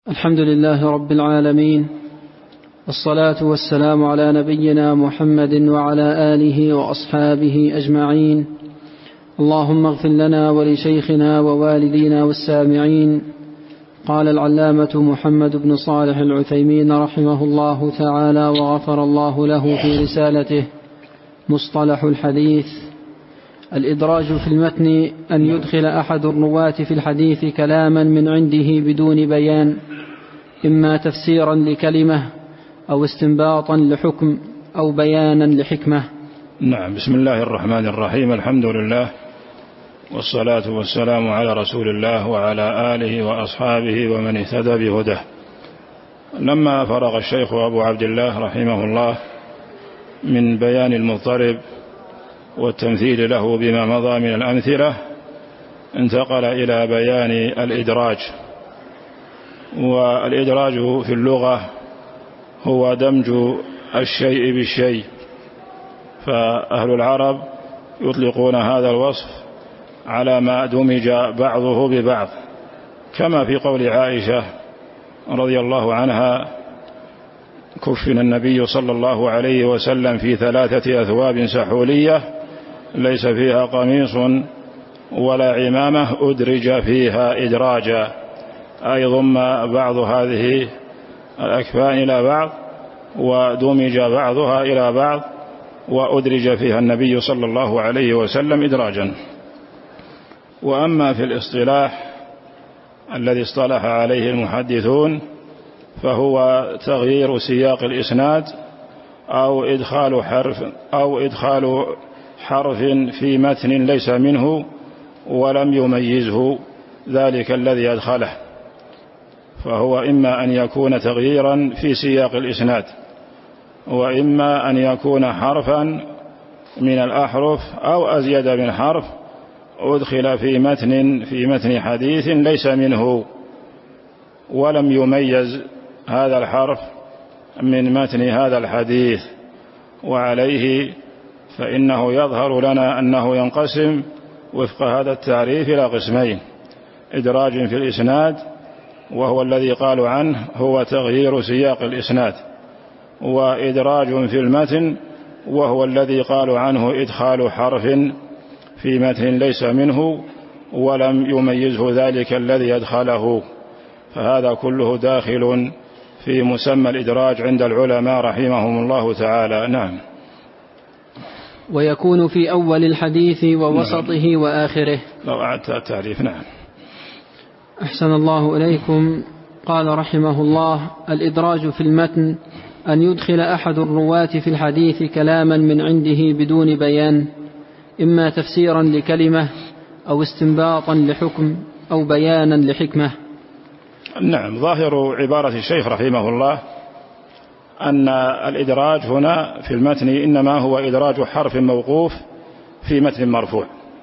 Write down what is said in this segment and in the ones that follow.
الحمد لله رب العالمين، والصلاة والسلام على نبينا محمد وعلى آله وأصحابه أجمعين. اللهم اغفر لنا ولشيخنا ووالدينا والسامعين. قال العلامة محمد بن صالح العثيمين رحمه الله تعالى وغفر الله له في رسالته مصطلح الحديث: الإدراج في المتن أن يدخل أحد الرواة في الحديث كلاما من عنده بدون بيان، إما تفسيرا لكلمة أو استنباطا لحكم أو بيانا لحكمة. نعم. بسم الله الرحمن الرحيم. الحمد لله والصلاة والسلام على رسول الله وعلى آله وأصحابه ومن اهتدى بهداه. لما فرغ الشيخ أبو عبد الله رحمه الله من بيان المضطرب والتمثيل له بما مضى من الأمثلة، انتقل إلى بيان الإدراج. والإدراج في اللغة هو دمج الشيء بالشيء، فأهل العرب يطلقون هذا الوصف على ما دمج بعضه ببعض، كما في قول عائشة رضي الله عنها: كفن النبي صلى الله عليه وسلم في 3 أثواب سحولية ليس فيها قميص ولا عمامة أدرج فيها إدراجا، أي ضم بعض هذه الأكفان إلى بعض ودمج بعضها إلى بعض وأدرج فيها النبي صلى الله عليه وسلم إدراجا. وأما في الاصطلاح الذي اصطلح عليه المحدثون فهو تغيير سياق الإسناد أو إدخال حرف في متن ليس منه ولم يميزه ذلك الذي أدخله، فهو إما أن يكون تغييرا في سياق الإسناد، وإما أن يكون حرفا من الأحرف أو أزيد من حرف أدخل في متن حديث ليس منه ولم يميز هذا الحرف من متن هذا الحديث. وعليه فإنه يظهر لنا أنه ينقسم وفق هذا التعريف إلى قسمين: إدراج في الإسناد وهو الذي قالوا عنه هو تغيير سياق الإسناد، وإدراج في المتن وهو الذي قالوا عنه إدخال حرف في متن ليس منه ولم يميزه ذلك الذي يدخله، فهذا كله داخل في مسمى الإدراج عند العلماء رحمهم الله تعالى. نعم. ويكون في أول الحديث ووسطه نعم. وآخره. لو أعدت التعريف. نعم. أحسن الله إليكم. قال رحمه الله: الإدراج في المتن أن يدخل أحد الرواة في الحديث كلاما من عنده بدون بيان، إما تفسيرا لكلمة أو استنباطا لحكم أو بيانا لحكمة. نعم. ظاهر عبارة الشيخ رحمه الله أن الإدراج هنا في المتن إنما هو إدراج حرف موقوف في متن مرفوع.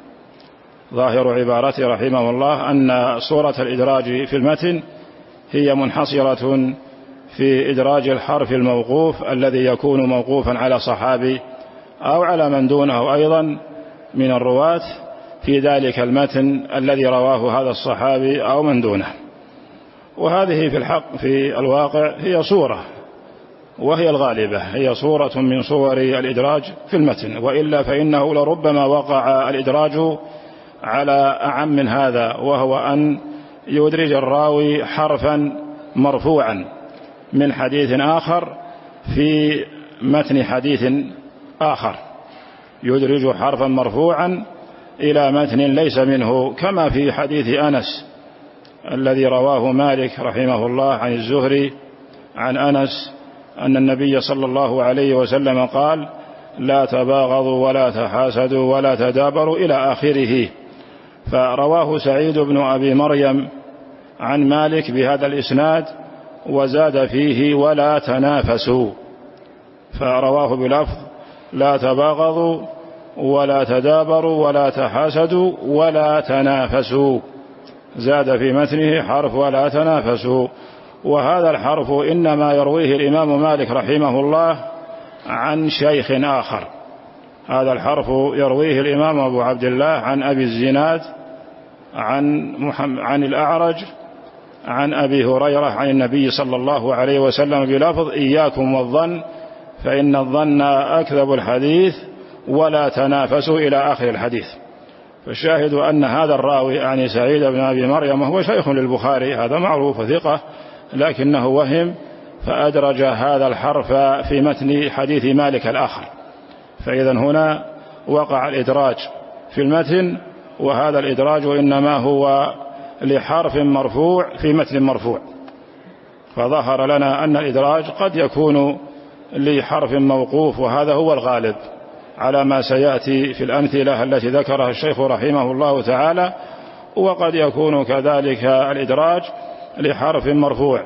ظاهر عبارته رحمه الله أن صورة الإدراج في المتن هي منحصرة في إدراج الحرف الموقوف الذي يكون موقوفا على صحابي أو على من دونه أيضا من الرواة في ذلك المتن الذي رواه هذا الصحابي أو من دونه. وهذه في الحق في الواقع هي صورة، وهي الغالبة، هي صورة من صور الإدراج في المتن، وإلا فإنه لربما وقع الإدراج على أعم من هذا، وهو أن يدرج الراوي حرفا مرفوعا من حديث آخر في متن حديث آخر، يدرج حرفا مرفوعا إلى متن ليس منه، كما في حديث أنس الذي رواه مالك رحمه الله عن الزهري عن أنس أن النبي صلى الله عليه وسلم قال: لا تباغضوا ولا تحاسدوا ولا تدابروا إلى آخره. فرواه سعيد بن أبي مريم عن مالك بهذا الإسناد وزاد فيه: ولا تنافسوا، فرواه بلفظ: لا تباغضوا ولا تدابروا ولا تحاسدوا ولا تنافسوا، زاد في متنه حرف ولا تنافسوا. وهذا الحرف إنما يرويه الإمام مالك رحمه الله عن شيخ آخر، هذا الحرف يرويه الإمام أبو عبد الله عن أبي الزناد عن الأعرج عن أبي هريرة عن النبي صلى الله عليه وسلم بلفظ إياكم والظن فإن الظن أكذب الحديث ولا تنافسوا إلى آخر الحديث. فالشاهد أن هذا الراوي يعني سعيد بن أبي مريم هو شيخ للبخاري، هذا معروف ثقة، لكنه وهم فأدرج هذا الحرف في متن حديث مالك الآخر، فإذا هنا وقع الإدراج في المتن، وهذا الإدراج إنما هو لحرف مرفوع في متن مرفوع. فظهر لنا أن الإدراج قد يكون لحرف موقوف، وهذا هو الغالب على ما سيأتي في الأمثلة التي ذكرها الشيخ رحمه الله تعالى، وقد يكون كذلك الإدراج لحرف مرفوع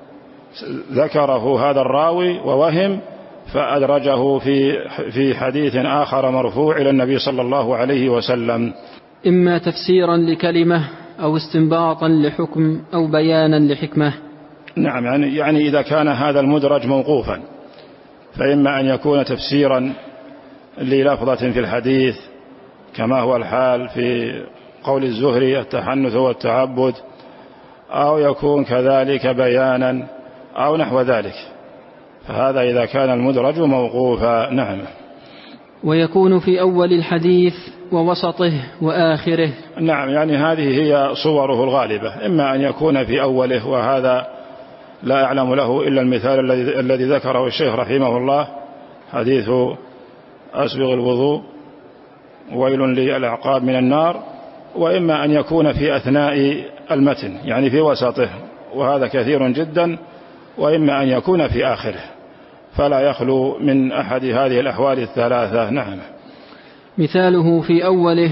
ذكره هذا الراوي ووهم فأدرجه في حديث آخر مرفوع إلى النبي صلى الله عليه وسلم، إما تفسيرا لكلمة أو استنباطا لحكم أو بيانا لحكمة. نعم، يعني إذا كان هذا المدرج موقوفا فإما أن يكون تفسيرا للفظة في الحديث كما هو الحال في قول الزهري التحنث والتعبد، أو يكون كذلك بيانا أو نحو ذلك، فهذا إذا كان المدرج موقوفا. نعم. ويكون في أول الحديث ووسطه وآخره. نعم، يعني هذه هي صوره الغالبة، إما أن يكون في أوله، وهذا لا أعلم له إلا المثال الذي ذكره الشيخ رحمه الله، حديث أسبغ الوضوء ويل للأعقاب من النار، وإما أن يكون في أثناء المتن يعني في وسطه، وهذا كثير جدا، وإما أن يكون في آخره، فلا يخلو من أحد هذه الأحوال الثلاثة. نعم. مثاله في أوله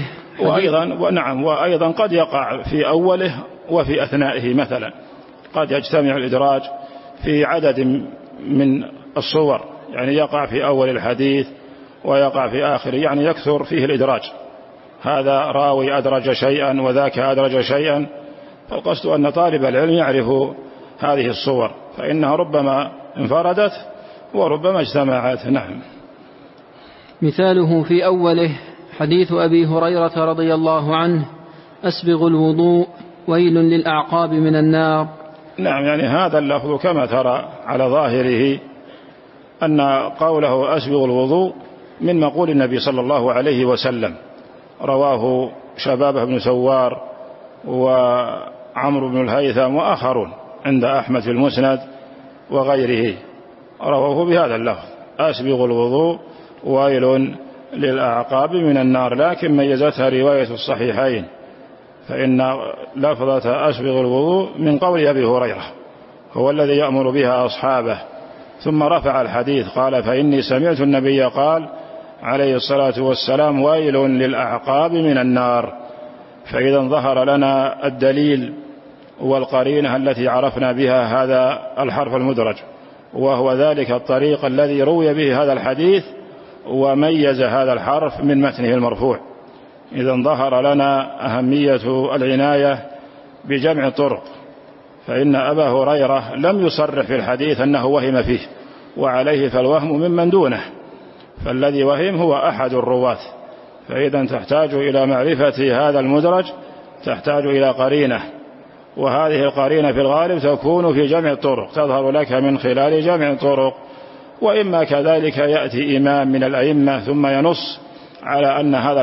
وأيضا قد يقع في أوله وفي أثنائه، مثلا قد يجتمع الإدراج في عدد من الصور، يعني يقع في أول الحديث ويقع في آخره، يعني يكثر فيه الإدراج، هذا راوي أدرج شيئا وذاك أدرج شيئا، فالقصد أن طالب العلم يعرف هذه الصور، فإنها ربما انفردت وربما اجتمعت. نعم. مثاله في أوله حديث أبي هريرة رضي الله عنه أسبغ الوضوء ويل للأعقاب من النار. نعم، يعني هذا اللفظ كما ترى على ظاهره أن قوله أسبغ الوضوء من مقول النبي صلى الله عليه وسلم، رواه شبابه بن سوار وعمرو بن الهيثم وآخرون عند أحمد في المسند وغيره، رواه بهذا اللفظ أسبغ الوضوء ويل للأعقاب من النار، لكن ميزتها رواية الصحيحين، فإن لفظة أسبغ الوضوء من قول أبي هريرة هو الذي يأمر بها أصحابه، ثم رفع الحديث قال فإني سمعت النبي قال عليه الصلاة والسلام ويل للأعقاب من النار. فإذا ظهر لنا الدليل والقرينة التي عرفنا بها هذا الحرف المدرج، وهو ذلك الطريق الذي روي به هذا الحديث وميز هذا الحرف من متنه المرفوع. إذا ظهر لنا أهمية العناية بجمع الطرق، فإن أبا هريرة لم يصرح في الحديث أنه وهم فيه، وعليه فالوهم ممن دونه، فالذي وهم هو أحد الرواة، فإذا تحتاج إلى معرفة هذا المدرج، تحتاج إلى قرينة، وهذه القرينة في الغالب تكون في جمع الطرق، تظهر لك من خلال جمع الطرق، وإما كذلك يأتي إمام من الأئمة ثم ينص على أن هذا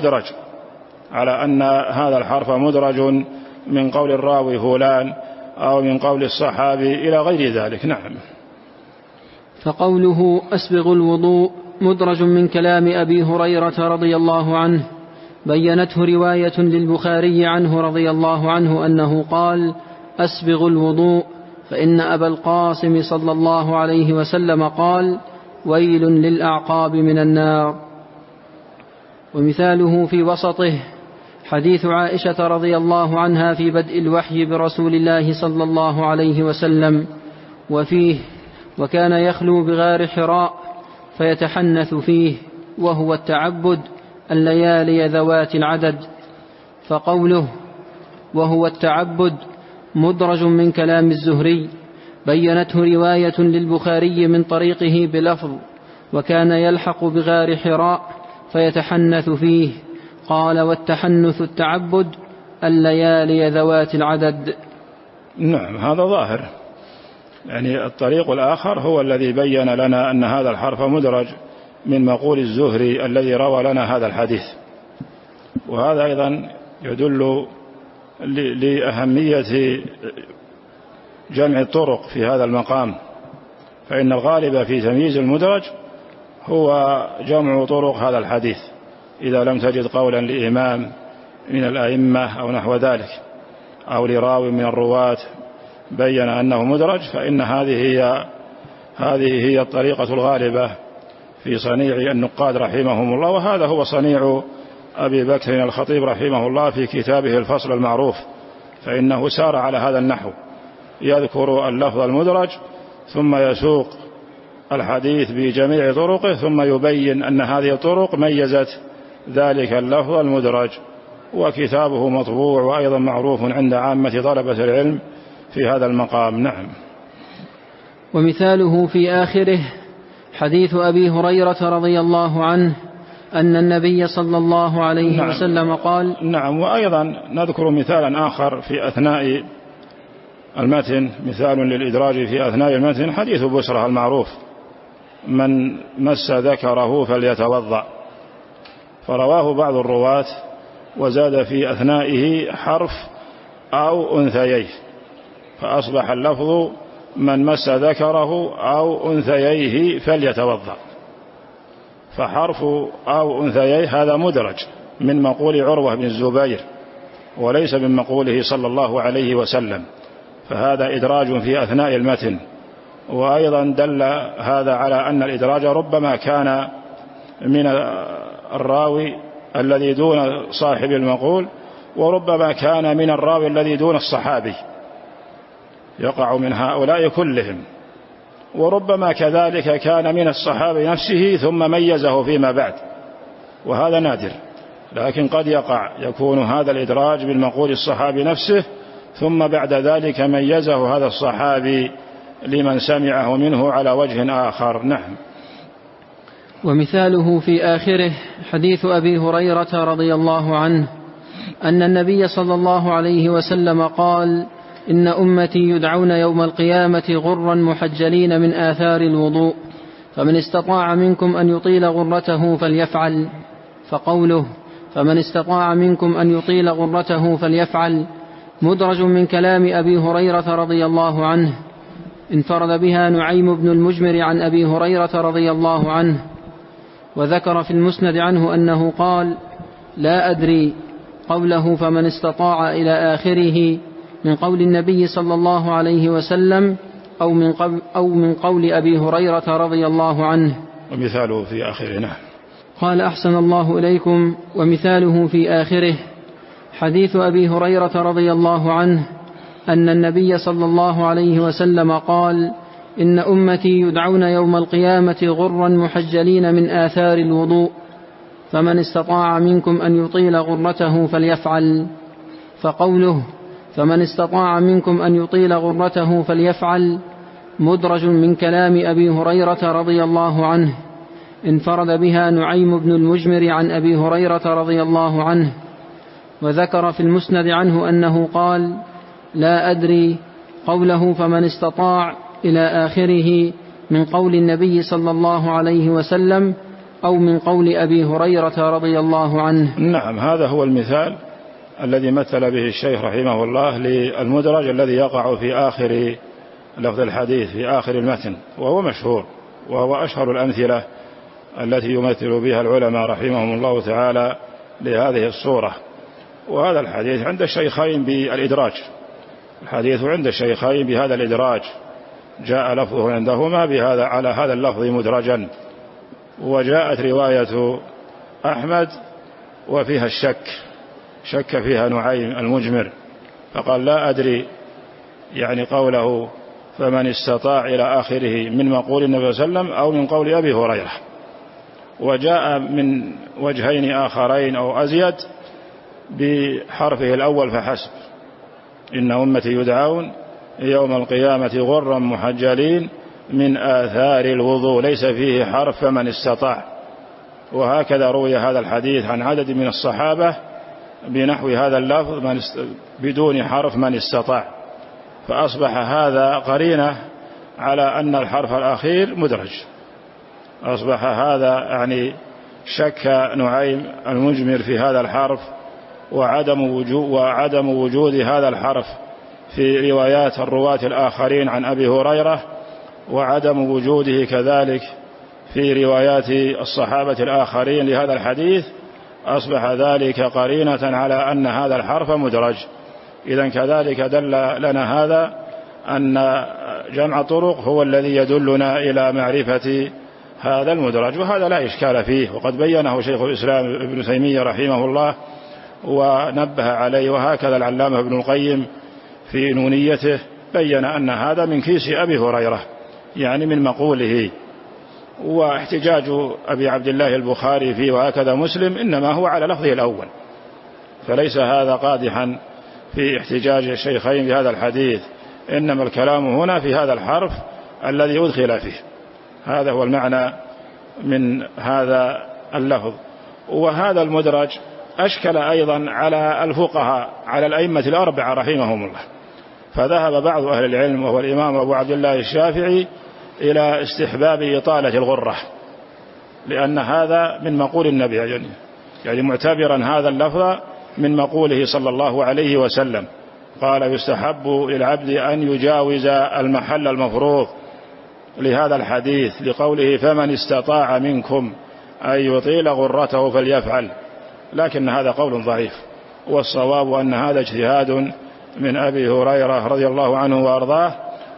الحرف مدرج من قول الراوي فلان أو من قول الصحابي إلى غير ذلك. نعم. فقوله أسبغ الوضوء مدرج من كلام أبي هريرة رضي الله عنه، بينته رواية للبخاري عنه رضي الله عنه أنه قال أسبغ الوضوء، فإن أبا القاسم صلى الله عليه وسلم قال ويل للأعقاب من النار. ومثاله في وسطه حديث عائشة رضي الله عنها في بدء الوحي برسول الله صلى الله عليه وسلم، وفيه وكان يخلو بغار حراء فيتحنث فيه، وهو التعبد الليالي ذوات العدد. فقوله وهو التعبد مدرج من كلام الزهري، بينته رواية للبخاري من طريقه بلفظ وكان يلحق بغار حراء فيتحنث فيه، قال والتحنث التعبد الليالي ذوات العدد. نعم هذا ظاهر، يعني الطريق الآخر هو الذي بين لنا أن هذا الحرف مدرج من مقول الزهري الذي روى لنا هذا الحديث. وهذا أيضا يدل لأهمية جمع الطرق في هذا المقام، فإن الغالب في تمييز المدرج هو جمع طرق هذا الحديث إذا لم تجد قولا لإمام من الأئمة أو نحو ذلك أو لراوي من الرواة بين أنه مدرج، فإن هذه هي الطريقة الغالبة في صنيع النقاد رحمهم الله. وهذا هو صنيع أبي بكر الخطيب رحمه الله في كتابه الفصل المعروف، فإنه سار على هذا النحو، يذكر اللفظ المدرج ثم يسوق الحديث بجميع طرقه ثم يبين أن هذه الطرق ميزت ذلك اللفظ المدرج. وكتابه مطبوع وأيضا معروف عند عامة طلبة العلم في هذا المقام. نعم. ومثاله في آخره حديث أبي هريرة رضي الله عنه أن النبي صلى الله عليه وسلم قال. نعم. وأيضا نذكر مثالا آخر في أثناء المتن، مثال للإدراج في أثناء المتن حديث بسرة المعروف: من مس ذكره فليتوضأ. فرواه بعض الرواة وزاد في أثنائه حرف أو أنثييه، فأصبح اللفظ من مس ذكره أو أنثييه فليتوضأ. فحرف أو أنثييه هذا مدرج من مقول عروة بن الزبير وليس من مقوله صلى الله عليه وسلم، فهذا إدراج في أثناء المتن. وأيضا دل هذا على أن الإدراج ربما كان من الراوي الذي دون صاحب المقول، وربما كان من الراوي الذي دون الصحابي، يقع من هؤلاء كلهم، وربما كذلك كان من الصحابي نفسه ثم ميزه فيما بعد، وهذا نادر. لكن قد يكون هذا الإدراج بالمقول الصحابي نفسه ثم بعد ذلك ميزه هذا الصحابي لمن سمعه منه على وجه آخر. نعم. ومثاله في آخره حديث أبي هريرة رضي الله عنه أن النبي صلى الله عليه وسلم قال: إن أمتي يدعون يوم القيامة غرا محجلين من آثار الوضوء، فمن استطاع منكم أن يطيل غرته فليفعل. فقوله فمن استطاع منكم أن يطيل غرته فليفعل مدرج من كلام أبي هريرة رضي الله عنه، انفرد بها نعيم بن المجمر عن أبي هريرة رضي الله عنه. وذكر في المسند عنه أنه قال: لا أدري قوله فمن استطاع إلى آخره من قول النبي صلى الله عليه وسلم أو من قول أبي هريرة رضي الله عنه. ومثاله في آخره. قال: أحسن الله إليكم. ومثاله في آخره حديث أبي هريرة رضي الله عنه أن النبي صلى الله عليه وسلم قال: إن أمتي يدعون يوم القيامة غرا محجلين من آثار الوضوء، فمن استطاع منكم أن يطيل غرته فليفعل. فقوله فمن استطاع منكم أن يطيل غرته فليفعل مدرج من كلام أبي هريرة رضي الله عنه، انفرد بها نعيم بن المجمر عن أبي هريرة رضي الله عنه. وذكر في المسند عنه أنه قال: لا أدري قوله فمن استطاع إلى آخره من قول النبي صلى الله عليه وسلم أو من قول أبي هريرة رضي الله عنه. نعم. هذا هو المثال الذي مثل به الشيخ رحمه الله للمدرج الذي يقع في آخر لفظ الحديث في آخر المتن، وهو مشهور وهو أشهر الأمثلة التي يمثل بها العلماء رحمهم الله تعالى لهذه الصورة. وهذا الحديث عند الشيخين بالإدراج، الحديث عند الشيخين بهذا الإدراج، جاء لفظه عندهما بهذا على هذا اللفظ مدرجا. وجاءت رواية أحمد وفيها شك فيها نعيم المجمر، فقال: لا أدري، يعني قوله فمن استطاع إلى آخره من مقول النبي صلى الله عليه وسلم أو من قول أبي هريرة. وجاء من وجهين آخرين أو أزيد بحرفه الأول فحسب: إن أمتي يدعون يوم القيامة غرا محجلين من آثار الوضوء، ليس فيه حرف فمن استطاع. وهكذا روي هذا الحديث عن عدد من الصحابة بنحو هذا اللفظ بدون حرف من استطاع. فأصبح هذا قرينة على أن الحرف الأخير مدرج. أصبح هذا يعني شك نعيم المجمر في هذا الحرف وعدم وجود هذا الحرف في روايات الرواة الآخرين عن أبي هريرة، وعدم وجوده كذلك في روايات الصحابة الآخرين لهذا الحديث، أصبح ذلك قرينة على أن هذا الحرف مدرج. إذن كذلك دل لنا هذا أن جمع طرق هو الذي يدلنا إلى معرفة هذا المدرج، وهذا لا إشكال فيه، وقد بينه شيخ الإسلام ابن تيمية رحمه الله ونبه عليه، وهكذا العلامة ابن القيم في نونيته بين أن هذا من كيس أبي هريرة، يعني من مقوله. واحتجاج أبي عبد الله البخاري فيه وهكذا مسلم إنما هو على لفظه الأول، فليس هذا قادحا في احتجاج الشيخين بهذا الحديث، إنما الكلام هنا في هذا الحرف الذي أدخل فيه. هذا هو المعنى من هذا اللفظ. وهذا المدرج أشكل أيضا على الفقهاء، على الأئمة الأربعة رحمهم الله، فذهب بعض أهل العلم وهو الإمام أبو عبد الله الشافعي إلى استحباب إطالة الغرة، لأن هذا من مقول النبي، يعني معتبرا هذا اللفظ من مقوله صلى الله عليه وسلم. قال يستحب للعبد أن يجاوز المحل المفروض لهذا الحديث، لقوله فمن استطاع منكم أن يطيل غرته فليفعل، لكن هذا قول ضعيف، والصواب أن هذا اجتهاد من أبي هريرة رضي الله عنه وأرضاه،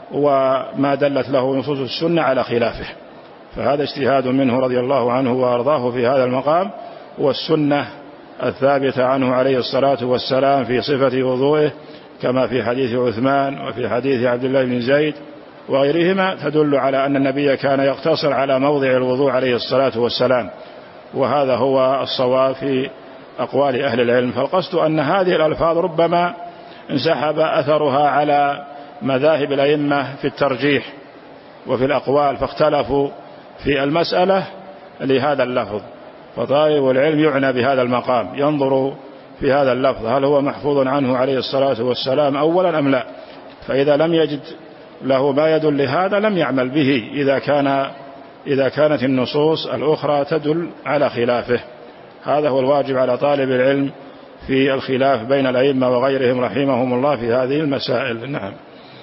وما دلت له نصوص السنة على خلافه، فهذا اجتهاد منه رضي الله عنه وأرضاه في هذا المقام. والسنة الثابتة عنه عليه الصلاة والسلام في صفة وضوئه كما في حديث عثمان وفي حديث عبد الله بن زيد وغيرهما تدل على أن النبي كان يقتصر على موضع الوضوء عليه الصلاة والسلام، وهذا هو الصواب في أقوال أهل العلم. فالقصد أن هذه الألفاظ ربما انسحب أثرها على مذاهب الأئمة في الترجيح وفي الأقوال، فاختلفوا في المسألة لهذا اللفظ، فطالب العلم يعنى بهذا المقام، ينظر في هذا اللفظ هل هو محفوظ عنه عليه الصلاة والسلام أولا أم لا، فإذا لم يجد له ما يدل لهذا لم يعمل به، إذا كانت النصوص الأخرى تدل على خلافه. هذا هو الواجب على طالب العلم في الخلاف بين الأئمة وغيرهم رحمهم الله في هذه المسائل. نعم.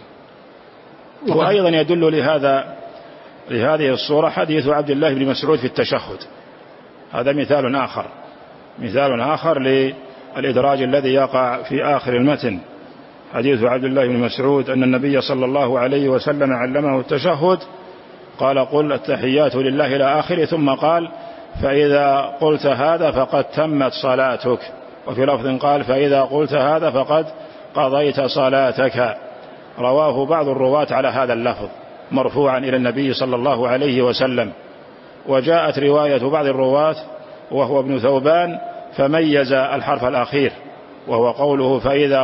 وأيضا يدل لهذه الصورة حديث عبد الله بن مسعود في التشهد، هذا مثال آخر للإدراج الذي يقع في آخر المتن. حديث عبد الله بن مسعود أن النبي صلى الله عليه وسلم علمه التشهد، قال قل التحيات لله إلى آخره، ثم قال فإذا قلت هذا فقد تمت صلاتك، وفي لفظ قال فإذا قلت هذا فقد قضيت صلاتك. رواه بعض الرواة على هذا اللفظ مرفوعا إلى النبي صلى الله عليه وسلم. وجاءت رواية بعض الرواة وهو ابن ثوبان فميز الحرف الأخير، وهو قوله فإذا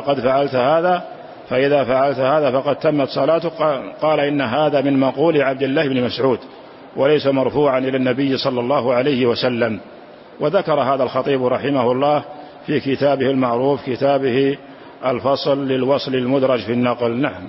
فعلت هذا فقد تمت صلاتك، قال إن هذا من مقول عبد الله بن مسعود وليس مرفوعا إلى النبي صلى الله عليه وسلم. وذكر هذا الخطيب رحمه الله في كتابه المعروف، كتابه الفصل للوصل المدرج في النقل. نعم.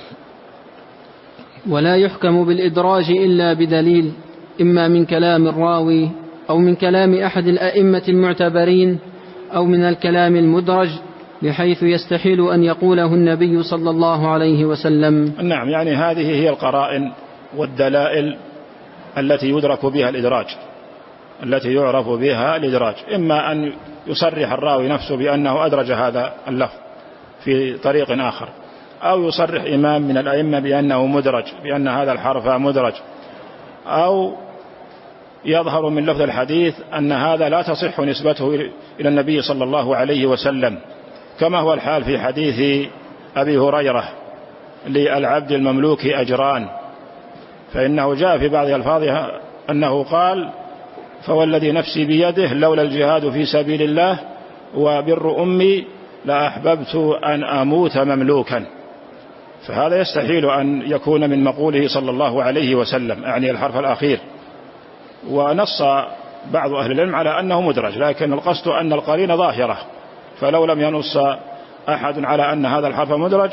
ولا يحكم بالإدراج إلا بدليل، إما من كلام الراوي أو من كلام أحد الأئمة المعتبرين أو من الكلام المدرج، بحيث يستحيل أن يقوله النبي صلى الله عليه وسلم. نعم، يعني هذه هي القرائن والدلائل التي يدرك بها الإدراج، التي يعرف بها الإدراج، إما أن يصرح الراوي نفسه بأنه أدرج هذا اللفظ في طريق آخر، أو يصرح إمام من الأئمة بأنه مدرج، بأن هذا الحرف مدرج، أو يظهر من لفظ الحديث أن هذا لا تصح نسبته إلى النبي صلى الله عليه وسلم، كما هو الحال في حديث أبي هريرة للعبد المملوك أجران، فإنه جاء في بعض ألفاظها أنه قال فوالذي نفسي بيده لولا الجهاد في سبيل الله وبر أمي لأحببت أن أموت مملوكا، فهذا يستحيل أن يكون من مقوله صلى الله عليه وسلم، يعني الحرف الأخير. ونص بعض أهل العلم على أنه مدرج، لكن القصد أن القرينة ظاهرة، فلو لم ينص أحد على أن هذا الحرف مدرج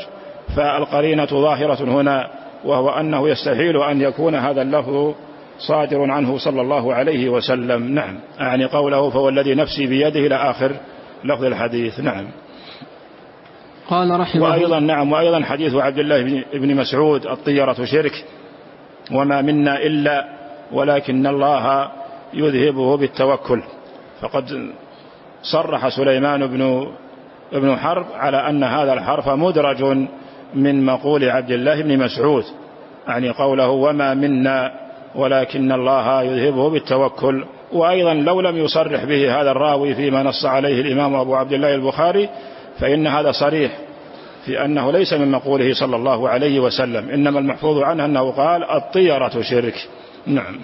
فالقرينة ظاهرة هنا، وهو أنه يستحيل أن يكون هذا اللفظ صادر عنه صلى الله عليه وسلم. نعم، يعني قوله فهو الذي نفسي بيده إلى آخر لفظ الحديث. نعم. قال رحمه الله. وأيضا حديث عبد الله بن مسعود الطيرة شرك وما منا إلا ولكن الله يذهبه بالتوكل، فقد صرح سليمان بن حرب على أن هذا الحرف مدرج من مقول عبد الله بن مسعود، يعني قوله وما منا ولكن الله يذهبه بالتوكل. وأيضا لو لم يصرح به هذا الراوي فيما نص عليه الإمام أبو عبد الله البخاري فإن هذا صريح في أنه ليس من مقوله صلى الله عليه وسلم، إنما المحفوظ عنه أنه قال الطيرة شرك. نعم.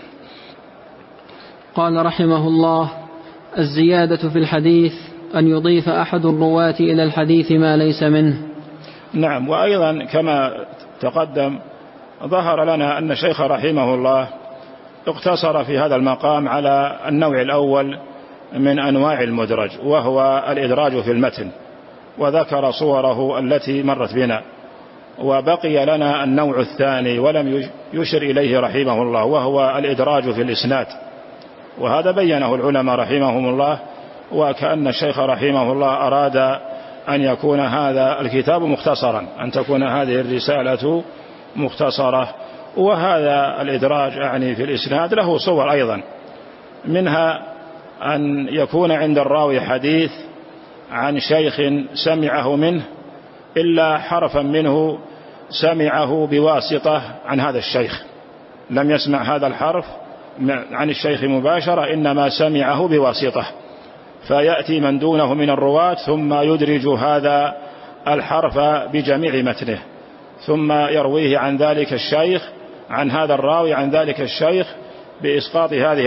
قال رحمه الله: الزيادة في الحديث أن يضيف أحد الرواة إلى الحديث ما ليس منه. نعم. وأيضا كما تقدم ظهر لنا أن الشيخ رحمه الله اقتصر في هذا المقام على النوع الأول من أنواع المدرج، وهو الإدراج في المتن، وذكر صوره التي مرت بنا، وبقي لنا النوع الثاني ولم يشر إليه رحمه الله، وهو الإدراج في الإسناد، وهذا بينه العلماء رحمهم الله. وكأن الشيخ رحمه الله أراد أن يكون هذا الكتاب مختصرا، أن تكون هذه الرسالة مختصرة. وهذا الإدراج يعني في الإسناد له صور أيضا، منها أن يكون عند الراوي حديث عن شيخ سمعه منه إلا حرفا منه سمعه بواسطة عن هذا الشيخ، لم يسمع هذا الحرف عن الشيخ مباشرة، إنما سمعه بواسطة، فيأتي من دونه من الرواة ثم يدرج هذا الحرف بجميع متنه، ثم يرويه عن ذلك الشيخ عن هذا الراوي عن ذلك الشيخ بإسقاط هذه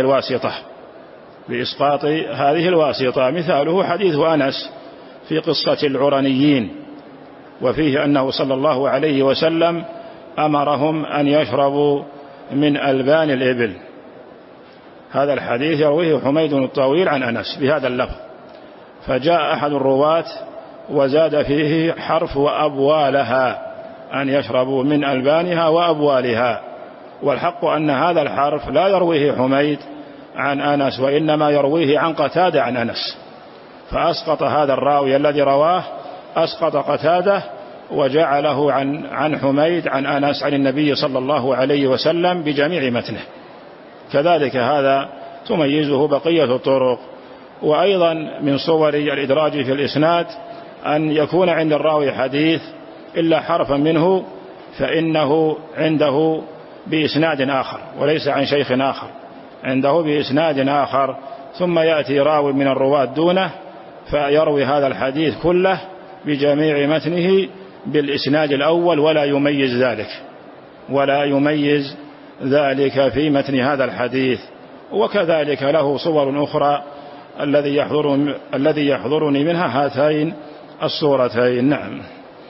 الواسطة. مثاله حديث أنس في قصة العرنيين، وفيه أنه صلى الله عليه وسلم أمرهم أن يشربوا من ألبان الإبل. هذا الحديث يرويه حميد الطويل عن أنس بهذا اللفظ، فجاء أحد الرواة وزاد فيه حرف وأبوالها، أن يشربوا من ألبانها وأبوالها، والحق أن هذا الحرف لا يرويه حميد عن أنس، وإنما يرويه عن قتادة عن أنس، فأسقط هذا الراوي الذي رواه أسقط قتادة وجعله عن حميد عن أنس عن النبي صلى الله عليه وسلم بجميع متنه. كذلك هذا تميزه بقية الطرق. وأيضا من صور الإدراج في الإسناد أن يكون عند الراوي حديث إلا حرفا منه فإنه عنده بإسناد آخر وليس عن شيخ آخر، عنده بإسناد آخر، ثم يأتي راوي من الرواة دونه فيروي هذا الحديث كله بجميع متنه بالإسناد الأول ولا يميز ذلك في متن هذا الحديث. وكذلك له صور أخرى الذي يحضرني منها هاتين الصورتين. نعم.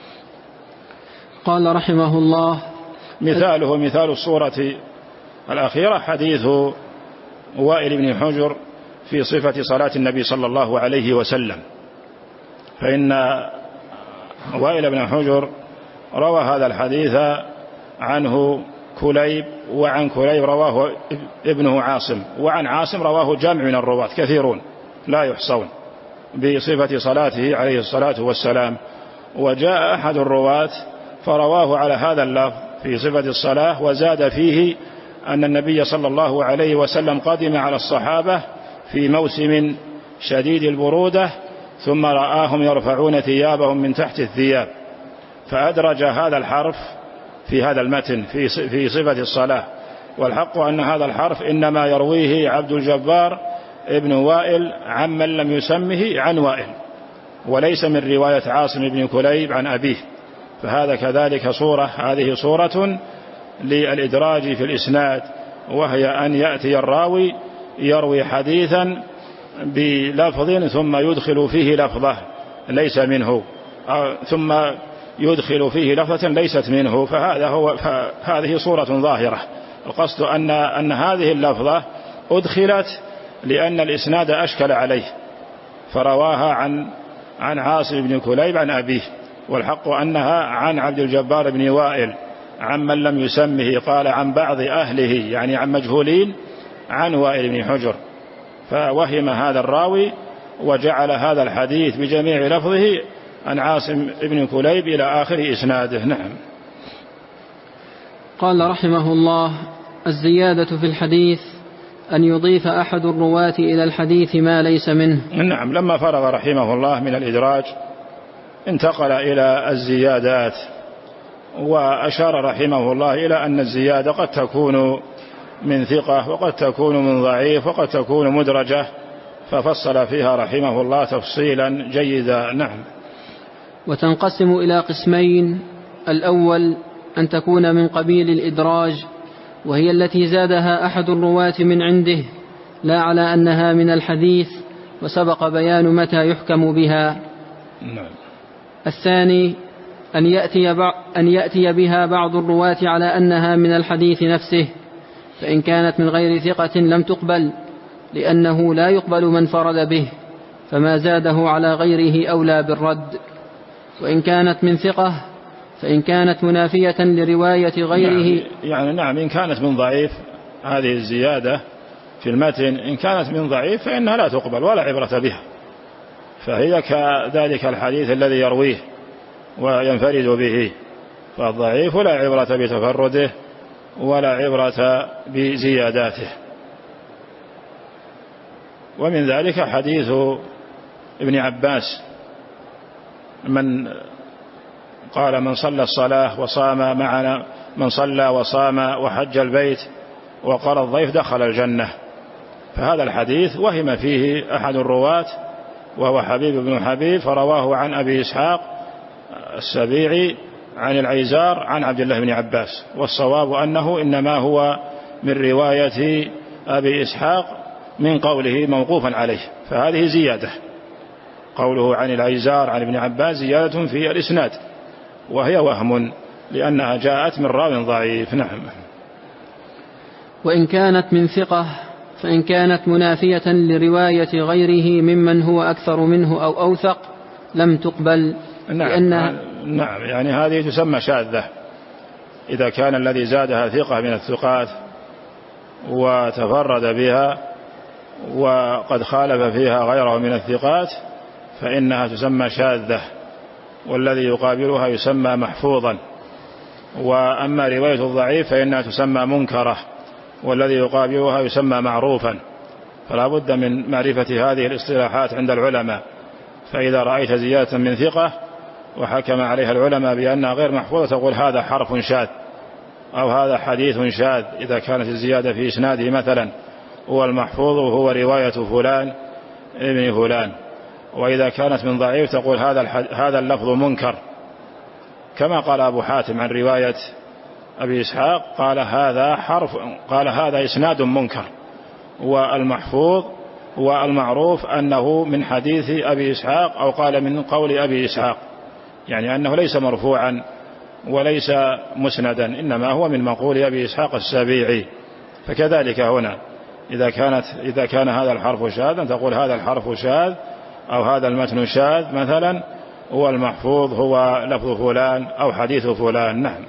قال رحمه الله: مثال الصورة الأخيرة حديث وائل بن حجر في صفة صلاة النبي صلى الله عليه وسلم، فإن وائل بن حجر روى هذا الحديث عنه كليب، وعن كليب رواه ابنه عاصم، وعن عاصم رواه جمع من الرواة كثيرون لا يحصون بصفة صلاته عليه الصلاة والسلام. وجاء أحد الرواة فرواه على هذا اللفظ في صفة الصلاة، وزاد فيه أن النبي صلى الله عليه وسلم قدم على الصحابة في موسم شديد البرودة ثم رآهم يرفعون ثيابهم من تحت الثياب، فأدرج هذا الحرف في هذا المتن في صفة الصلاة. والحق أن هذا الحرف إنما يرويه عبد الجبار ابن وائل عمن لم يسمه عن وائل، وليس من رواية عاصم بن كليب عن أبيه. فهذا كذلك هذه صورة للإدراج في الإسناد، وهي أن يأتي الراوي يروي حديثا بلفظ ثم يدخل فيه لفظة ليس منه، ثم يدخل فيه لفظة ليست منه، فهذه صورة ظاهرة. القصد أن هذه اللفظة أدخلت لأن الإسناد أشكل عليه، فرواها عن عاصم بن كليب عن أبيه، والحق أنها عن عبد الجبار بن وائل عمن لم يسمه، قال عن بعض أهله يعني عن مجهولين عن وائل بن حجر، فوهم هذا الراوي وجعل هذا الحديث بجميع لفظه عن عاصم بن كليب إلى آخر إسناده. نعم. قال رحمه الله: الزيادة في الحديث أن يضيف أحد الرواة إلى الحديث ما ليس منه. نعم. لما فرغ رحمه الله من الإدراج انتقل إلى الزيادات، وأشار رحمه الله إلى أن الزيادة قد تكون من ثقة وقد تكون من ضعيف وقد تكون مدرجة، ففصل فيها رحمه الله تفصيلا جيدا. نعم. وتنقسم إلى قسمين: الأول أن تكون من قبيل الإدراج، وهي التي زادها أحد الرواة من عنده لا على أنها من الحديث، وسبق بيان متى يحكم بها. نعم. الثاني أن يأتي بها بعض الرواة على أنها من الحديث نفسه، فإن كانت من غير ثقة لم تقبل، لأنه لا يقبل من فرد به، فما زاده على غيره أولى بالرد. وإن كانت من ثقة فإن كانت منافية لرواية غيره نعم إن كانت من ضعيف هذه الزيادة في المتن، إن كانت من ضعيف فإنها لا تقبل ولا عبرة بها، فهي كذلك الحديث الذي يرويه وينفرد به، فالضعيف لا عبرة بتفرده ولا عبرة بزياداته. ومن ذلك حديث ابن عباس من قال: من صلى الصلاة وصام معنا، من صلى وصام وحج البيت وقال الضيف دخل الجنة. فهذا الحديث وهم فيه أحد الرواة وهو حبيب بن حبيب، فرواه عن أبي إسحاق السبيعي عن العيزار عن عبد الله بن عباس، والصواب أنه إنما هو من رواية أبي إسحاق من قوله موقوفا عليه، فهذه زيادة. قوله عن العيزار عن ابن عباس زيادة في الإسناد، وهي وهم لأنها جاءت من راو ضعيف. نعم. وإن كانت من ثقة فإن كانت منافية لرواية غيره ممن هو أكثر منه أو أوثق لم تقبل. نعم يعني هذه تسمى شاذة إذا كان الذي زادها ثقة من الثقات وتفرد بها وقد خالف فيها غيره من الثقات فإنها تسمى شاذة، والذي يقابلها يسمى محفوظا. وأما رواية الضعيف فإنها تسمى منكرة، والذي يقابلها يسمى معروفا. فلا بد من معرفة هذه الاصطلاحات عند العلماء. فإذا رأيت زيادة من ثقة وحكم عليها العلماء بأنها غير محفوظة تقول هذا حرف شاذ أو هذا حديث شاذ، إذا كانت الزيادة في إسناده مثلا هو المحفوظ وهو رواية فلان ابن فلان. وإذا كانت من ضعيف تقول هذا اللفظ منكر، كما قال أبو حاتم عن رواية أبي إسحاق قال هذا إسناد منكر، والمحفوظ والمعروف أنه من حديث أبي إسحاق أو قال من قول أبي إسحاق، يعني أنه ليس مرفوعا وليس مسندا، إنما هو من مقول أبي إسحاق السبيعي. فكذلك هنا إذا كان هذا الحرف شاذا تقول هذا الحرف شاذ أو هذا المتن شاذ مثلا، هو المحفوظ هو لفظ فلان أو حديث فلان. نعم.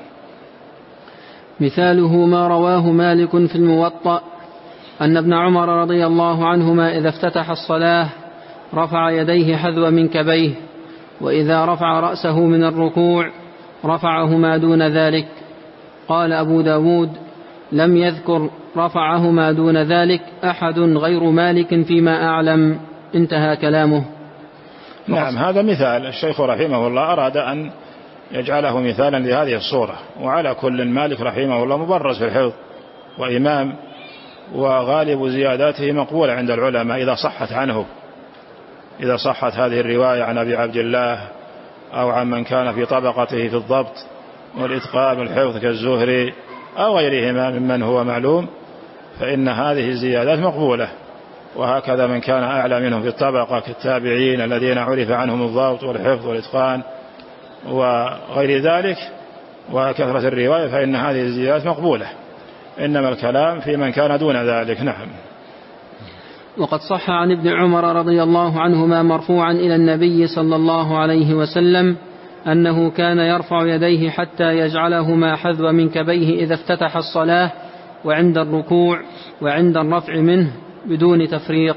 مثاله ما رواه مالك في الموطأ أن ابن عمر رضي الله عنهما إذا افتتح الصلاة رفع يديه حذو منكبيه، وإذا رفع رأسه من الركوع رفعهما دون ذلك. قال أبو داود: لم يذكر رفعهما دون ذلك أحد غير مالك فيما أعلم. انتهى كلامه. نعم. هذا مثال الشيخ رحمه الله أراد أن يجعله مثالا لهذه الصورة. وعلى كل مالك رحمه الله مبرز في الحفظ وإمام، وغالب زياداته مقبولة عند العلماء إذا صحت عنه، إذا صحت هذه الرواية عن أبي عبد الله أو عن من كان في طبقته في الضبط والإتقان والحفظ كالزهري أو غيرهما ممن هو معلوم، فإن هذه الزيادات مقبولة. وهكذا من كان أعلى منهم في الطبقة كالتابعين الذين عرف عنهم الضبط والحفظ والإتقان وغير ذلك وكثرة الرواية، فإن هذه الزيادات مقبولة، إنما الكلام في من كان دون ذلك. نعم. وقد صح عن ابن عمر رضي الله عنهما مرفوعا إلى النبي صلى الله عليه وسلم أنه كان يرفع يديه حتى يجعلهما حذو منكبيه إذا افتتح الصلاة وعند الركوع وعند الرفع منه بدون تفريق،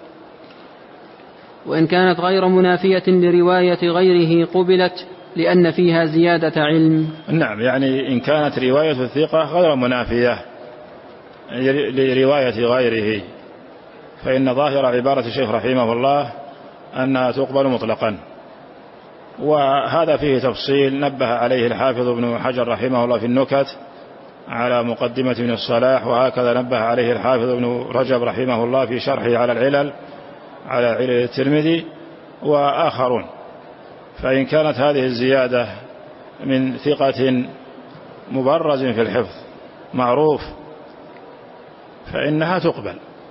وإن كانت غير منافية لرواية غيره قبلت لأن فيها زيادة علم. نعم، يعني إن كانت رواية الثقة غير منافية لرواية غيره فإن ظاهر عبارة الشيخ رحمه الله أنها تقبل مطلقا، وهذا فيه تفصيل نبه عليه الحافظ ابن حجر رحمه الله في النكت على مقدمة ابن الصلاح، وهكذا نبه عليه الحافظ ابن رجب رحمه الله في شرحه على العلل على علل الترمذي وآخرون. فإن كانت هذه الزيادة من ثقة مبرز في الحفظ معروف فإنها تقبل،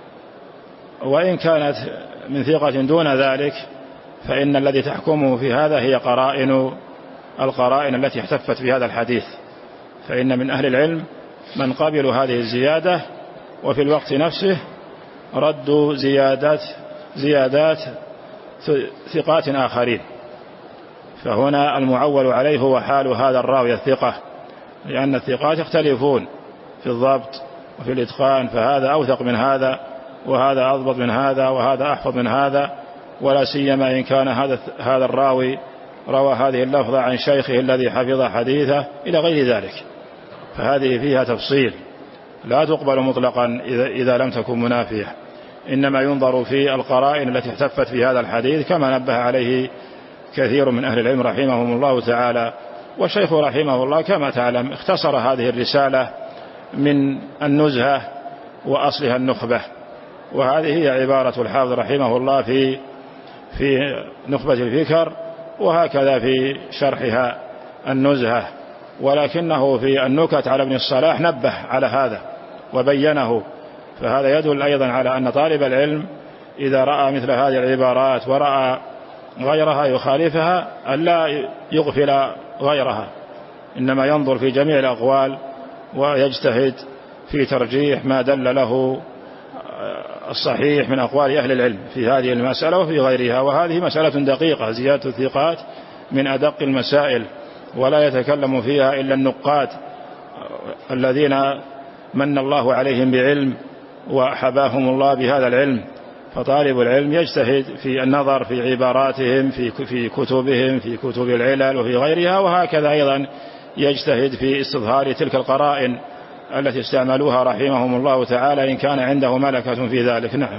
وإن كانت من ثقة دون ذلك فإن الذي تحكمه في هذا هي القرائن التي احتفت بهذا الحديث، فإن من أهل العلم من قبلوا هذه الزيادة وفي الوقت نفسه ردوا زيادات ثقات آخرين. فهنا المعول عليه هو حال هذا الراوي الثقة، لأن الثقات يختلفون في الضبط وفي الإتقان، فهذا أوثق من هذا وهذا أضبط من هذا وهذا أحفظ من هذا، ولا سيما إن كان هذا الراوي روى هذه اللفظة عن شيخه الذي حفظ حديثه إلى غير ذلك، فهذه فيها تفصيل لا تقبل مطلقا إذا لم تكن منافية، إنما ينظر في القرائن التي احتفت في هذا الحديث كما نبه عليه كثير من أهل العلم رحمهم الله تعالى. والشيخ رحمه الله كما تعلم اختصر هذه الرسالة من النزهة وأصلها النخبة، وهذه هي عبارة الحافظ رحمه الله في نخبة الفكر، وهكذا في شرحها النزهة، ولكنه في النكت على ابن الصلاح نبه على هذا وبينه. فهذا يدل أيضا على أن طالب العلم إذا رأى مثل هذه العبارات ورأى غيرها يخالفها ألا يغفل غيرها، إنما ينظر في جميع الأقوال ويجتهد في ترجيح ما دل له الصحيح من أقوال أهل العلم في هذه المسألة وفي غيرها. وهذه مسألة دقيقة، زيادة الثقات من أدق المسائل، ولا يتكلم فيها إلا النقاد الذين من الله عليهم بعلم وحباهم الله بهذا العلم. فطالب العلم يجتهد في النظر في عباراتهم في كتبهم في كتب العلل وفي غيرها، وهكذا أيضا يجتهد في استظهار تلك القرائن التي استعملوها رحمهم الله تعالى إن كان عنده ملكة في ذلك. نعم.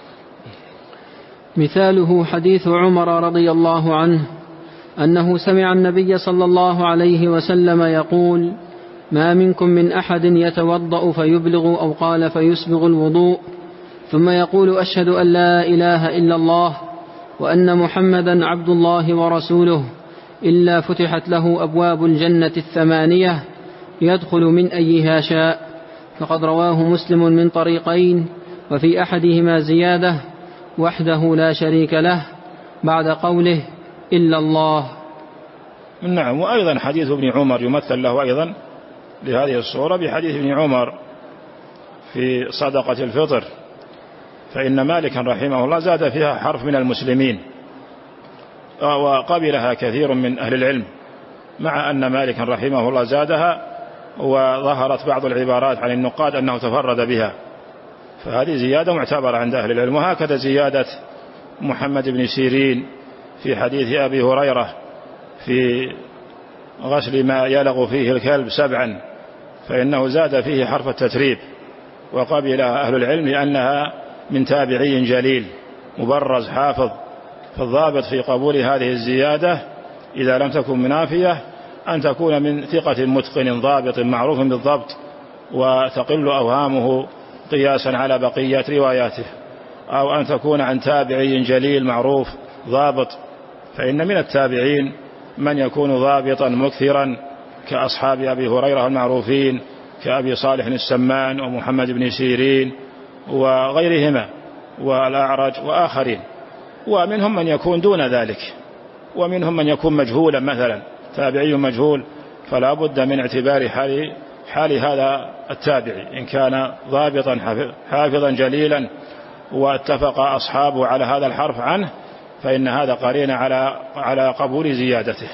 مثاله حديث عمر رضي الله عنه أنه سمع النبي صلى الله عليه وسلم يقول: ما منكم من أحد يتوضأ فيبلغ أو قال فيسبغ الوضوء ثم يقول: أشهد أن لا إله إلا الله وأن محمدا عبد الله ورسوله إلا فتحت له أبواب الجنة 8 يدخل من أيها شاء. فقد رواه مسلم من طريقين، وفي أحدهما زيادة: وحده لا شريك له، بعد قوله إلا الله. نعم. وأيضا حديث ابن عمر يمثل له أيضا لهذه الصورة بحديث ابن عمر في صدقة الفطر، فإن مالكا رحمه الله زاد فيها حرف من المسلمين، وقبلها كثير من أهل العلم، مع أن مالكا رحمه الله زادها، وظهرت بعض العبارات عن النقاد أنه تفرد بها، فهذه زيادة معتبرة عند أهل العلم. وهكذا زيادة محمد بن سيرين في حديث أبي هريرة في غسل ما يلغ فيه الكلب 7، فإنه زاد فيه حرف التتريب، وقبلها أهل العلم لأنها من تابعي جليل مبرز حافظ. فالضابط في قبول هذه الزيادة إذا لم تكن منافية أن تكون من ثقة متقن ضابط معروف بالضبط، وتقل أوهامه قياسا على بقية رواياته، أو أن تكون عن تابعي جليل معروف ضابط، فإن من التابعين من يكون ضابطا مكثرا كأصحاب أبي هريرة المعروفين كأبي صالح السمان ومحمد بن سيرين وغيرهما والأعرج وآخرين. ومنهم من يكون دون ذلك، ومنهم من يكون مجهولا، مثلا تابعي مجهول، فلا بد من اعتبار حال هذا التابعي إن كان ضابطا حافظا جليلا واتفق أصحابه على هذا الحرف عنه، فإن هذا قرين على قبول زيادته.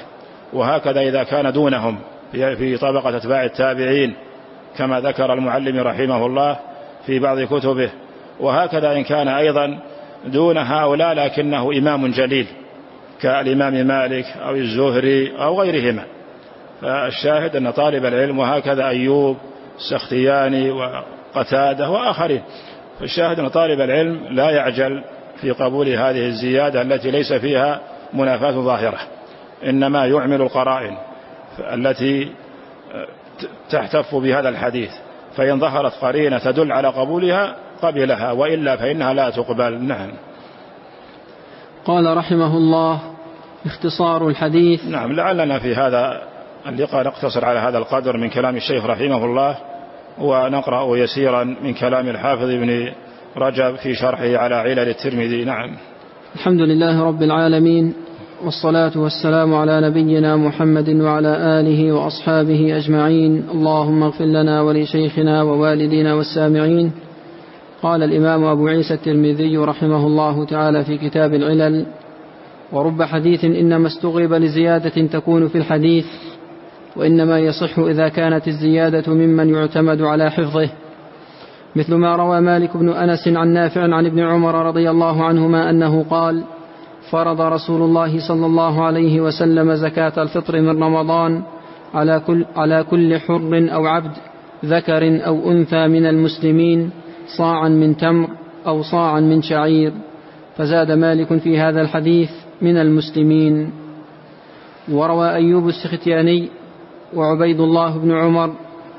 وهكذا إذا كان دونهم في طبقة أتباع التابعين كما ذكر المعلم رحمه الله في بعض كتبه، وهكذا إن كان أيضا دون هؤلاء لكنه إمام جليل كالإمام مالك أو الزهري أو غيرهما. فالشاهد أن طالب العلم، وهكذا أيوب السختياني وقتادة وآخرين، فالشاهد أن طالب العلم لا يعجل في قبول هذه الزيادة التي ليس فيها منافاة ظاهرة، إنما يعمل القرائن التي تحتف بهذا الحديث، فإن ظهرت قرينة تدل على قبولها قبلها، وإلا فإنها لا تقبل. نعم. قال رحمه الله: اختصار الحديث. نعم، لعلنا في هذا اللقاء نقتصر على هذا القدر من كلام الشيخ رحمه الله، ونقرأ يسيرا من كلام الحافظ ابن رجب في شرحه على علل الترمذي. نعم. الحمد لله رب العالمين، والصلاة والسلام على نبينا محمد وعلى آله وأصحابه أجمعين. اللهم اغفر لنا ولشيخنا ووالدينا والسامعين. قال الإمام أبو عيسى الترمذي رحمه الله تعالى في كتاب العلل: ورب حديث إنما استغرب لزيادة تكون في الحديث، وإنما يصح إذا كانت الزيادة ممن يعتمد على حفظه، مثل ما روى مالك بن أنس عن نافع عن ابن عمر رضي الله عنهما أنه قال: فرض رسول الله صلى الله عليه وسلم زكاة الفطر من رمضان على كل حر أو عبد ذكر أو أنثى من المسلمين صاعا من تمر أو صاعا من شعير، فزاد مالك في هذا الحديث من المسلمين. وروى أيوب السختياني وعبيد الله بن عمر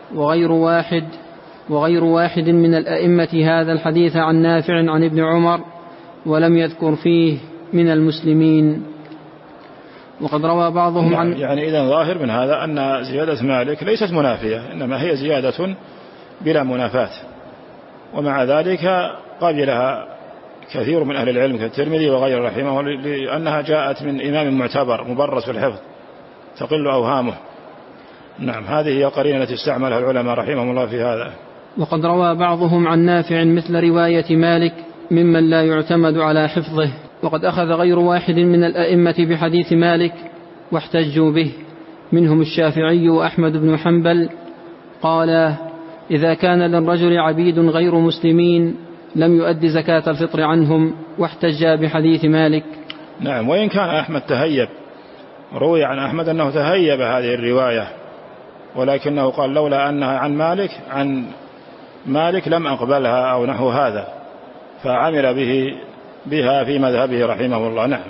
وغير واحد من الأئمة هذا الحديث عن نافع عن ابن عمر، ولم يذكر فيه من المسلمين. وقد روى بعضهم عن يعني إذن ظاهر من هذا أن زيادة مالك ليست منافية، إنما هي زيادة بلا منافاة، ومع ذلك قبلها كثير من أهل العلم كالترمذي وغيره رحمه، لأنها جاءت من إمام معتبر مبرز في الحفظ تقل أوهامه. نعم، هذه هي القرينة التي استعملها العلماء رحمهم الله في هذا. وقد روى بعضهم عن نافع مثل رواية مالك ممن لا يعتمد على حفظه. وقد أخذ غير واحد من الأئمة بحديث مالك واحتجوا به، منهم الشافعي وأحمد بن حنبل، قال: إذا كان للرجل عبيد غير مسلمين لم يؤد زكاة الفطر عنهم، واحتج بحديث مالك. نعم، وإن كان أحمد تهيب، روي عن أحمد أنه تهيب هذه الرواية، ولكنه قال لولا أنها عن مالك لم أقبلها أو نحو هذا، فعمل بها في مذهبه رحمه الله. نعم.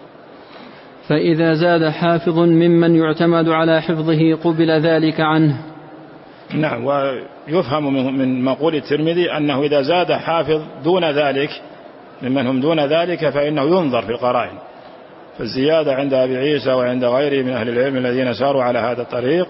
فإذا زاد حافظ ممن يعتمد على حفظه قبل ذلك عنه. نعم، ويفهم من مقول الترمذي أنه إذا زاد حافظ دون ذلك ممن هم دون ذلك فإنه ينظر في القرائن، فالزيادة عند أبي عيسى وعند غيره من أهل العلم الذين ساروا على هذا الطريق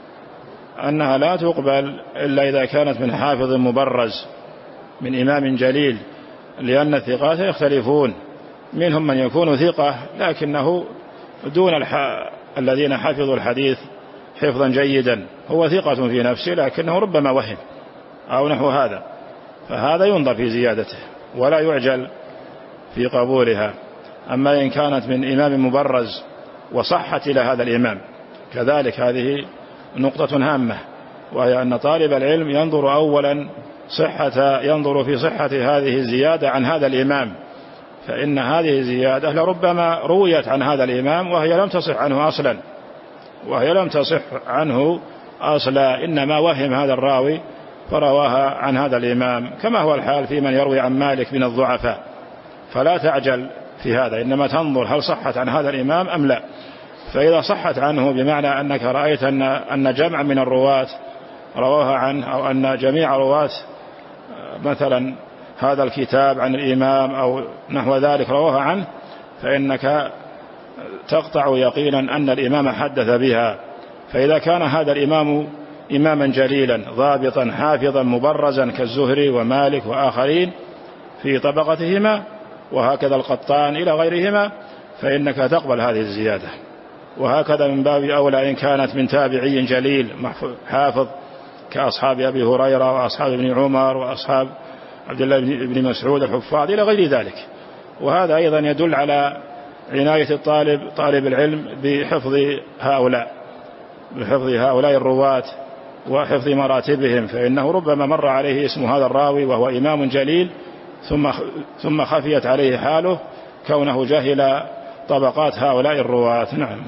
أنها لا تقبل إلا إذا كانت من حافظ مبرز من إمام جليل، لأن الثقات يختلفون، منهم من يكون ثقة لكنه دون الذين حفظوا الحديث حفظا جيدا، هو ثقة في نفسه لكنه ربما وهم أو نحو هذا، فهذا ينظر في زيادته ولا يعجل في قبولها. أما إن كانت من إمام مبرز وصحت إلى هذا الإمام كذلك، هذه نقطة هامة، وهي أن طالب العلم ينظر أولا ينظر في صحة هذه الزيادة عن هذا الإمام، فإن هذه الزيادة لربما رويت عن هذا الإمام وهي لم تصح عنه أصلا، إنما وهم هذا الراوي فرواها عن هذا الإمام، كما هو الحال في من يروي عن مالك من الضعفاء، فلا تعجل في هذا، إنما تنظر هل صحت عن هذا الإمام أم لا. فإذا صحت عنه بمعنى أنك رأيت أن جمع من الرواة رواها عنه، أو أن جميع رواة مثلا هذا الكتاب عن الإمام أو نحو ذلك رواها عنه، فإنك تقطع يقينا أن الإمام حدث بها. فإذا كان هذا الإمام إماما جليلا ضابطا حافظا مبرزا كالزهري ومالك وآخرين في طبقتهما، وهكذا القطان إلى غيرهما، فإنك تقبل هذه الزيادة. وهكذا من باب أولى إن كانت من تابعي جليل حافظ كأصحاب أبي هريرة وأصحاب ابن عمر وأصحاب عبد الله بن مسعود الحفاظ إلى غير ذلك. وهذا أيضا يدل على عناية طالب العلم بحفظ هؤلاء الرواة وحفظ مراتبهم، فإنه ربما مر عليه اسم هذا الراوي وهو إمام جليل ثم خفيت عليه حاله كونه جهل طبقات هؤلاء الرواة. نعم.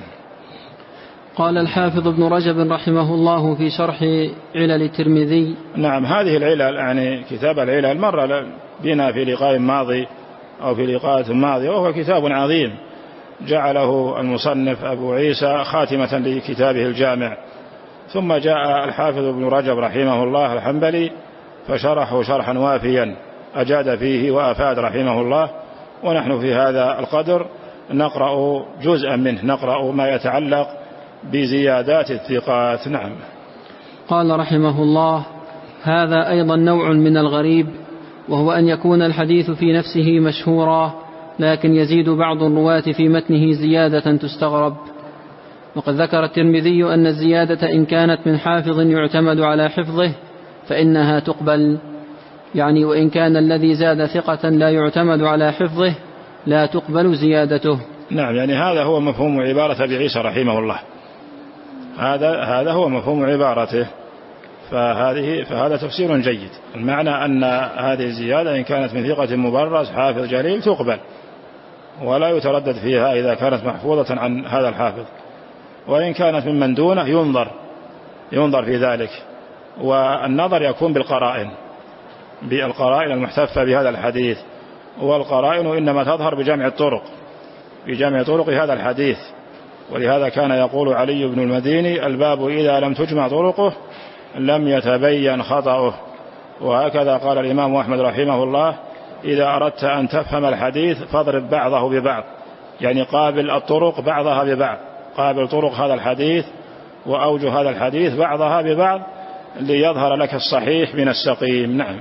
قال الحافظ ابن رجب رحمه الله في شرح علل الترمذي. نعم، هذه العلل يعني كتاب العلل مر بنا في لقاء ماضي أو في لقاءات ماضية، وهو كتاب عظيم جعله المصنف أبو عيسى خاتمة لكتابه الجامع، ثم جاء الحافظ ابن رجب رحمه الله الحنبلي فشرحه شرحا وافيا أجاد فيه وأفاد رحمه الله. ونحن في هذا القدر نقرأ جزءا منه، نقرأ ما يتعلق بزيادات الثقات. نعم. قال رحمه الله: هذا أيضا نوع من الغريب، وهو أن يكون الحديث في نفسه مشهورا لكن يزيد بعض الرواة في متنه زيادة تستغرب. وقد ذكر الترمذي أن الزيادة إن كانت من حافظ يعتمد على حفظه فإنها تقبل، يعني وإن كان الذي زاد ثقة لا يعتمد على حفظه لا تقبل زيادته. نعم، يعني هذا هو مفهوم عبارة أبي عيسى رحمه الله، هذا هو مفهوم عبارته، فهذا تفسير جيد. المعنى أن هذه الزيادة إن كانت من ثقة مبرز حافظ جليل تقبل ولا يتردد فيها إذا كانت محفوظة عن هذا الحافظ، وإن كانت ممن دونه ينظر في ذلك. والنظر يكون بالقرائن المحتفة بهذا الحديث، والقرائن إنما تظهر بجمع طرق هذا الحديث. ولهذا كان يقول علي بن المديني: الباب إذا لم تجمع طرقه لم يتبين خطأه. وهكذا قال الإمام أحمد رحمه الله: إذا أردت أن تفهم الحديث فاضرب بعضه ببعض، يعني قابل الطرق بعضها ببعض، قابل طرق هذا الحديث وأوجه هذا الحديث بعضها ببعض ليظهر لك الصحيح من السقيم. نعم.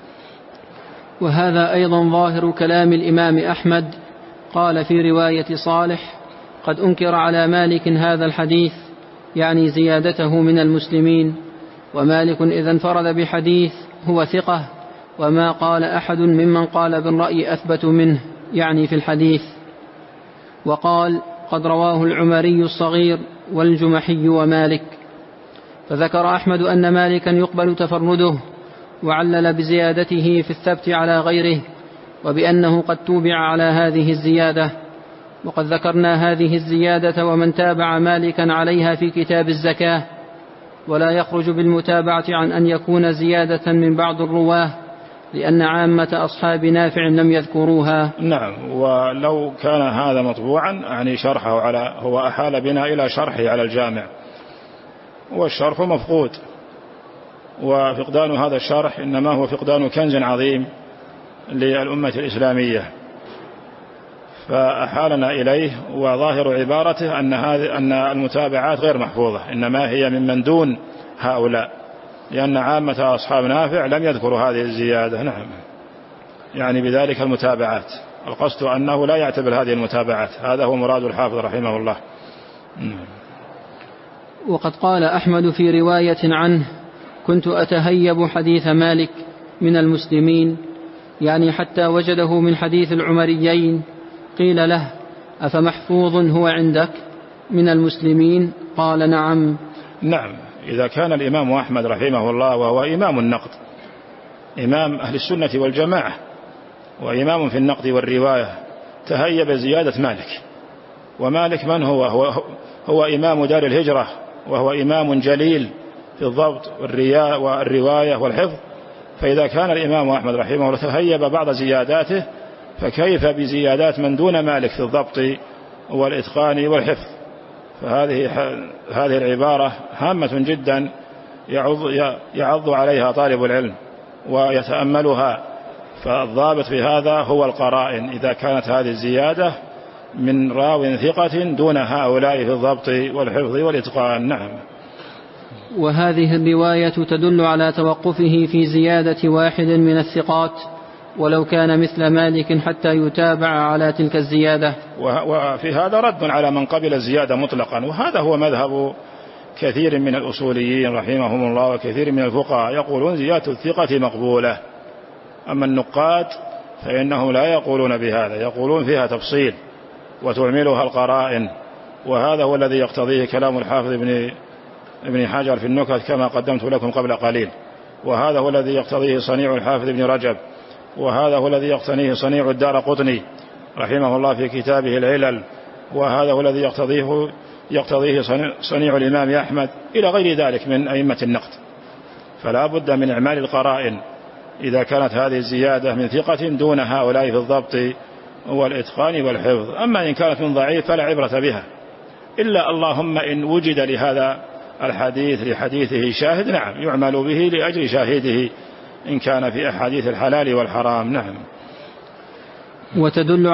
وهذا أيضا ظاهر كلام الإمام أحمد، قال في رواية صالح: قد أنكر على مالك هذا الحديث، يعني زيادته من المسلمين، ومالك إذا انفرد بحديث هو ثقة، وما قال أحد ممن قال بالرأي أثبت منه، يعني في الحديث. وقال: قد رواه العمري الصغير والجمحي ومالك. فذكر أحمد أن مالكا يقبل تفرده، وعلل بزيادته في الثبت على غيره، وبأنه قد توبع على هذه الزيادة. وقد ذكرنا هذه الزيادة ومن تابع مالكا عليها في كتاب الزكاة، ولا يخرج بالمتابعة عن أن يكون زيادة من بعض الرواه، لأن عامة أصحاب نافع لم يذكروها. نعم. ولو كان هذا مطبوعا يعني شرحه هو أحال بنا إلى شرحه على الجامع، والشرح مفقود، وفقدان هذا الشرح إنما هو فقدان كنز عظيم للأمة الإسلامية، فأحالنا إليه. وظاهر عبارته أن المتابعات غير محفوظة، إنما هي ممن دون هؤلاء، لأن عامة أصحاب نافع لم يذكروا هذه الزيادة. نعم، يعني بذلك المتابعات، القصد أنه لا يعتبر هذه المتابعات، هذا هو مراد الحافظ رحمه الله. وقد قال أحمد في رواية عنه: كنت أتهيب حديث مالك من المسلمين، يعني حتى وجده من حديث العمريين. قيل له: أفمحفوظ هو عندك من المسلمين؟ قال: نعم. نعم، إذا كان الإمام أحمد رحمه الله وهو إمام النقد، إمام أهل السنة والجماعة، وإمام في النقد والرواية، تهيب زيادة مالك. ومالك من هو إمام دار الهجرة، وهو إمام جليل في الضبط والرواية والحفظ. فإذا كان الإمام أحمد رحمه الله تهيب بعض زياداته، فكيف بزيادات من دون مالك في الضبط والإتقان والحفظ؟ هذه العبارة هامة جدا يعض عليها طالب العلم ويتأملها. فالضابط في هذا هو القرائن، إذا كانت هذه الزيادة من راو ثقة دون هؤلاء في الضبط والحفظ والإتقان. نعم. وهذه الرواية تدل على توقفه في زيادة واحد من الثقات ولو كان مثل مالك حتى يتابع على تلك الزيادة. وفي هذا رد على من قبل الزيادة مطلقا، وهذا هو مذهب كثير من الأصوليين رحمهم الله وكثير من الفقهاء، يقولون زيادة الثقة مقبولة. أما النقاد فإنهم لا يقولون بهذا، يقولون فيها تفصيل وتعملها القرائن، وهذا هو الذي يقتضيه كلام الحافظ ابن حجر في النكت كما قدمت لكم قبل قليل، وهذا هو الذي يقتضيه صنيع الحافظ ابن رجب، وهذا هو الذي يقتضيه صنيع الدارقطني رحمه الله في كتابه العلل، وهذا هو الذي يقتضيه صنيع الإمام أحمد إلى غير ذلك من أئمة النقد. فلا بد من إعمال القرائن إذا كانت هذه الزيادة من ثقة دون هؤلاء في الضبط والإتقان والحفظ. أما إن كانت من ضعيف فلا عبرة بها، إلا اللهم إن وجد لهذا الحديث لحديثه شاهد، نعم يعمل به لأجل شاهده إن كان في أحاديث الحلال والحرام. نعم. وتدل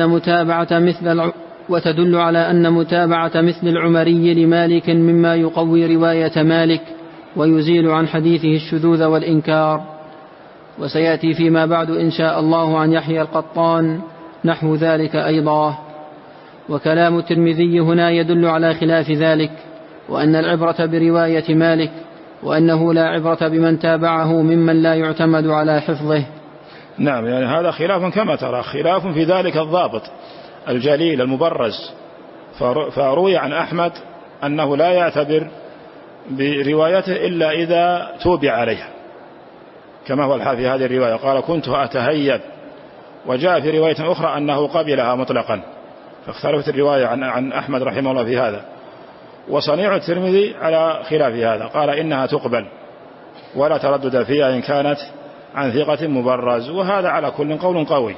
على أن متابعة مثل العمري لمالك مما يقوي رواية مالك ويزيل عن حديثه الشذوذ والإنكار. وسيأتي فيما بعد إن شاء الله عن يحيى القطان نحو ذلك أيضا. وكلام الترمذي هنا يدل على خلاف ذلك، وأن العبرة برواية مالك، وأنه لا عبرة بمن تابعه ممن لا يعتمد على حفظه. نعم، يعني هذا خلاف كما ترى، خلاف في ذلك الضابط الجليل المبرز. فروي عن أحمد أنه لا يعتبر بروايته إلا إذا توبع عليها، كما هو الحال في هذه الرواية، قال كنت أتهيب. وجاء في رواية أخرى أنه قبلها مطلقا، فاختلفت الرواية عن أحمد رحمه الله في هذا. وصنيع الترمذي على خلاف هذا، قال إنها تقبل ولا تردد فيها إن كانت عن ثقة مبرز. وهذا على كل قول قوي،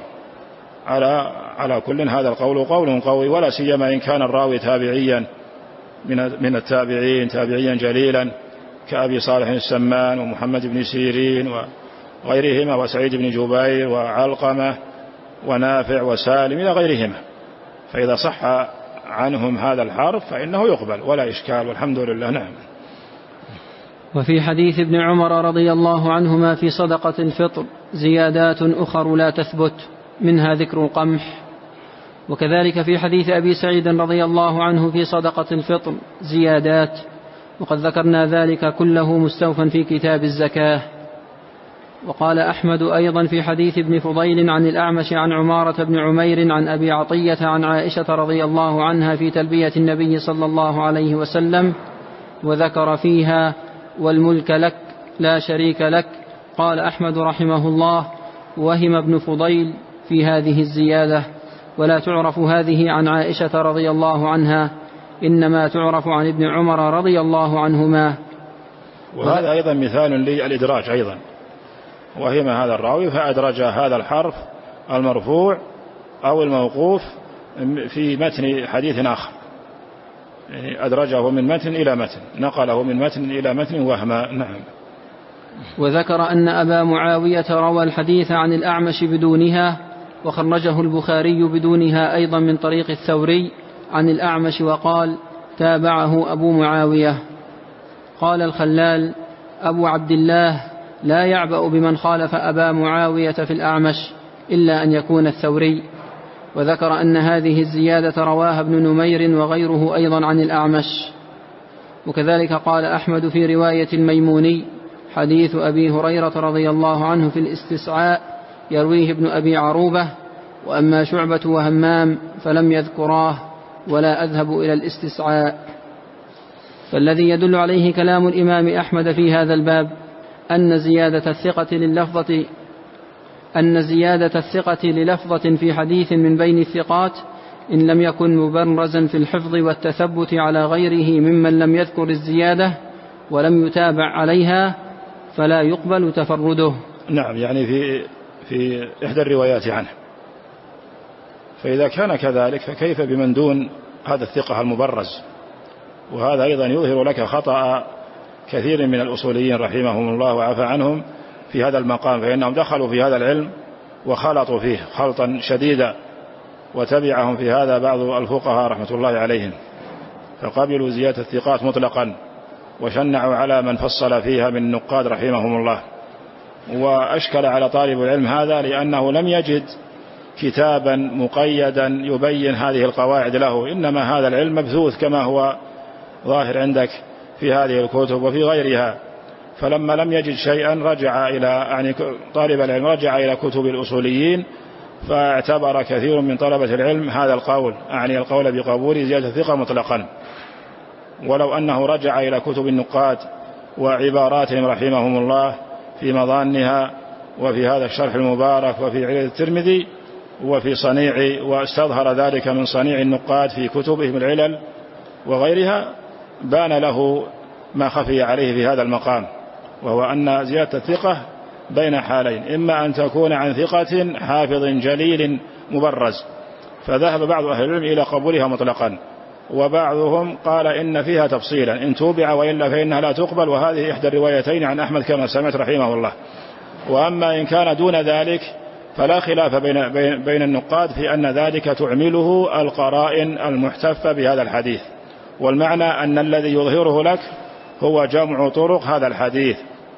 على كل هذا القول قول قوي، ولا سيما إن كان الراوي تابعيا من التابعين، تابعيا جليلا كأبي صالح السمان ومحمد بن سيرين وغيرهما، وسعيد بن جبير وعلقمة ونافع وسالم إلى غيرهما. فإذا صح عنهم هذا الحرف فإنه يقبل ولا إشكال، والحمد لله. نعم. وفي حديث ابن عمر رضي الله عنهما في صدقة الفطر زيادات أخر لا تثبت، منها ذكر القمح. وكذلك في حديث أبي سعيد رضي الله عنه في صدقة الفطر زيادات، وقد ذكرنا ذلك كله مستوفا في كتاب الزكاة. وقال أحمد أيضا في حديث ابن فضيل عن الأعمش عن عمارة بن عمير عن أبي عطية عن عائشة رضي الله عنها في تلبية النبي صلى الله عليه وسلم، وذكر فيها والملك لك لا شريك لك. قال أحمد رحمه الله وهم ابن فضيل في هذه الزيادة، ولا تعرف هذه عن عائشة رضي الله عنها، إنما تعرف عن ابن عمر رضي الله عنهما. وهذا أيضا مثال للإدراج أيضا، وهم هذا الراوي فأدرج هذا الحرف المرفوع أو الموقوف في متن حديث آخر، يعني أدرجه من متن إلى متن، نقله من متن إلى متن وهما. نعم. وذكر أن أبا معاوية روى الحديث عن الأعمش بدونها، وخرجه البخاري بدونها أيضا من طريق الثوري عن الأعمش، وقال تابعه أبو معاوية. قال الخلال أبو عبد الله لا يعبأ بمن خالف أبا معاوية في الأعمش إلا أن يكون الثوري. وذكر أن هذه الزيادة رواها ابن نمير وغيره أيضا عن الأعمش. وكذلك قال أحمد في رواية الميموني حديث أبي هريرة رضي الله عنه في الاستسعاء يرويه ابن أبي عروبة، وأما شعبة وهمام فلم يذكراه ولا أذهب إلى الاستسعاء. فالذي يدل عليه كلام الإمام أحمد في هذا الباب أن زيادة الثقة للفظة في حديث من بين الثقات إن لم يكن مبرزا في الحفظ والتثبت على غيره ممن لم يذكر الزيادة ولم يتابع عليها فلا يقبل تفرده. نعم، يعني في إحدى الروايات عنه. فإذا كان كذلك فكيف بمن دون هذا الثقة المبرز؟ وهذا أيضا يظهر لك خطأ كثير من الأصوليين رحمهم الله وعفى عنهم في هذا المقام، فإنهم دخلوا في هذا العلم وخلطوا فيه خلطا شديدا، وتبعهم في هذا بعض الفقهاء رحمة الله عليهم، فقبلوا زيادة الثقات مطلقا وشنعوا على من فصل فيها من النقاد رحمهم الله. وأشكل على طالب العلم هذا لأنه لم يجد كتابا مقيدا يبين هذه القواعد له، إنما هذا العلم مبثوث كما هو ظاهر عندك في هذه الكتب وفي غيرها. فلما لم يجد شيئا رجع إلى طالب العلم رجع إلى كتب الأصوليين فاعتبر كثير من طلبة العلم هذا القول، أعني القول بقبول زيادة الثقة مطلقا، ولو أنه رجع إلى كتب النقاد وعباراتهم رحمهم الله في مظانها وفي هذا الشرح المبارك وفي علل الترمذي وفي صنيع، واستظهر ذلك من صنيع النقاد في كتبهم العلل وغيرها، بان له ما خفي عليه في هذا المقام، وهو أن زيادة الثقة بين حالين: إما أن تكون عن ثقة حافظ جليل مبرز، فذهب بعض أهل العلم إلى قبولها مطلقا، وبعضهم قال إن فيها تفصيلا إن توبع وإلا فإنها لا تقبل، وهذه إحدى الروايتين عن أحمد كما سمعت رحمه الله. وأما إن كان دون ذلك فلا خلاف بين النقاد في أن ذلك تعمله القرائن المحتفة بهذا الحديث، والمعنى أن الذي يظهره لك هو جمع طرق هذا الحديث،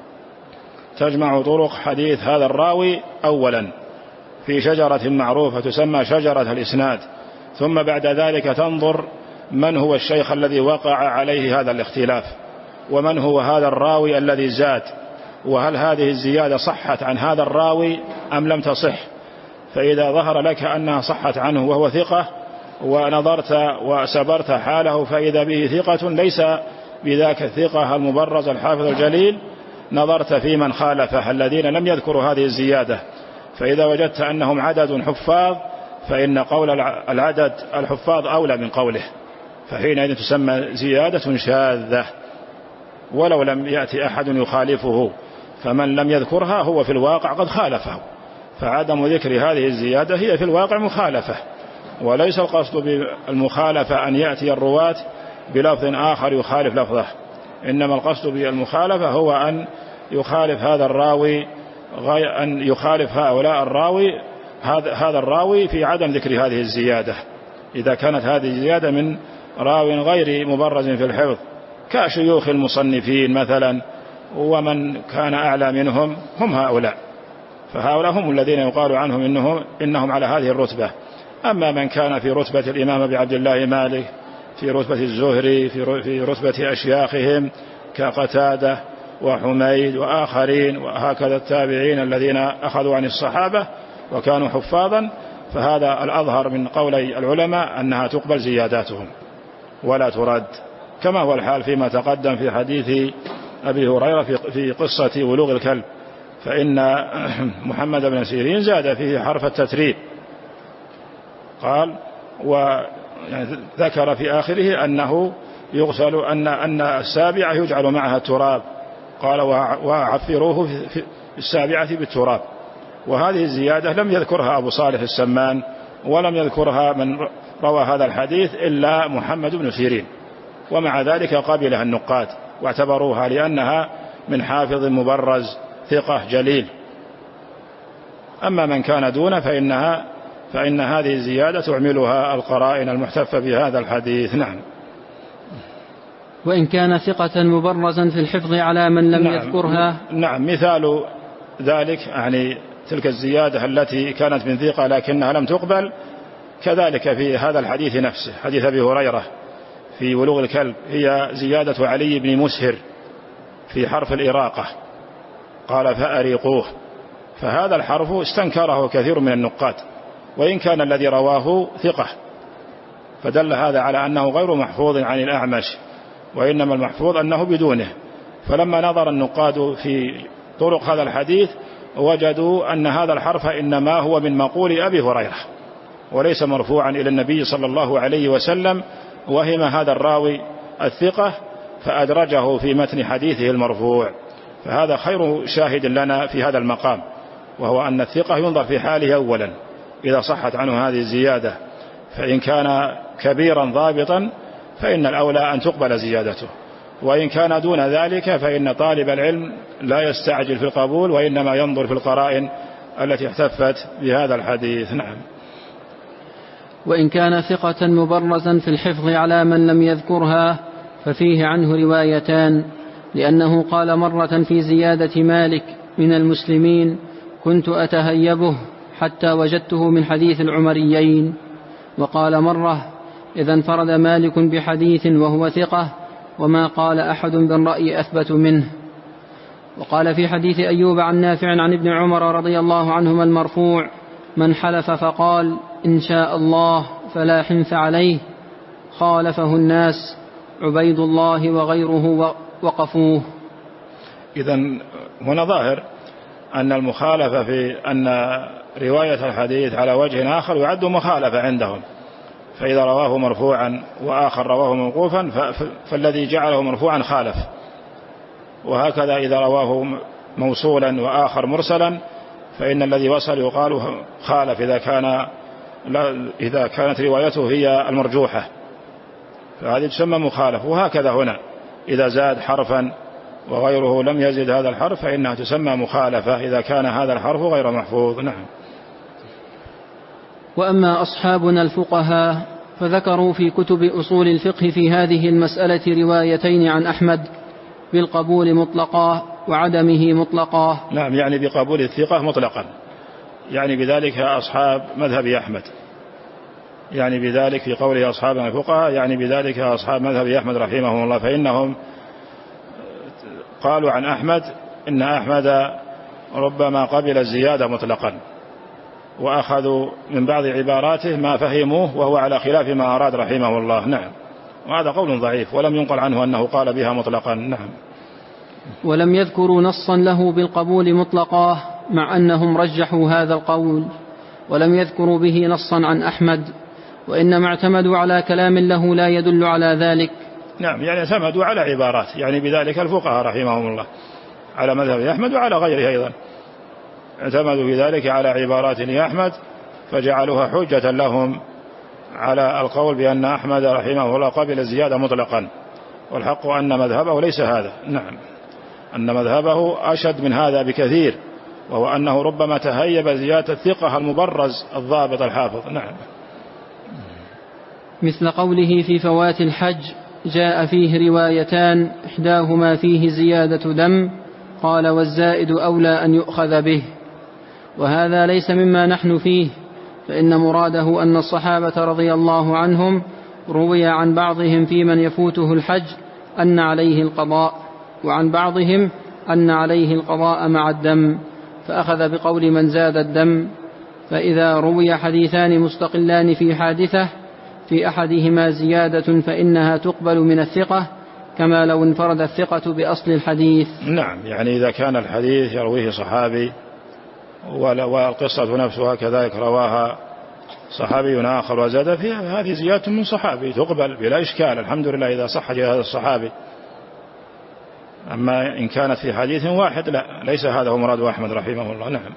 تجمع طرق حديث هذا الراوي أولا في شجرة معروفة تسمى شجرة الإسناد، ثم بعد ذلك تنظر من هو الشيخ الذي وقع عليه هذا الاختلاف، ومن هو هذا الراوي الذي زاد، وهل هذه الزيادة صحت عن هذا الراوي أم لم تصح. فإذا ظهر لك أنها صحت عنه وهو ثقة، ونظرت وسبرت حاله فإذا به ثقة ليس بذاك الثقة المبرز الحافظ الجليل، نظرت في من خالفه الذين لم يذكروا هذه الزيادة، فإذا وجدت أنهم عدد حفاظ فإن قول العدد الحفاظ أولى من قوله، فحينئذ تسمى زيادة شاذة ولو لم يأتي أحد يخالفه، فمن لم يذكرها هو في الواقع قد خالفه، فعدم ذكر هذه الزيادة هي في الواقع مخالفة، وليس القصد بالمخالفة أن يأتي الرواة بلفظ آخر يخالف لفظه، إنما القصد بالمخالفة هو أن يخالف هذا الراوي، أن يخالف هؤلاء هذا الراوي في عدم ذكر هذه الزيادة، إذا كانت هذه الزيادة من راو غير مبرز في الحفظ كشيوخ المصنفين مثلا، ومن كان أعلى منهم هم هؤلاء، فهؤلاء هم الذين يقال عنهم إنهم على هذه الرتبة. أما من كان في رتبة الإمام أبي عبد الله مالك، في رتبة الزهري، في رتبة أشياخهم كقتادة وحميد وآخرين، وهكذا التابعين الذين أخذوا عن الصحابة وكانوا حفاظا، فهذا الأظهر من قولي العلماء أنها تقبل زياداتهم ولا ترد، كما هو الحال فيما تقدم في حديث أبي هريرة في قصة ولوغ الكلب، فإن محمد بن سيرين زاد فيه حرف التتريب، قال وذكر في آخره أنه يغسل أن السابعة يجعل معها التراب، قال وعفروه في السابعة بالتراب، وهذه الزيادة لم يذكرها أبو صالح السمان ولم يذكرها من روى هذا الحديث إلا محمد بن سيرين، ومع ذلك قبلها النقاد واعتبروها لأنها من حافظ مبرز ثقة جليل. أما من كان دون فإن هذه الزيادة تعملها القرائن المحتفة بهذا الحديث. نعم. وإن كان ثقة مبرزا في الحفظ على من لم يذكرها. نعم، مثال ذلك يعني تلك الزيادة التي كانت من ثقة لكنها لم تقبل، كذلك في هذا الحديث نفسه، حديث أبي هريرة في ولوغ الكلب، هي زيادة علي بن مسهر في حرف الإراقة، قال فأريقوه، فهذا الحرف استنكره كثير من النقاد، وإن كان الذي رواه ثقة، فدل هذا على أنه غير محفوظ عن الأعمش، وإنما المحفوظ أنه بدونه. فلما نظر النقاد في طرق هذا الحديث وجدوا أن هذا الحرف إنما هو من مقول أبي هريرة وليس مرفوعا إلى النبي صلى الله عليه وسلم، وهم هذا الراوي الثقة فأدرجه في متن حديثه المرفوع، فهذا خير شاهد لنا في هذا المقام، وهو أن الثقة ينظر في حاله أولا إذا صحت عنه هذه الزيادة، فإن كان كبيرا ضابطا فإن الأولى أن تقبل زيادته، وإن كان دون ذلك فإن طالب العلم لا يستعجل في القبول، وإنما ينظر في القرائن التي احتفت بهذا الحديث. نعم. وإن كان ثقة مبرزا في الحفظ على من لم يذكرها ففيه عنه روايتان، لأنه قال مرة في زيادة مالك من المسلمين كنت أتهيبه حتى وجدته من حديث العمريين، وقال مرة إذا انفرد مالك بحديث وهو ثقة وما قال أحد بالرأي أثبت منه. وقال في حديث أيوب عن نافع عن ابن عمر رضي الله عنهما المرفوع من حلف فقال إن شاء الله فلا حنث عليه خالفه الناس عبيد الله وغيره وقفوه. إذن هنا ظاهر أن المخالفة في أن رواية الحديث على وجه آخر يعد مخالفة عندهم، فإذا رواه مرفوعا وآخر رواه موقوفا فالذي جعله مرفوعا خالف، وهكذا إذا رواه موصولا وآخر مرسلا فإن الذي وصل يقال خالف إذا كانت روايته هي المرجوحة، فهذه تسمى مخالف. وهكذا هنا إذا زاد حرفا وغيره لم يزد هذا الحرف فإنها تسمى مخالفة إذا كان هذا الحرف غير محفوظ. نعم. وأما أصحابنا الفقهاء فذكروا في كتب أصول الفقه في هذه المسألة روايتين عن أحمد بالقبول مطلقا وعدمه مطلقا. نعم، يعني بقبول الثقة مطلقا، يعني بذلك أصحاب مذهب أحمد، يعني بذلك في قوله أصحابنا الفقهاء يعني بذلك أصحاب مذهب أحمد رحمهم الله، فإنهم قالوا عن أحمد إن أحمد ربما قبل الزيادة مطلقا، وأخذوا من بعض عباراته ما فهموه وهو على خلاف ما أراد رحمه الله. نعم، وهذا قول ضعيف ولم ينقل عنه أنه قال بها مطلقا. نعم. ولم يذكروا نصا له بالقبول مطلقا مع أنهم رجحوا هذا القول، ولم يذكروا به نصا عن أحمد، وإنما اعتمدوا على كلام له لا يدل على ذلك. نعم، يعني اعتمدوا على عبارات، يعني بذلك الفقهاء رحمهم الله على مذهب أحمد وعلى غيره أيضا اعتمدوا بذلك على عبارات لأحمد فجعلوها حجة لهم على القول بأن أحمد رحمه الله قبل الزيادة مطلقا، والحق أن مذهبه ليس هذا. نعم، أن مذهبه أشد من هذا بكثير، وهو أنه ربما تهيب زيادة الثقة المبرز الضابط الحافظ. نعم. مثل قوله في فوات الحج جاء فيه روايتان إحداهما فيه زيادة دم قال والزائد أولى أن يؤخذ به، وهذا ليس مما نحن فيه، فإن مراده أن الصحابة رضي الله عنهم روي عن بعضهم في من يفوته الحج أن عليه القضاء، وعن بعضهم أن عليه القضاء مع الدم، فأخذ بقول من زاد الدم. فإذا روي حديثان مستقلان في حادثة في أحدهما زيادة فإنها تقبل من الثقة كما لو انفرد الثقة بأصل الحديث. نعم، يعني إذا كان الحديث يرويه صحابي والقصة نفسها كذلك رواها صحابي آخر وزاد فيها، هذه زيادة من صحابي تقبل بلا إشكال، الحمد لله إذا صح هذا الصحابي. أما إن كانت في حديث واحد لا، ليس هذا هو مراد أحمد رحمه الله. نعم.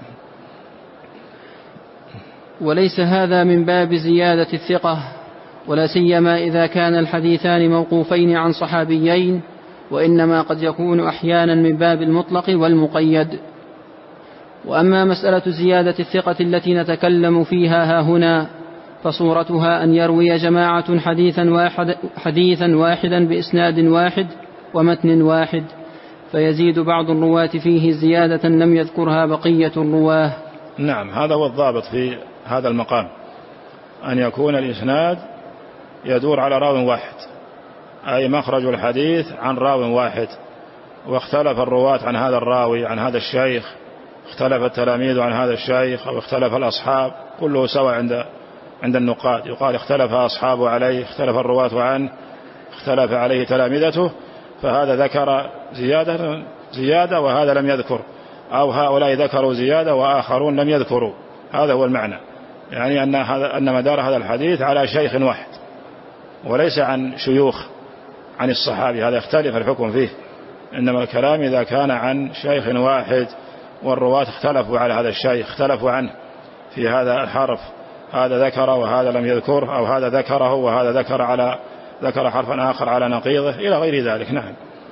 وليس هذا من باب زيادة الثقة، ولا سيما إذا كان الحديثان موقوفين عن صحابيين، وإنما قد يكون أحيانا من باب المطلق والمقيد. وأما مسألة زيادة الثقة التي نتكلم فيها هنا فصورتها أن يروي جماعة حديثا واحدا بإسناد واحد ومتن واحد، فيزيد بعض الرواة فيه زيادة لم يذكرها بقية الرواه. نعم، هذا هو الضابط في هذا المقام، أن يكون الإسناد يدور على راو واحد، أي مخرج الحديث عن راو واحد، واختلف الرواة عن هذا الراوي عن هذا الشيخ، اختلف التلاميذ عن هذا الشيخ، أو اختلف الأصحاب، كله سواء عند النقاد، يقال اختلف أصحابه عليه، اختلف الرواة عنه، اختلف عليه تلامذته، فهذا ذكر زيادة وهذا لم يذكر، أو هؤلاء ذكروا زيادة وآخرون لم يذكروا. هذا هو المعنى، يعني أن مدار هذا الحديث على شيخ واحد وليس عن شيوخ عن الصحابي، هذا يختلف الحكم فيه. إنما الكلام إذا كان عن شيخ واحد والرواة اختلفوا على هذا الشيخ، اختلفوا عنه في هذا الحرف، هذا ذكر وهذا لم يذكر، أو هذا ذكره وهذا ذكر حرفا آخر على نقيضه إلى غير ذلك. نعم.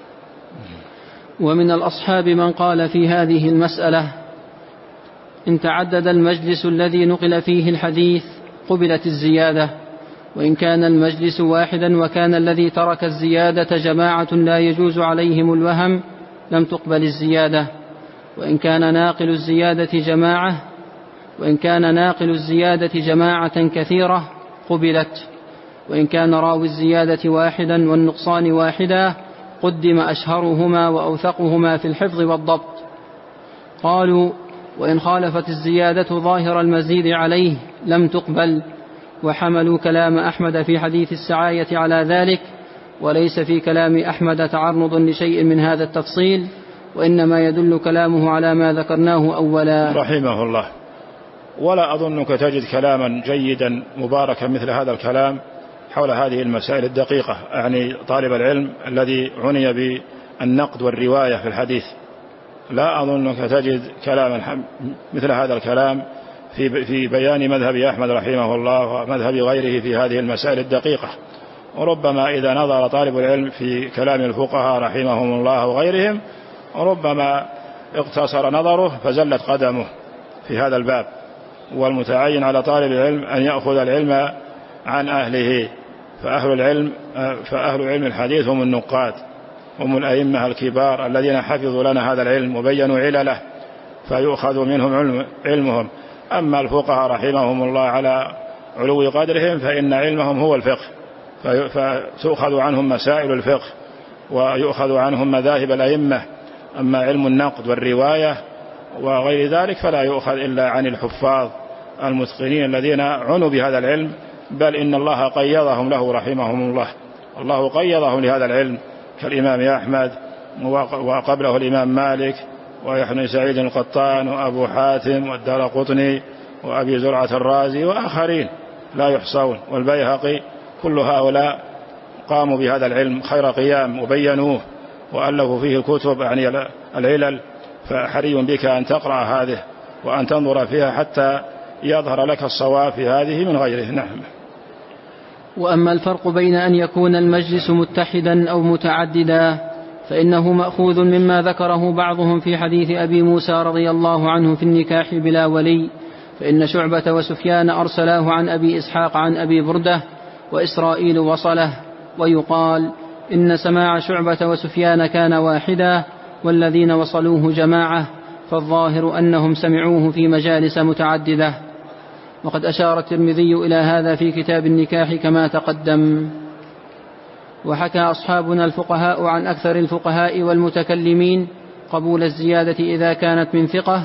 ومن الأصحاب من قال في هذه المسألة إن تعدد المجلس الذي نقل فيه الحديث قبلت الزيادة، وإن كان المجلس واحدا وكان الذي ترك الزيادة جماعة لا يجوز عليهم الوهم لم تقبل الزيادة، وإن كان ناقل الزيادة جماعة كثيرة قبلت، وإن كان راوي الزيادة واحدا والنقصان واحدا قدم أشهرهما وأوثقهما في الحفظ والضبط. قالوا وإن خالفت الزيادة ظاهر المزيد عليه لم تقبل. وحملوا كلام أحمد في حديث السعاية على ذلك، وليس في كلام أحمد تعرض لشيء من هذا التفصيل، وإنما يدل كلامه على ما ذكرناه أولا رحمه الله. ولا أظنك تجد كلاما جيدا مباركا مثل هذا الكلام حول هذه المسائل الدقيقة، يعني طالب العلم الذي عني بالنقد والرواية في الحديث، لا أظنك تجد كلاما مثل هذا الكلام في بيان مذهب أحمد رحمه الله ومذهب غيره في هذه المسائل الدقيقة. وربما إذا نظر طالب العلم في كلام الفقهاء رحمهم الله وغيرهم ربما اقتصر نظره فزلت قدمه في هذا الباب. والمتعين على طالب العلم أن يأخذ العلم عن أهله، فأهل علم الحديث هم النقاد، هم الأئمة الكبار الذين حفظوا لنا هذا العلم وبينوا علله فيؤخذ منهم علمهم. أما الفقهاء رحمهم الله على علو قدرهم فإن علمهم هو الفقه، فتؤخذ عنهم مسائل الفقه ويؤخذ عنهم مذاهب الأئمة. أما علم النقد والرواية وغير ذلك فلا يؤخذ إلا عن الحفاظ المتقنين الذين عنوا بهذا العلم، بل إن الله قيضهم له رحمهم الله. الله قيضهم لهذا العلم كالإمام أحمد وقبله الإمام مالك ويحيى بن سعيد القطان وأبو حاتم والدارقطني وأبي زرعة الرازي وآخرين لا يحصون والبيهقي. كل هؤلاء قاموا بهذا العلم خير قيام وبينوه وألفوا فيه الكتب يعني العلل. فحري بك أن تقرأ هذه وأن تنظر فيها حتى يظهر لك الصواب في هذه من غيره. نعم. وأما الفرق بين أن يكون المجلس متحدا أو متعددا فإنه مأخوذ مما ذكره بعضهم في حديث أبي موسى رضي الله عنه في النكاح بلا ولي، فإن شعبة وسفيان أرسلاه عن أبي إسحاق عن أبي بردة وإسرائيل وصله. ويقال إن سماع شعبة وسفيان كان واحدا والذين وصلوه جماعة، فالظاهر أنهم سمعوه في مجالس متعددة. وقد أشار الترمذي إلى هذا في كتاب النكاح كما تقدم. وحكى أصحابنا الفقهاء عن أكثر الفقهاء والمتكلمين قبول الزيادة إذا كانت من ثقة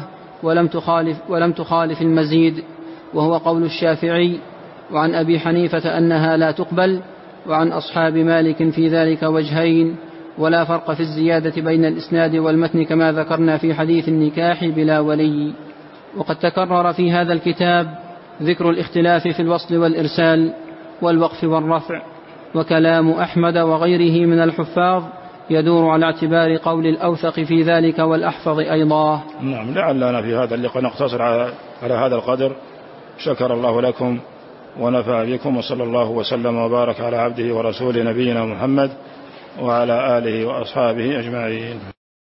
ولم تخالف المزيد، وهو قول الشافعي، وعن أبي حنيفة أنها لا تقبل، وعن أصحاب مالك في ذلك وجهين، ولا فرق في الزيادة بين الإسناد والمتن كما ذكرنا في حديث النكاح بلا ولي. وقد تكرر في هذا الكتاب ذكر الاختلاف في الوصل والإرسال والوقف والرفع، وكلام أحمد وغيره من الحفاظ يدور على اعتبار قول الأوثق في ذلك والأحفظ أيضا. نعم. لعلنا في هذا اللقاء نقتصر على هذا القدر. شكر الله لكم ونفع بكم، وصلى الله وسلم وبارك على عبده ورسوله نبينا محمد وعلى آله وأصحابه أجمعين.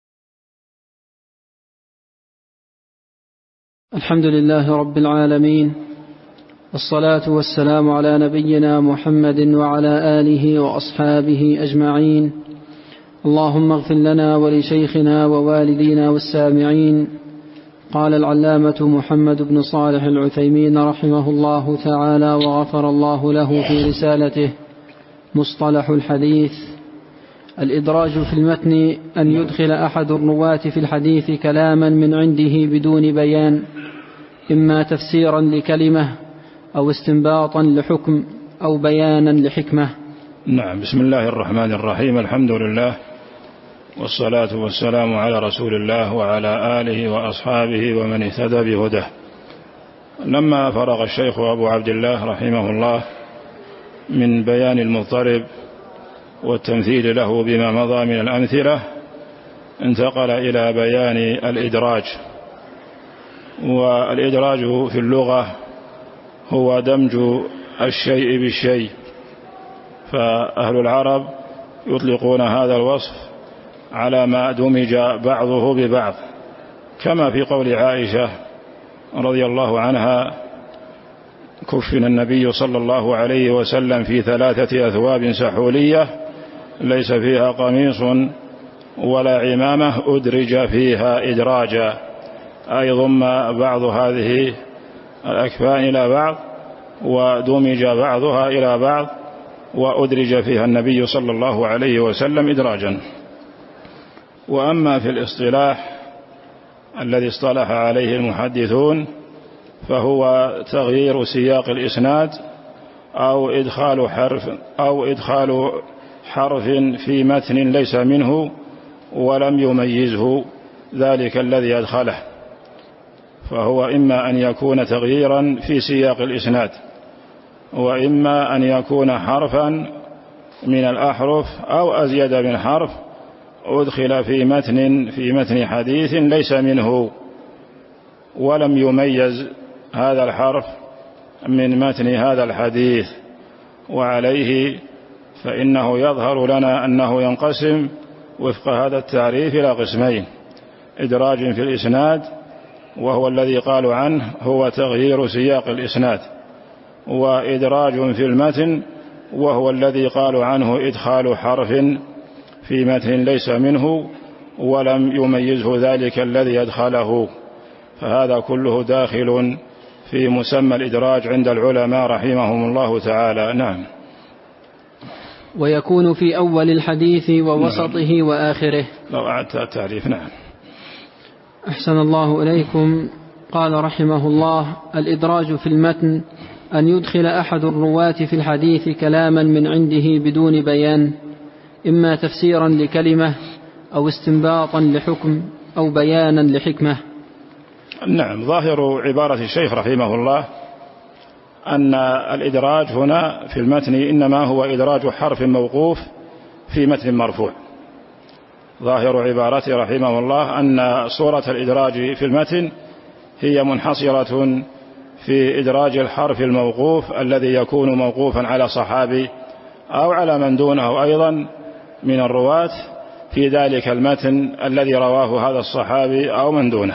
الحمد لله رب العالمين، والصلاة والسلام على نبينا محمد وعلى آله وأصحابه أجمعين. اللهم اغفر لنا ولشيخنا ووالدينا والسامعين. قال العلامة محمد بن صالح العثيمين رحمه الله تعالى وغفر الله له في رسالته مصطلح الحديث: الإدراج في المتن أن يدخل أحد الرواة في الحديث كلاما من عنده بدون بيان، إما تفسيرا لكلمة أو استنباطا لحكم أو بيانا لحكمة. نعم. بسم الله الرحمن الرحيم. الحمد لله والصلاة والسلام على رسول الله وعلى آله وأصحابه ومن اهتدى بهداه. لما فرغ الشيخ أبو عبد الله رحمه الله من بيان المضطرب والتمثيل له بما مضى من الأمثلة انتقل إلى بيان الإدراج. والإدراج في اللغة هو دمج الشيء بالشيء، فأهل العرب يطلقون هذا الوصف على ما دمج بعضه ببعض، كما في قول عائشة رضي الله عنها: كفن النبي صلى الله عليه وسلم في 3 أثواب سحولية ليس فيها قميص ولا عمامة أدرج فيها إدراجا، أي ضم بعض هذه الأكفان إلى بعض ودمج بعضها إلى بعض وأدرج فيها النبي صلى الله عليه وسلم إدراجا. وأما في الاصطلاح الذي اصطلح عليه المحدثون فهو تغيير سياق الإسناد أو إدخال حرف في متن ليس منه ولم يميزه ذلك الذي أدخله، فهو إما أن يكون تغييرا في سياق الإسناد، وإما أن يكون حرفا من الأحرف أو أزيد من حرف أدخل في متن حديث ليس منه ولم يميز هذا الحرف من متن هذا الحديث. وعليه فإنه يظهر لنا أنه ينقسم وفق هذا التعريف إلى قسمين: إدراج في الإسناد وهو الذي قالوا عنه هو تغيير سياق الإسناد، وإدراج في المتن وهو الذي قالوا عنه إدخال حرف في متن ليس منه ولم يميزه ذلك الذي أدخله، فهذا كله داخل في مسمى الإدراج عند العلماء رحمهم الله تعالى. نعم. ويكون في أول الحديث ووسطه نعم. وآخره. لو أعدت التعريف. نعم. أحسن الله إليكم. قال رحمه الله: الإدراج في المتن أن يدخل أحد الرواة في الحديث كلاما من عنده بدون بيان، إما تفسيرا لكلمة أو استنباطا لحكم أو بيانا لحكمة. نعم. ظاهر عبارة الشيخ رحمه الله أن الإدراج هنا في المتن إنما هو إدراج حرف موقوف في متن مرفوع. ظاهر عبارته رحمه الله أن صورة الإدراج في المتن هي منحصرة في إدراج الحرف الموقوف الذي يكون موقوفا على صحابي أو على من دونه أيضا من الرواة في ذلك المتن الذي رواه هذا الصحابي أو من دونه.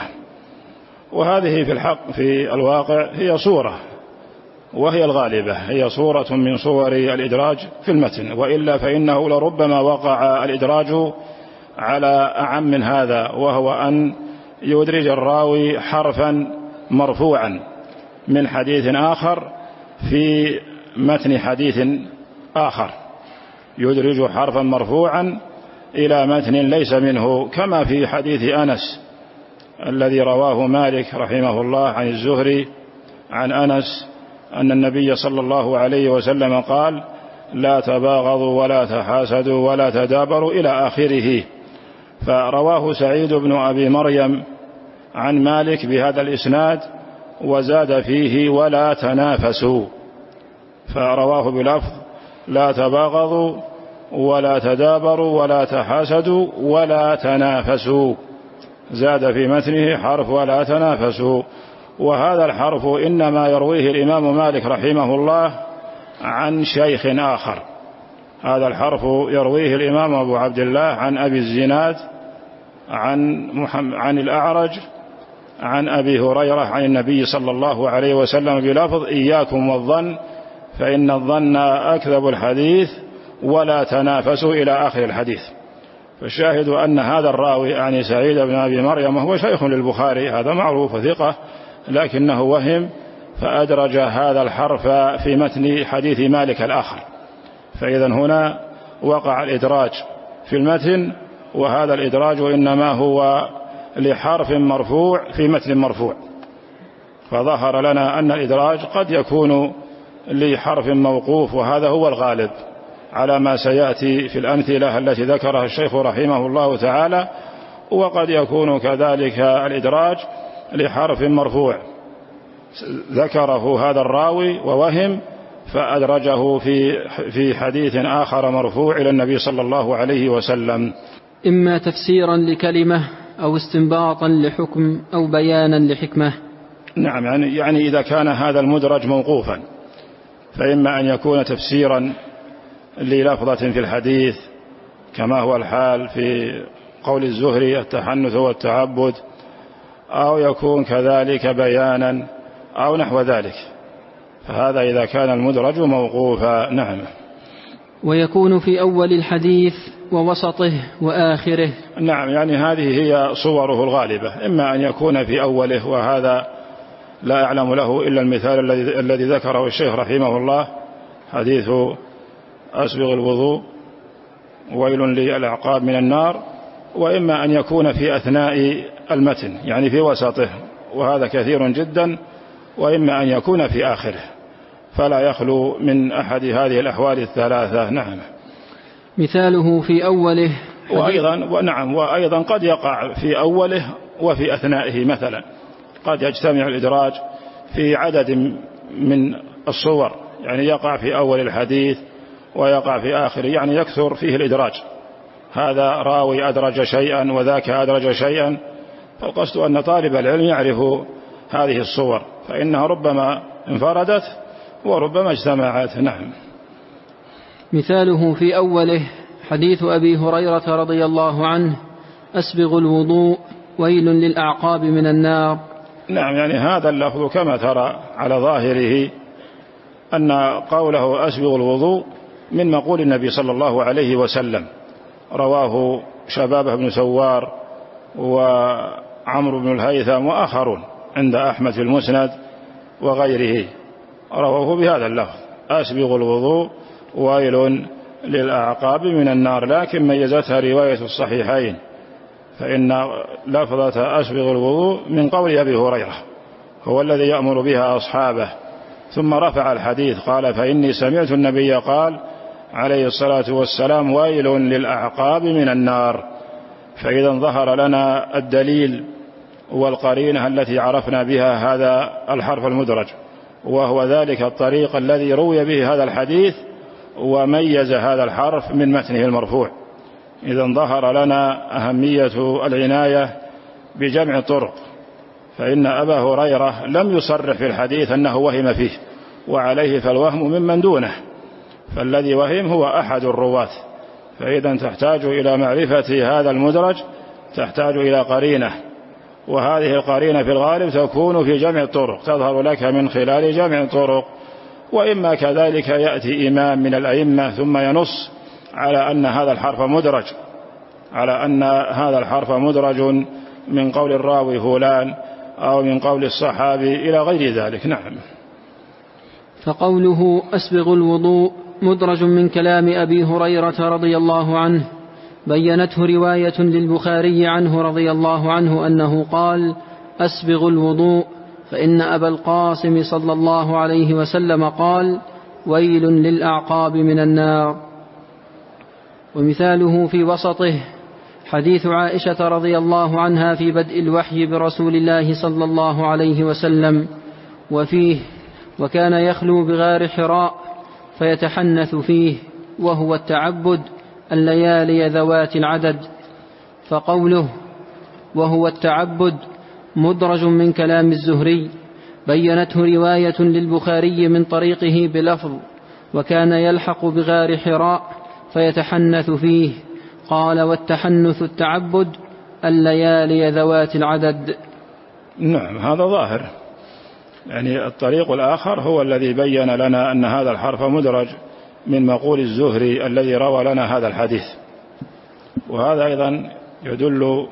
وهذه في الواقع هي صورة، وهي الغالبة، هي صورة من صور الإدراج في المتن، وإلا فإنه لربما وقع الإدراج على أعم من هذا، وهو أن يدرج الراوي حرفا مرفوعا من حديث آخر في متن حديث آخر، يدرج حرفا مرفوعا إلى متن ليس منه، كما في حديث أنس الذي رواه مالك رحمه الله عن الزهري عن أنس أن النبي صلى الله عليه وسلم قال: لا تباغضوا ولا تحاسدوا ولا تدابروا إلى آخره. فرواه سعيد بن أبي مريم عن مالك بهذا الإسناد وزاد فيه: ولا تنافسوا، فرواه بلفظ: لا تباغضوا ولا تدابروا ولا تحاسدوا ولا تنافسوا، زاد في متنه حرف ولا تنافسوا. وهذا الحرف إنما يرويه الإمام مالك رحمه الله عن شيخ آخر. هذا الحرف يرويه الإمام أبو عبد الله عن أبي الزناد عن الأعرج عن أبي هريرة عن النبي صلى الله عليه وسلم بلفظ: إياكم والظن فإن الظن أكذب الحديث ولا تنافسوا إلى آخر الحديث. فالشاهد أن هذا الراوي يعني سعيد بن أبي مريم هو شيخ للبخاري، هذا معروف ثقة، لكنه وهم فأدرج هذا الحرف في متن حديث مالك الآخر. فإذا هنا وقع الإدراج في المتن، وهذا الإدراج إنما هو لحرف مرفوع في متن مرفوع. فظهر لنا أن الإدراج قد يكون لحرف موقوف، وهذا هو الغالب على ما سيأتي في الأمثلة التي ذكرها الشيخ رحمه الله تعالى، وقد يكون كذلك الإدراج لحرف مرفوع ذكره هذا الراوي ووهم فأدرجه في حديث آخر مرفوع إلى النبي صلى الله عليه وسلم. إما تفسيرا لكلمة أو استنباطا لحكم أو بيانا لحكمة. نعم، يعني إذا كان هذا المدرج موقوفا فإما أن يكون تفسيرا للفظة في الحديث كما هو الحال في قول الزهري: التحنث والتعبد، أو يكون كذلك بيانا أو نحو ذلك، فهذا إذا كان المدرج موقوفا. نعم. ويكون في أول الحديث ووسطه وآخره. نعم، يعني هذه هي صوره الغالبة، إما أن يكون في أوله، وهذا لا أعلم له إلا المثال الذي ذكره الشيخ رحمه الله، حديث أسبغ الوضوء ويل للأعقاب من النار، وإما أن يكون في أثناء المتن يعني في وسطه، وهذا كثير جدا، وإما أن يكون في آخره، فلا يخلو من أحد هذه الأحوال الثلاثة. نعم. مثاله في أوله وأيضا قد يقع في أوله وفي أثنائه، مثلا قد يجتمع الإدراج في عدد من الصور، يعني يقع في أول الحديث ويقع في آخره، يعني يكثر فيه الإدراج، هذا راوي أدرج شيئا وذاك أدرج شيئا، فالقصد أن طالب العلم يعرف هذه الصور، فإنها ربما انفردت وربما اجتمعت. نعم. مثاله في أوله حديث أبي هريرة رضي الله عنه: أسبغ الوضوء ويل للأعقاب من النار. نعم، يعني هذا اللفظ كما ترى على ظاهره أن قوله أسبغ الوضوء من مقول النبي صلى الله عليه وسلم، رواه شبابه بن سوار وعمرو بن الهيثم وآخرون عند أحمد في المسند وغيره، رواه بهذا اللفظ: أسبغ الوضوء ويل للأعقاب من النار، لكن ميزتها رواية الصحيحين، فإن لفظة أسبغ الوضوء من قول أبي هريرة هو الذي يأمر بها أصحابه، ثم رفع الحديث قال: فإني سمعت النبي قال عليه الصلاة والسلام: ويل للأعقاب من النار. فإذا ظهر لنا الدليل والقرينة التي عرفنا بها هذا الحرف المدرج، وهو ذلك الطريق الذي روي به هذا الحديث وميز هذا الحرف من متنه المرفوع. إذا ظهر لنا أهمية العناية بجمع الطرق، فإن أبا هريرة لم يصرح في الحديث أنه وهم فيه، وعليه فالوهم ممن دونه، فالذي وهم هو أحد الرواة، فإذا تحتاج إلى معرفة هذا المدرج تحتاج إلى قرينة، وهذه القرينة في الغالب تكون في جمع الطرق، تظهر لك من خلال جمع الطرق، وإما كذلك يأتي إمام من الأئمة ثم ينص على أن هذا الحرف مدرج من قول الراوي فلان أو من قول الصحابي إلى غير ذلك. نعم. فقوله أسبغ الوضوء مدرج من كلام أبي هريرة رضي الله عنه، بينته رواية للبخاري عنه رضي الله عنه أنه قال: أسبغ الوضوء، فإن أبا القاسم صلى الله عليه وسلم قال: ويل للأعقاب من النار. ومثاله في وسطه حديث عائشة رضي الله عنها في بدء الوحي برسول الله صلى الله عليه وسلم، وفيه: وكان يخلو بغار حراء فيتحنث فيه، وهو التعبد الليالي ذوات العدد. فقوله وهو التعبد مدرج من كلام الزهري، بينته رواية للبخاري من طريقه بلفظ: وكان يلحق بغار حراء فيتحنث فيه. قال: والتحنث التعبد الليالي ذوات العدد. نعم، هذا ظاهر، يعني الطريق الآخر هو الذي بين لنا أن هذا الحرف مدرج من مقول الزهري الذي روى لنا هذا الحديث، وهذا أيضا يدل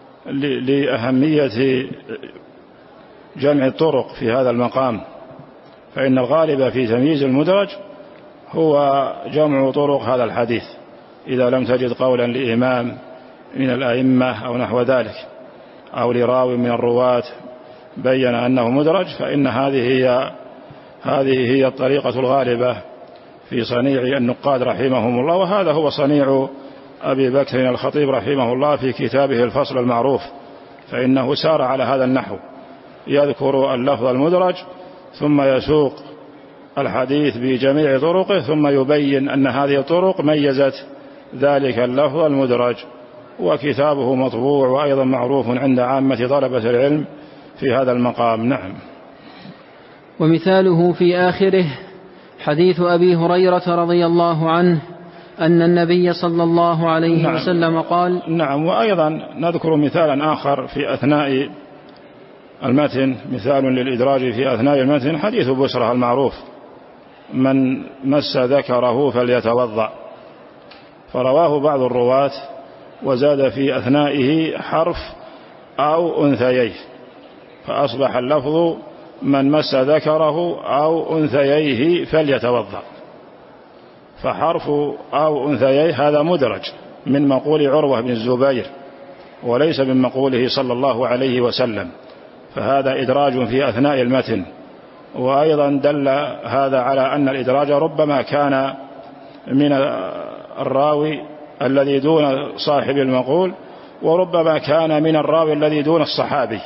لأهمية جمع الطرق في هذا المقام، فإن الغالب في تمييز المدرج هو جمع طرق هذا الحديث، إذا لم تجد قولا لإمام من الأئمة أو نحو ذلك أو لراوي من الرواة بين أنه مدرج، فإن هذه هي الطريقة الغالبة في صنيع النقاد رحمهم الله، وهذا هو صنيع أبي بكر الخطيب رحمه الله في كتابه الفصل المعروف، فإنه سار على هذا النحو، يذكر اللفظ المدرج ثم يسوق الحديث بجميع طرقه، ثم يبين أن هذه الطرق ميزت ذلك اللفظ المدرج، وكتابه مطبوع وأيضا معروف عند عامة طلبة العلم في هذا المقام. نعم. ومثاله في آخره حديث أبي هريرة رضي الله عنه أن النبي صلى الله عليه وسلم قال. نعم. وأيضا نذكر مثالا آخر في أثناء المتن، مثال للإدراج في أثناء المتن، حديث بسرة المعروف: من مس ذكره فليتوضأ، فرواه بعض الرواة وزاد في أثنائه حرف أو أنثييه، فأصبح اللفظ من مس ذكره أو أنثييه فليتوضأ، فحرف أو أنثييه هذا مدرج من مقول عروة بن الزبير وليس من مقوله صلى الله عليه وسلم، فهذا إدراج في أثناء المتن. وأيضا دل هذا على أن الإدراج ربما كان من الراوي الذي دون صاحب المقول، وربما كان من الراوي الذي دون الصحابي،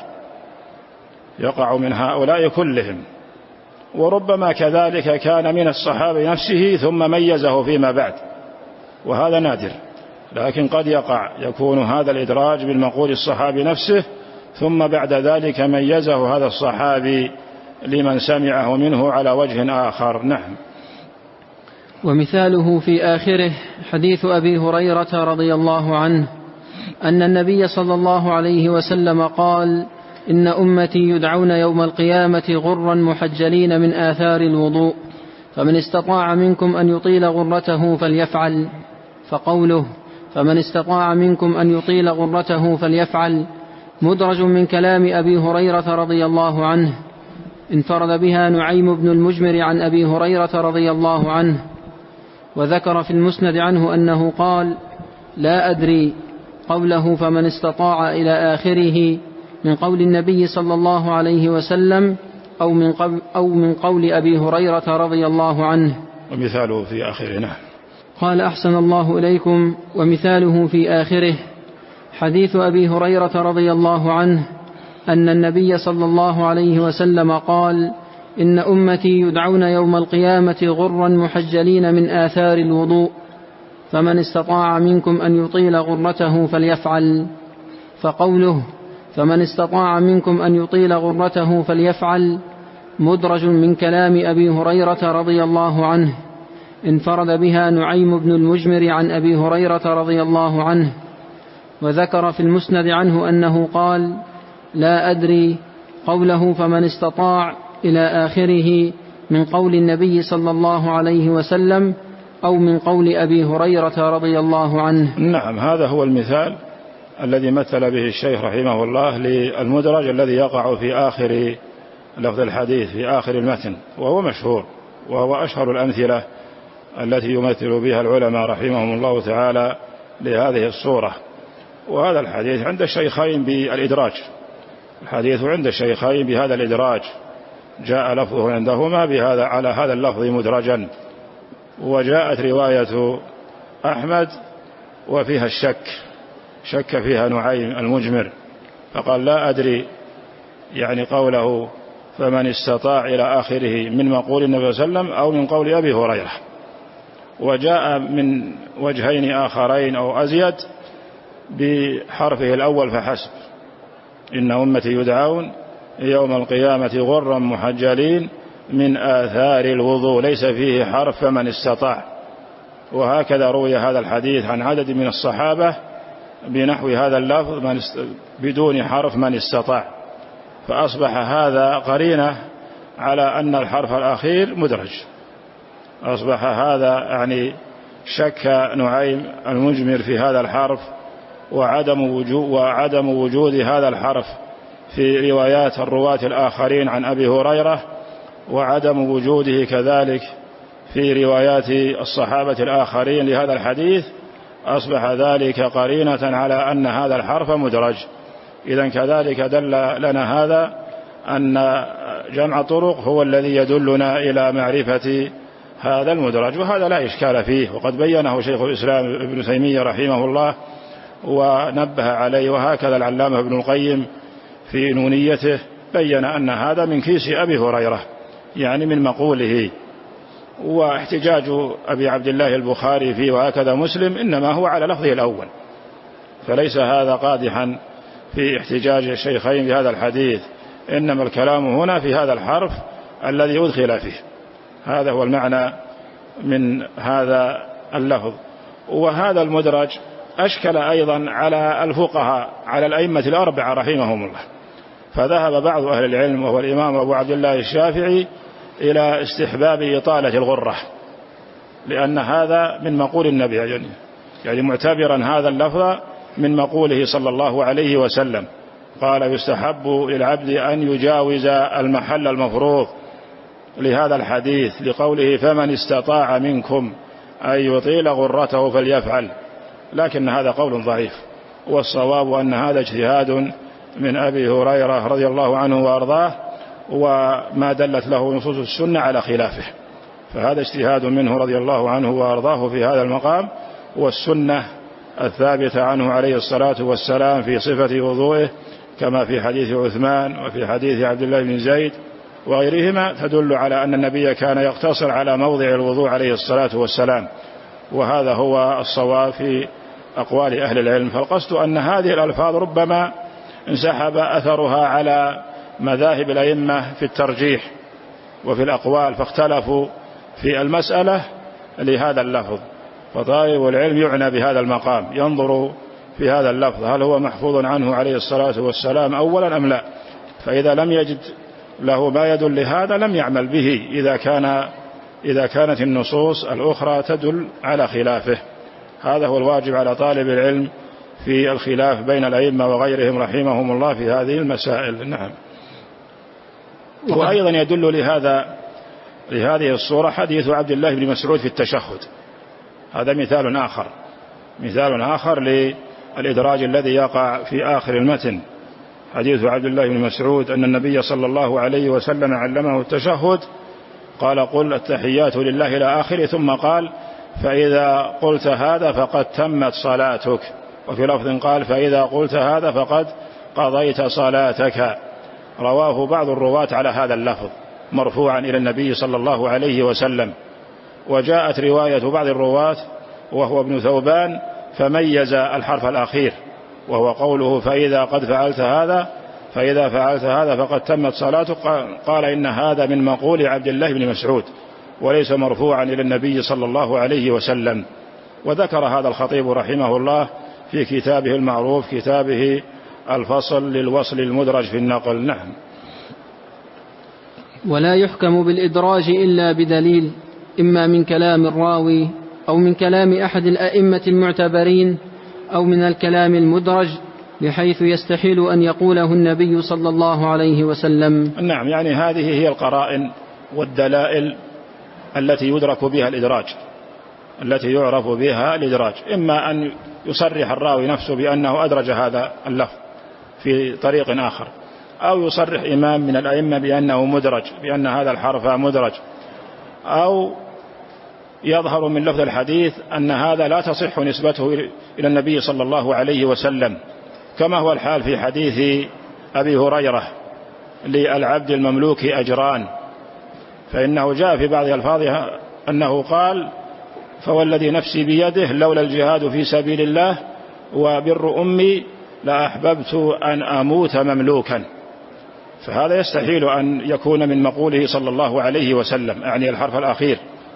يقع من هؤلاء كلهم، وربما كذلك كان من الصحابي نفسه ثم ميزه فيما بعد، وهذا نادر. لكن قد يكون هذا الإدراج بالمقول الصحابي نفسه، ثم بعد ذلك ميزه هذا الصحابي لمن سمعه منه على وجه آخر. نعم. ومثاله في آخره حديث أبي هريرة رضي الله عنه أن النبي صلى الله عليه وسلم قال: إن أمتي يدعون يوم القيامة غرا محجلين من آثار الوضوء، فمن استطاع منكم أن يطيل غرته فليفعل. فقوله فمن استطاع منكم أن يطيل غرته فليفعل مدرج من كلام أبي هريرة رضي الله عنه، انفرد بها نعيم بن المجمر عن أبي هريرة رضي الله عنه. وذكر في المسند عنه أنه قال: لا أدري قوله فمن استطاع إلى آخره من قول النبي صلى الله عليه وسلم أو من قول أبي هريرة رضي الله عنه. ومثاله في آخره. قال: أحسن الله إليكم. ومثاله في آخره حديث أبي هريرة رضي الله عنه أن النبي صلى الله عليه وسلم قال: إن أمتي يدعون يوم القيامة غرا محجلين من آثار الوضوء، فمن استطاع منكم أن يطيل غرته فليفعل. فقوله فمن استطاع منكم أن يطيل غرته فليفعل مدرج من كلام أبي هريرة رضي الله عنه، انفرد بها نعيم بن المجمر عن أبي هريرة رضي الله عنه. وذكر في المسند عنه أنه قال: لا أدري قوله فمن استطاع إلى آخره من قول النبي صلى الله عليه وسلم أو من قول أبي هريرة رضي الله عنه. نعم، هذا هو المثال الذي مثل به الشيخ رحمه الله للمدرج الذي يقع في آخر لفظ الحديث في آخر المتن، وهو مشهور، وهو أشهر الأمثلة التي يمثل بها العلماء رحمهم الله تعالى لهذه الصورة. وهذا الحديث عند الشيخين بالإدراج، الحديث عند الشيخين بهذا الإدراج، جاء لفظه عندهما بهذا على هذا اللفظ مدرجا. وجاءت رواية أحمد وفيها شك فيها نعيم المجمر، فقال: لا أدري، يعني قوله فمن استطاع إلى آخره من مقول النبي صلى الله عليه وسلم أو من قول أبي هريرة. وجاء من وجهين آخرين أو أزيد بحرفه الأول فحسب: إن أمتي يدعون يوم القيامة غرا محجلين من آثار الوضوء، ليس فيه حرف فمن استطاع. وهكذا روي هذا الحديث عن عدد من الصحابة بنحو هذا اللفظ بدون حرف من استطاع، فأصبح هذا قرينة على أن الحرف الأخير مدرج. أصبح هذا يعني شك نعيم المجمر في هذا الحرف، وعدم وجود هذا الحرف في روايات الرواة الآخرين عن أبي هريرة، وعدم وجوده كذلك في روايات الصحابة الآخرين لهذا الحديث، أصبح ذلك قرينة على أن هذا الحرف مدرج. إذن كذلك دل لنا هذا أن جمع طرق هو الذي يدلنا إلى معرفة هذا المدرج، وهذا لا إشكال فيه، وقد بينه شيخ الإسلام ابن تيمية رحمه الله ونبه عليه، وهكذا العلامة ابن القيم في نونيته بين أن هذا من كيس أبي هريرة، يعني من مقوله. واحتجاج أبي عبد الله البخاري فيه وهكذا مسلم إنما هو على لفظه الأول، فليس هذا قادحا في احتجاج الشيخين بهذا الحديث، إنما الكلام هنا في هذا الحرف الذي أدخل فيه. هذا هو المعنى من هذا اللفظ. وهذا المدرج أشكل أيضا على الفقهاء، على الأئمة الأربعة رحمهم الله، فذهب بعض أهل العلم وهو الإمام أبو عبد الله الشافعي إلى استحباب إطالة الغرة، لأن هذا من مقول النبي، يعني معتبرا هذا اللفظ من مقوله صلى الله عليه وسلم. قال: يستحب للعبد أن يجاوز المحل المفروض لهذا الحديث، لقوله فمن استطاع منكم أن يطيل غرته فليفعل. لكن هذا قول ضعيف، والصواب أن هذا اجتهاد من أبي هريرة رضي الله عنه وأرضاه، وما دلت له نصوص السنة على خلافه، فهذا اجتهاد منه رضي الله عنه وأرضاه في هذا المقام. والسنة الثابتة عنه عليه الصلاة والسلام في صفة وضوئه كما في حديث عثمان وفي حديث عبد الله بن زيد وغيرهما تدل على أن النبي كان يقتصر على موضع الوضوء عليه الصلاة والسلام، وهذا هو الصواب في أقوال أهل العلم. فالقصد أن هذه الألفاظ ربما انسحب أثرها على مذاهب الأئمة في الترجيح وفي الأقوال، فاختلفوا في المسألة لهذا اللفظ، فطالب العلم يعنى بهذا المقام، ينظر في هذا اللفظ هل هو محفوظ عنه عليه الصلاة والسلام أولا أم لا، فإذا لم يجد له ما يدل لهذا لم يعمل به إذا كانت النصوص الأخرى تدل على خلافه. هذا هو الواجب على طالب العلم في الخلاف بين الأئمة وغيرهم رحمهم الله في هذه المسائل. نعم. وأيضا يدل لهذه الصورة حديث عبد الله بن مسعود في التشهد، هذا مثال آخر للإدراج الذي يقع في آخر المتن. حديث عبد الله بن مسعود أن النبي صلى الله عليه وسلم علمه التشهد، قال قل التحيات لله إلى آخره، ثم قال فإذا قلت هذا فقد تمت صلاتك، وفي لفظ قال فإذا قلت هذا فقد قضيت صلاتك. رواه بعض الرواة على هذا اللفظ مرفوعا إلى النبي صلى الله عليه وسلم، وجاءت رواية بعض الرواة وهو ابن ثوبان فميز الحرف الأخير وهو قوله فإذا فعلت هذا فقد تمت صلاتك، قال إن هذا من مقول عبد الله بن مسعود وليس مرفوعا إلى النبي صلى الله عليه وسلم. وذكر هذا الخطيب رحمه الله في كتابه المعروف، كتابه الفصل للوصل المدرج في النقل. نعم. ولا يحكم بالإدراج إلا بدليل، إما من كلام الراوي أو من كلام أحد الأئمة المعتبرين أو من الكلام المدرج، بحيث يستحيل أن يقوله النبي صلى الله عليه وسلم. نعم، يعني هذه هي القرائن والدلائل التي يدرك بها الإدراج، التي يعرف بها الإدراج، إما أن يصرح الراوي نفسه بأنه أدرج هذا اللفظ في طريق آخر، أو يصرح إمام من الأئمة بأنه مدرج، بأن هذا الحرف مدرج، أو يظهر من لفظ الحديث أن هذا لا تصح نسبته إلى النبي صلى الله عليه وسلم، كما هو الحال في حديث أبي هريرة للعبد المملوك أجران، فإنه جاء في بعض ألفاظها أنه قال فوالذي نفسي بيده لولا الجهاد في سبيل الله وبر أمي لأحببت أن أموت مملوكا، فهذا يستحيل أن يكون من مقوله صلى الله عليه وسلم، يعني الحرف الأخير.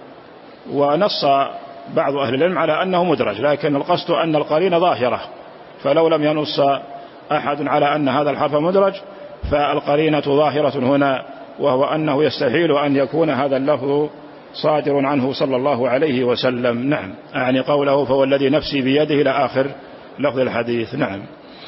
ونص بعض أهل العلم على أنه مدرج، لكن القصد أن القرينة ظاهرة، فلو لم ينص أحد على أن هذا الحرف مدرج فالقرينة ظاهرة هنا، وهو أنه يستحيل أن يكون هذا اللفظ صادر عنه صلى الله عليه وسلم. نعم، يعني قوله فوالذي نفسي بيده إلى آخر لفظ الحديث. نعم.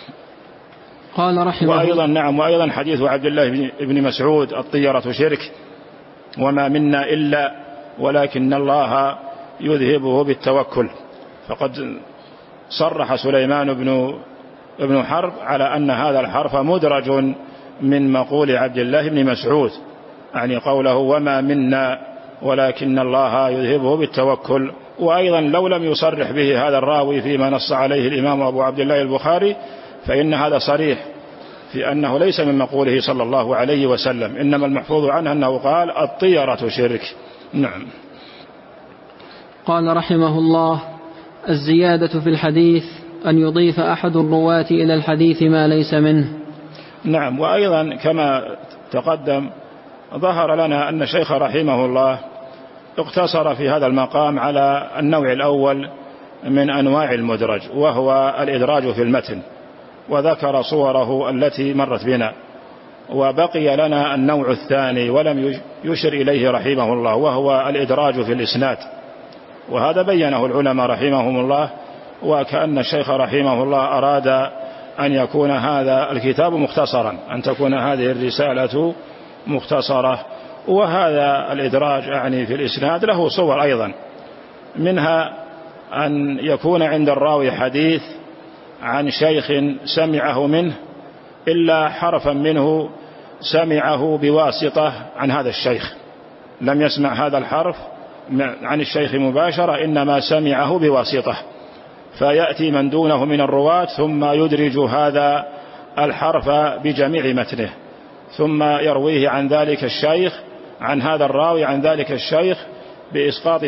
قال رحمه الله. وأيضا حديث عبد الله بن مسعود الطيرة شرك وما منا إلا ولكن الله يذهبه بالتوكل، فقد صرح سليمان بن حرب على أن هذا الحرف مدرج من مقول عبد الله بن مسعود، يعني قوله وما منا ولكن الله يذهبه بالتوكل. وأيضا لو لم يصرح به هذا الراوي فيما نص عليه الإمام أبو عبد الله البخاري فإن هذا صريح في أنه ليس من مقوله صلى الله عليه وسلم، إنما المحفوظ عنه أنه قال الطيرة شرك. نعم. قال رحمه الله: الزيادة في الحديث أن يضيف أحد الرواة إلى الحديث ما ليس منه. نعم. وأيضا كما تقدم ظهر لنا أن الشيخ رحمه الله اقتصر في هذا المقام على النوع الأول من أنواع المدرج، وهو الإدراج في المتن، وذكر صوره التي مرت بنا، وبقي لنا النوع الثاني ولم يشر إليه رحمه الله، وهو الإدراج في الإسناد، وهذا بينه العلماء رحمهم الله، وكأن الشيخ رحمه الله أراد أن يكون هذا الكتاب مختصرا، أن تكون هذه الرسالة مختصرة. وهذا الإدراج يعني في الإسناد له صور أيضا، منها أن يكون عند الراوي حديث عن شيخ سمعه منه إلا حرفا منه سمعه بواسطة عن هذا الشيخ، لم يسمع هذا الحرف عن الشيخ مباشرة، إنما سمعه بواسطة، فيأتي من دونه من الرواة ثم يدرج هذا الحرف بجميع متنه، ثم يرويه عن ذلك الشيخ، عن هذا الراوي عن ذلك الشيخ بإسقاط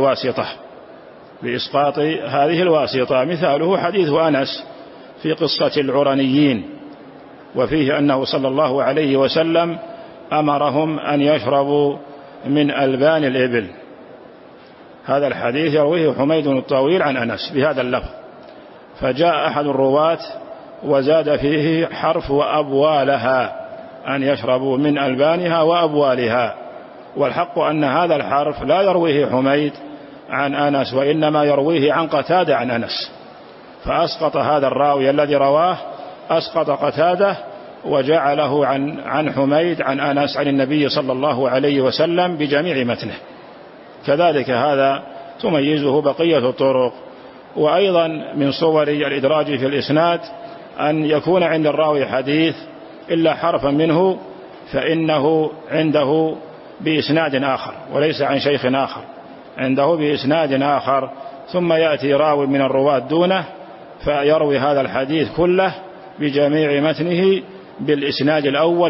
هذه الواسطة. مثاله حديث أنس في قصة العرنيين، وفيه أنه صلى الله عليه وسلم أمرهم أن يشربوا من ألبان الإبل. هذا الحديث يرويه حميد الطويل عن أنس بهذا اللفظ، فجاء أحد الرواة وزاد فيه حرف وأبوالها، أن يشربوا من ألبانها وأبوالها، والحق أن هذا الحرف لا يرويه حميد عن أنس، وإنما يرويه عن قتادة عن أنس، فأسقط هذا الراوي الذي رواه، أسقط قتادة وجعله عن حميد عن أنس عن النبي صلى الله عليه وسلم بجميع متنه. كذلك هذا تميزه بقية الطرق. وأيضا من صور الإدراج في الإسناد أن يكون عند الراوي حديث إلا حرفا منه فإنه عنده بإسناد آخر وليس عن شيخ آخر، عنده بإسناد آخر، ثم يأتي راوي من الرواة دونه فيروي هذا الحديث كله بجميع متنه بالإسناد الأول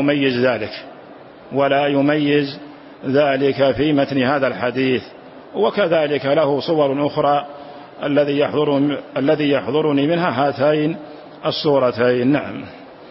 ولا يميز ذلك في متن هذا الحديث. وكذلك له صور أخرى الذي يحضرني منها هاتين الصورتين. نعم.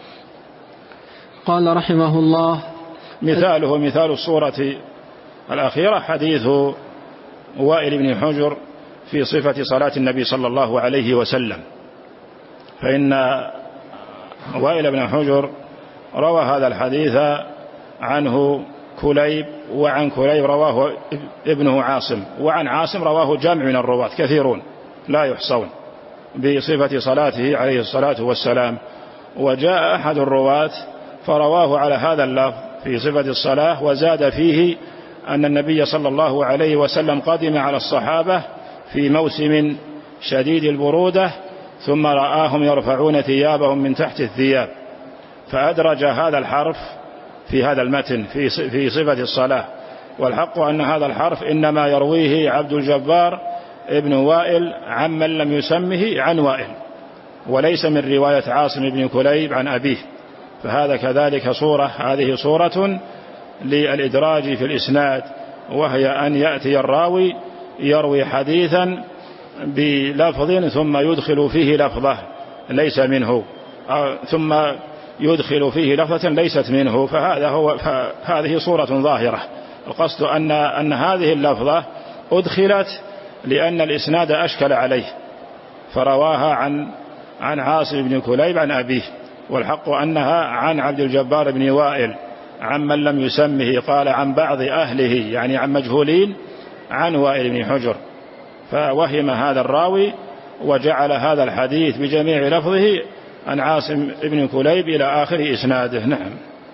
قال رحمه الله: مثال الصورة الأخيرة حديث وائل بن حجر في صفة صلاة النبي صلى الله عليه وسلم، فإن وائل بن حجر روى هذا الحديث عنه كليب، وعن كليب رواه ابنه عاصم، وعن عاصم رواه جمع من الرواة كثيرون لا يحصون بصفة صلاته عليه الصلاة والسلام. وجاء أحد الرواة فرواه على هذا اللفظ في صفة الصلاة، وزاد فيه أن النبي صلى الله عليه وسلم قدم على الصحابة في موسم شديد البرودة ثم رآهم يرفعون ثيابهم من تحت الثياب، فأدرج هذا الحرف في هذا المتن في صفة الصلاة. والحق أن هذا الحرف إنما يرويه عبد الجبار ابن وائل عمن لم يسمه عن وائل، وليس من رواية عاصم بن كليب عن أبيه، فهذا كذلك هذه صورة للإدراج في الإسناد، وهي أن يأتي الراوي يروي حديثا بلفظ ثم يدخل فيه لفظة ليس منه، ثم يدخل فيه لفظة ليست منه، فهذه صورة ظاهرة. القصد أن هذه اللفظة أدخلت لأن الإسناد أشكل عليه، فرواها عن عاصم بن كليب عن أبيه، والحق أنها عن عبد الجبار بن وائل عمن لم يسمه، قال عن بعض أهله يعني عن مجهولين عن وائل بن حجر، فوهم هذا الراوي وجعل هذا الحديث بجميع لفظه عن عاصم بن كليب إلى آخر إسناده. نعم.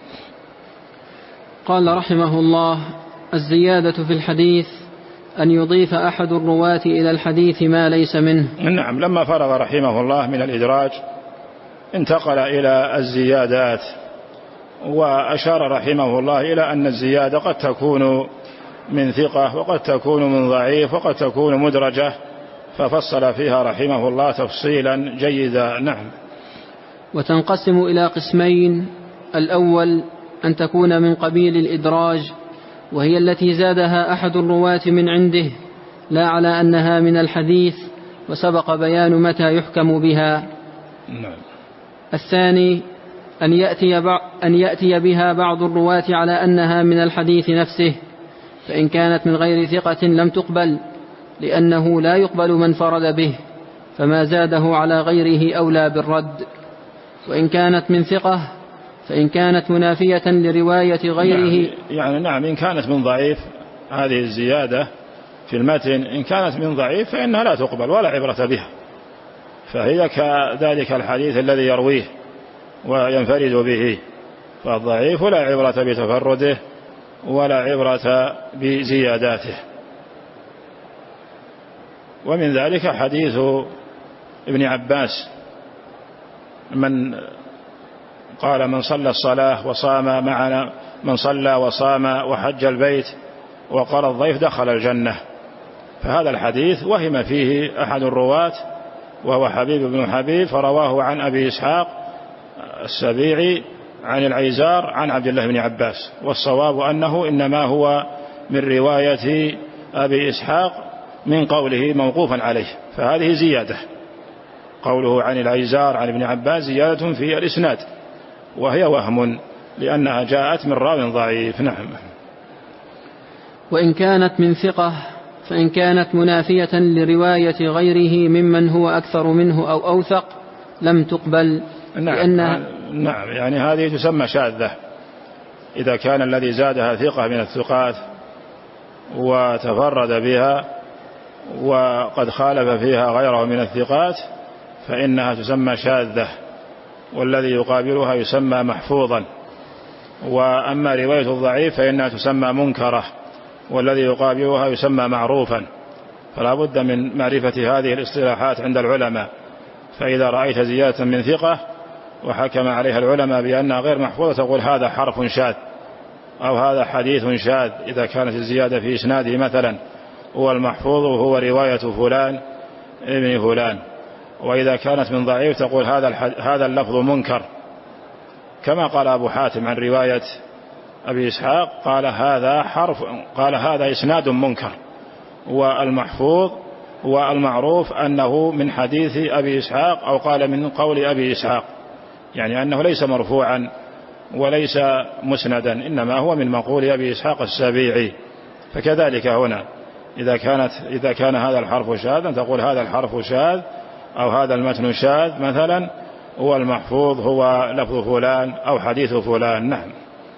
قال رحمه الله: الزيادة في الحديث أن يضيف أحد الرواة إلى الحديث ما ليس منه. نعم. لما فرغ رحمه الله من الإدراج انتقل إلى الزيادات، وأشار رحمه الله إلى أن الزيادة قد تكون من ثقة وقد تكون من ضعيف وقد تكون مدرجة، ففصل فيها رحمه الله تفصيلا جيدا. نعم. وتنقسم إلى قسمين: الأول أن تكون من قبيل الإدراج، وهي التي زادها أحد الرواة من عنده لا على أنها من الحديث، وسبق بيان متى يحكم بها. نعم. الثاني أن يأتي بها بعض الرواة على أنها من الحديث نفسه، فإن كانت من غير ثقة لم تقبل، لأنه لا يقبل من فرد به، فما زاده على غيره أولى بالرد. وإن كانت من ثقة فإن كانت منافية لرواية غيره نعم إن كانت من ضعيف هذه الزيادة في المتن، إن كانت من ضعيف فإنها لا تقبل ولا عبرة بها، فهي كذلك الحديث الذي يرويه وينفرد به، فالضعيف لا عبرة بتفرده ولا عبرة بزياداته. ومن ذلك حديث ابن عباس من قال من صلى الصلاة وصام معنا، من صلى وصام وحج البيت وقال الضيف دخل الجنة. فهذا الحديث وهم فيه أحد الرواة وهو حبيب بن حبيب، فرواه عن أبي إسحاق السبيعي عن العيزار عن عبد الله بن عباس، والصواب أنه إنما هو من رواية أبي إسحاق من قوله موقوفا عليه، فهذه زيادة، قوله عن العيزار عن ابن عباس زيادة في الإسناد، وهي وهم لأنها جاءت من راو ضعيف. نعم. وإن كانت من ثقة فإن كانت منافية لرواية غيره ممن هو أكثر منه أو أوثق لم تقبل. نعم، يعني هذه تسمى شاذة إذا كان الذي زادها ثقة من الثقات وتفرد بها وقد خالف فيها غيره من الثقات فإنها تسمى شاذة، والذي يقابلها يسمى محفوظا. وأما رواية الضعيف فإنها تسمى منكرة، والذي يقابلها يسمى معروفا. فلا بد من معرفة هذه الاصطلاحات عند العلماء. فإذا رأيت زيادة من ثقة وحكم عليها العلماء بأنها غير محفوظة تقول هذا حرف شاذ أو هذا حديث شاذ، إذا كانت الزيادة في إسناده مثلا هو المحفوظ وهو رواية فلان ابن فلان. وإذا كانت من ضعيف تقول هذا اللفظ منكر، كما قال أبو حاتم عن رواية أبي إسحاق قال هذا إسناد منكر، والمحفوظ والمعروف أنه من حديث أبي إسحاق أو قال من قول أبي إسحاق، يعني أنه ليس مرفوعا وليس مسندا، إنما هو من مقول أبي إسحاق السبيعي. فكذلك هنا إذا كان هذا الحرف شاذا تقول هذا الحرف شاذ أو هذا المتن شاذ مثلا، هو المحفوظ هو لفظ فلان أو حديث فلان. نعم.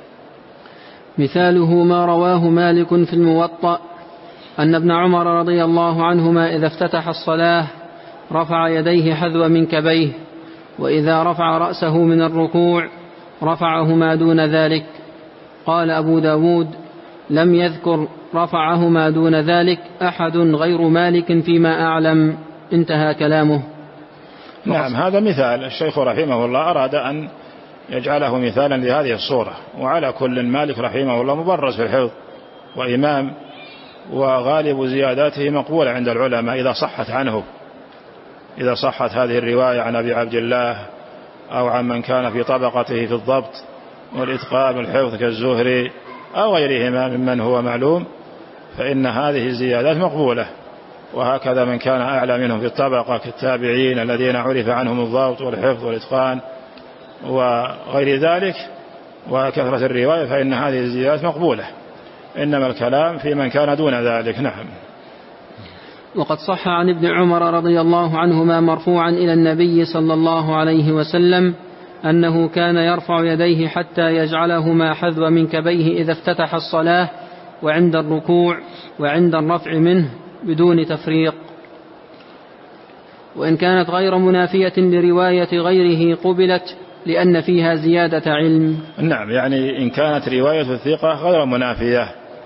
مثاله ما رواه مالك في الموطأ أن ابن عمر رضي الله عنهما إذا افتتح الصلاة رفع يديه حذو منكبيه، وإذا رفع رأسه من الركوع رفعهما دون ذلك. قال أبو داود لم يذكر رفعهما دون ذلك أحد غير مالك فيما أعلم. انتهى كلامه. نعم، هذا مثال الشيخ رحمه الله أراد أن يجعله مثالا لهذه الصورة. وعلى كل مالك رحمه الله مبرز في الحفظ وإمام، وغالب زياداته مقبولة عند العلماء إذا صحت عنه، إذا صحت هذه الرواية عن أبي عبد الله أو عن من كان في طبقته في الضبط والإتقان والحفظ كالزهري أو غيرهما ممن هو معلوم، فإن هذه الزيادات مقبولة. وهكذا من كان أعلى منهم في الطبقة كالتابعين الذين عرف عنهم الضبط والحفظ والإتقان وغير ذلك وكثرة الرواية، فإن هذه الزيادات مقبولة، إنما الكلام في من كان دون ذلك. نعم. وقد صح عن ابن عمر رضي الله عنهما مرفوعا إلى النبي صلى الله عليه وسلم أنه كان يرفع يديه حتى يجعلهما حذو منكبيه إذا افتتح الصلاة وعند الركوع وعند الرفع منه بدون تفريق. وإن كانت غير منافية لرواية غيره قبلت لأن فيها زيادة علم. نعم، يعني إن كانت رواية الثقة غير منافية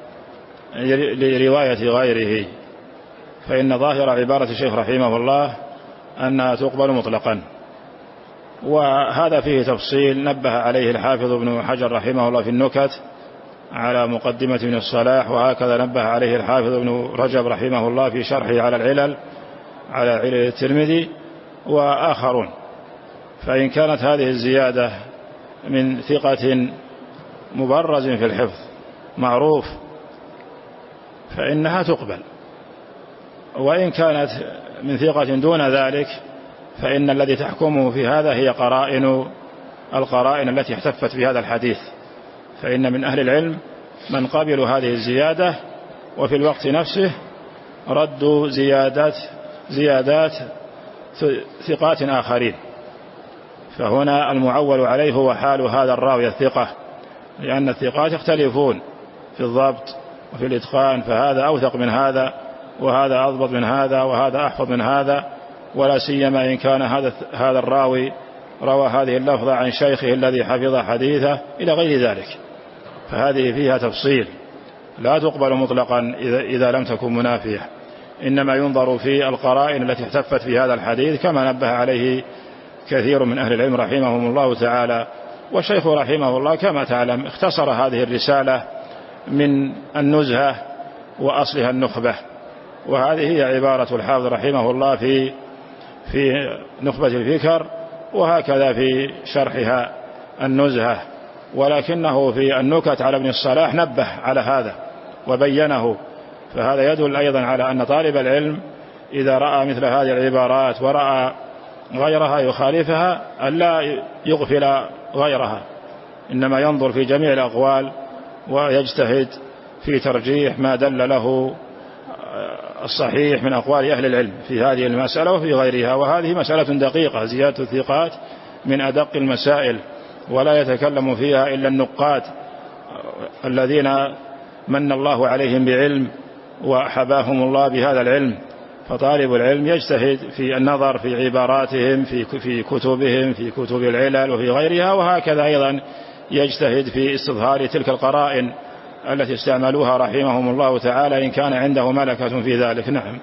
لرواية غيره فإن ظاهر عبارة الشيخ رحمه الله أنها تقبل مطلقا. وهذا فيه تفصيل نبه عليه الحافظ ابن حجر رحمه الله في النكت على مقدمة ابن الصلاح، وهكذا نبه عليه الحافظ ابن رجب رحمه الله في شرحه على العلل على علل الترمذي وآخرون. فإن كانت هذه الزيادة من ثقة مبرز في الحفظ معروف فإنها تقبل، وإن كانت من ثقة دون ذلك فإن الذي تحكمه في هذا هي القرائن التي احتفت بهذا الحديث. فإن من أهل العلم من قبلوا هذه الزيادة وفي الوقت نفسه ردوا زيادات ثقات آخرين. فهنا المعول عليه هو حال هذا الراوي الثقة، لأن الثقات يختلفون في الضبط وفي الإتقان، فهذا أوثق من هذا وهذا أضبط من هذا وهذا أحفظ من هذا، ولا سيما إن كان هذا الراوي روى هذه اللفظة عن شيخه الذي حفظ حديثه إلى غير ذلك. فهذه فيها تفصيل، لا تقبل مطلقا إذا لم تكن منافية، إنما ينظر في القرائن التي احتفت في هذا الحديث كما نبه عليه كثير من أهل العلم رحمهم الله تعالى. والشيخ رحمه الله كما تعلم اختصر هذه الرسالة من النزهة وأصلها النخبة، وهذه هي عبارة الحافظ رحمه الله في نخبة الفكر، وهكذا في شرحها النزهة. ولكنه في النكت على ابن الصلاح نبه على هذا وبينه، فهذا يدل أيضا على أن طالب العلم إذا رأى مثل هذه العبارات ورأى غيرها يخالفها ألا يغفل غيرها، إنما ينظر في جميع الأقوال ويجتهد في ترجيح ما دل له الصحيح من أقوال أهل العلم في هذه المسألة وفي غيرها. وهذه مسألة دقيقة، زيادة الثقات من أدق المسائل، ولا يتكلم فيها إلا النقاد الذين من الله عليهم بعلم وحباهم الله بهذا العلم. فطالب العلم يجتهد في النظر في عباراتهم في كتبهم، في كتب العلل وفي غيرها، وهكذا أيضا يجتهد في استظهار تلك القرائن التي استعملوها رحمهم الله تعالى إن كان عنده ملكة في ذلك. نعم.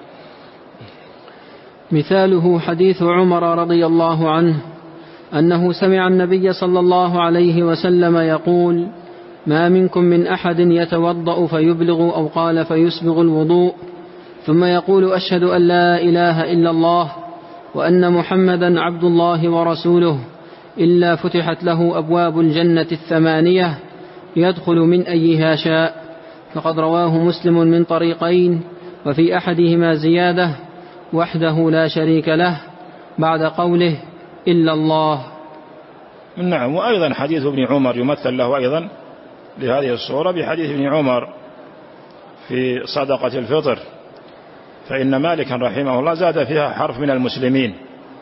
مثاله حديث عمر رضي الله عنه أنه سمع النبي صلى الله عليه وسلم يقول: ما منكم من أحد يتوضأ فيبلغ أو قال فيسبغ الوضوء ثم يقول: أشهد أن لا إله إلا الله وأن محمدا عبد الله ورسوله إلا فتحت له أبواب الجنة 8 يدخل من أيها شاء. فقد رواه مسلم من طريقين، وفي أحدهما زيادة: وحده لا شريك له، بعد قوله إلا الله. نعم. وأيضا حديث ابن عمر يمثل له أيضا لهذه الصورة بحديث ابن عمر في صدقة الفطر، فإن مالكا رحمه الله زاد فيها حرف من المسلمين،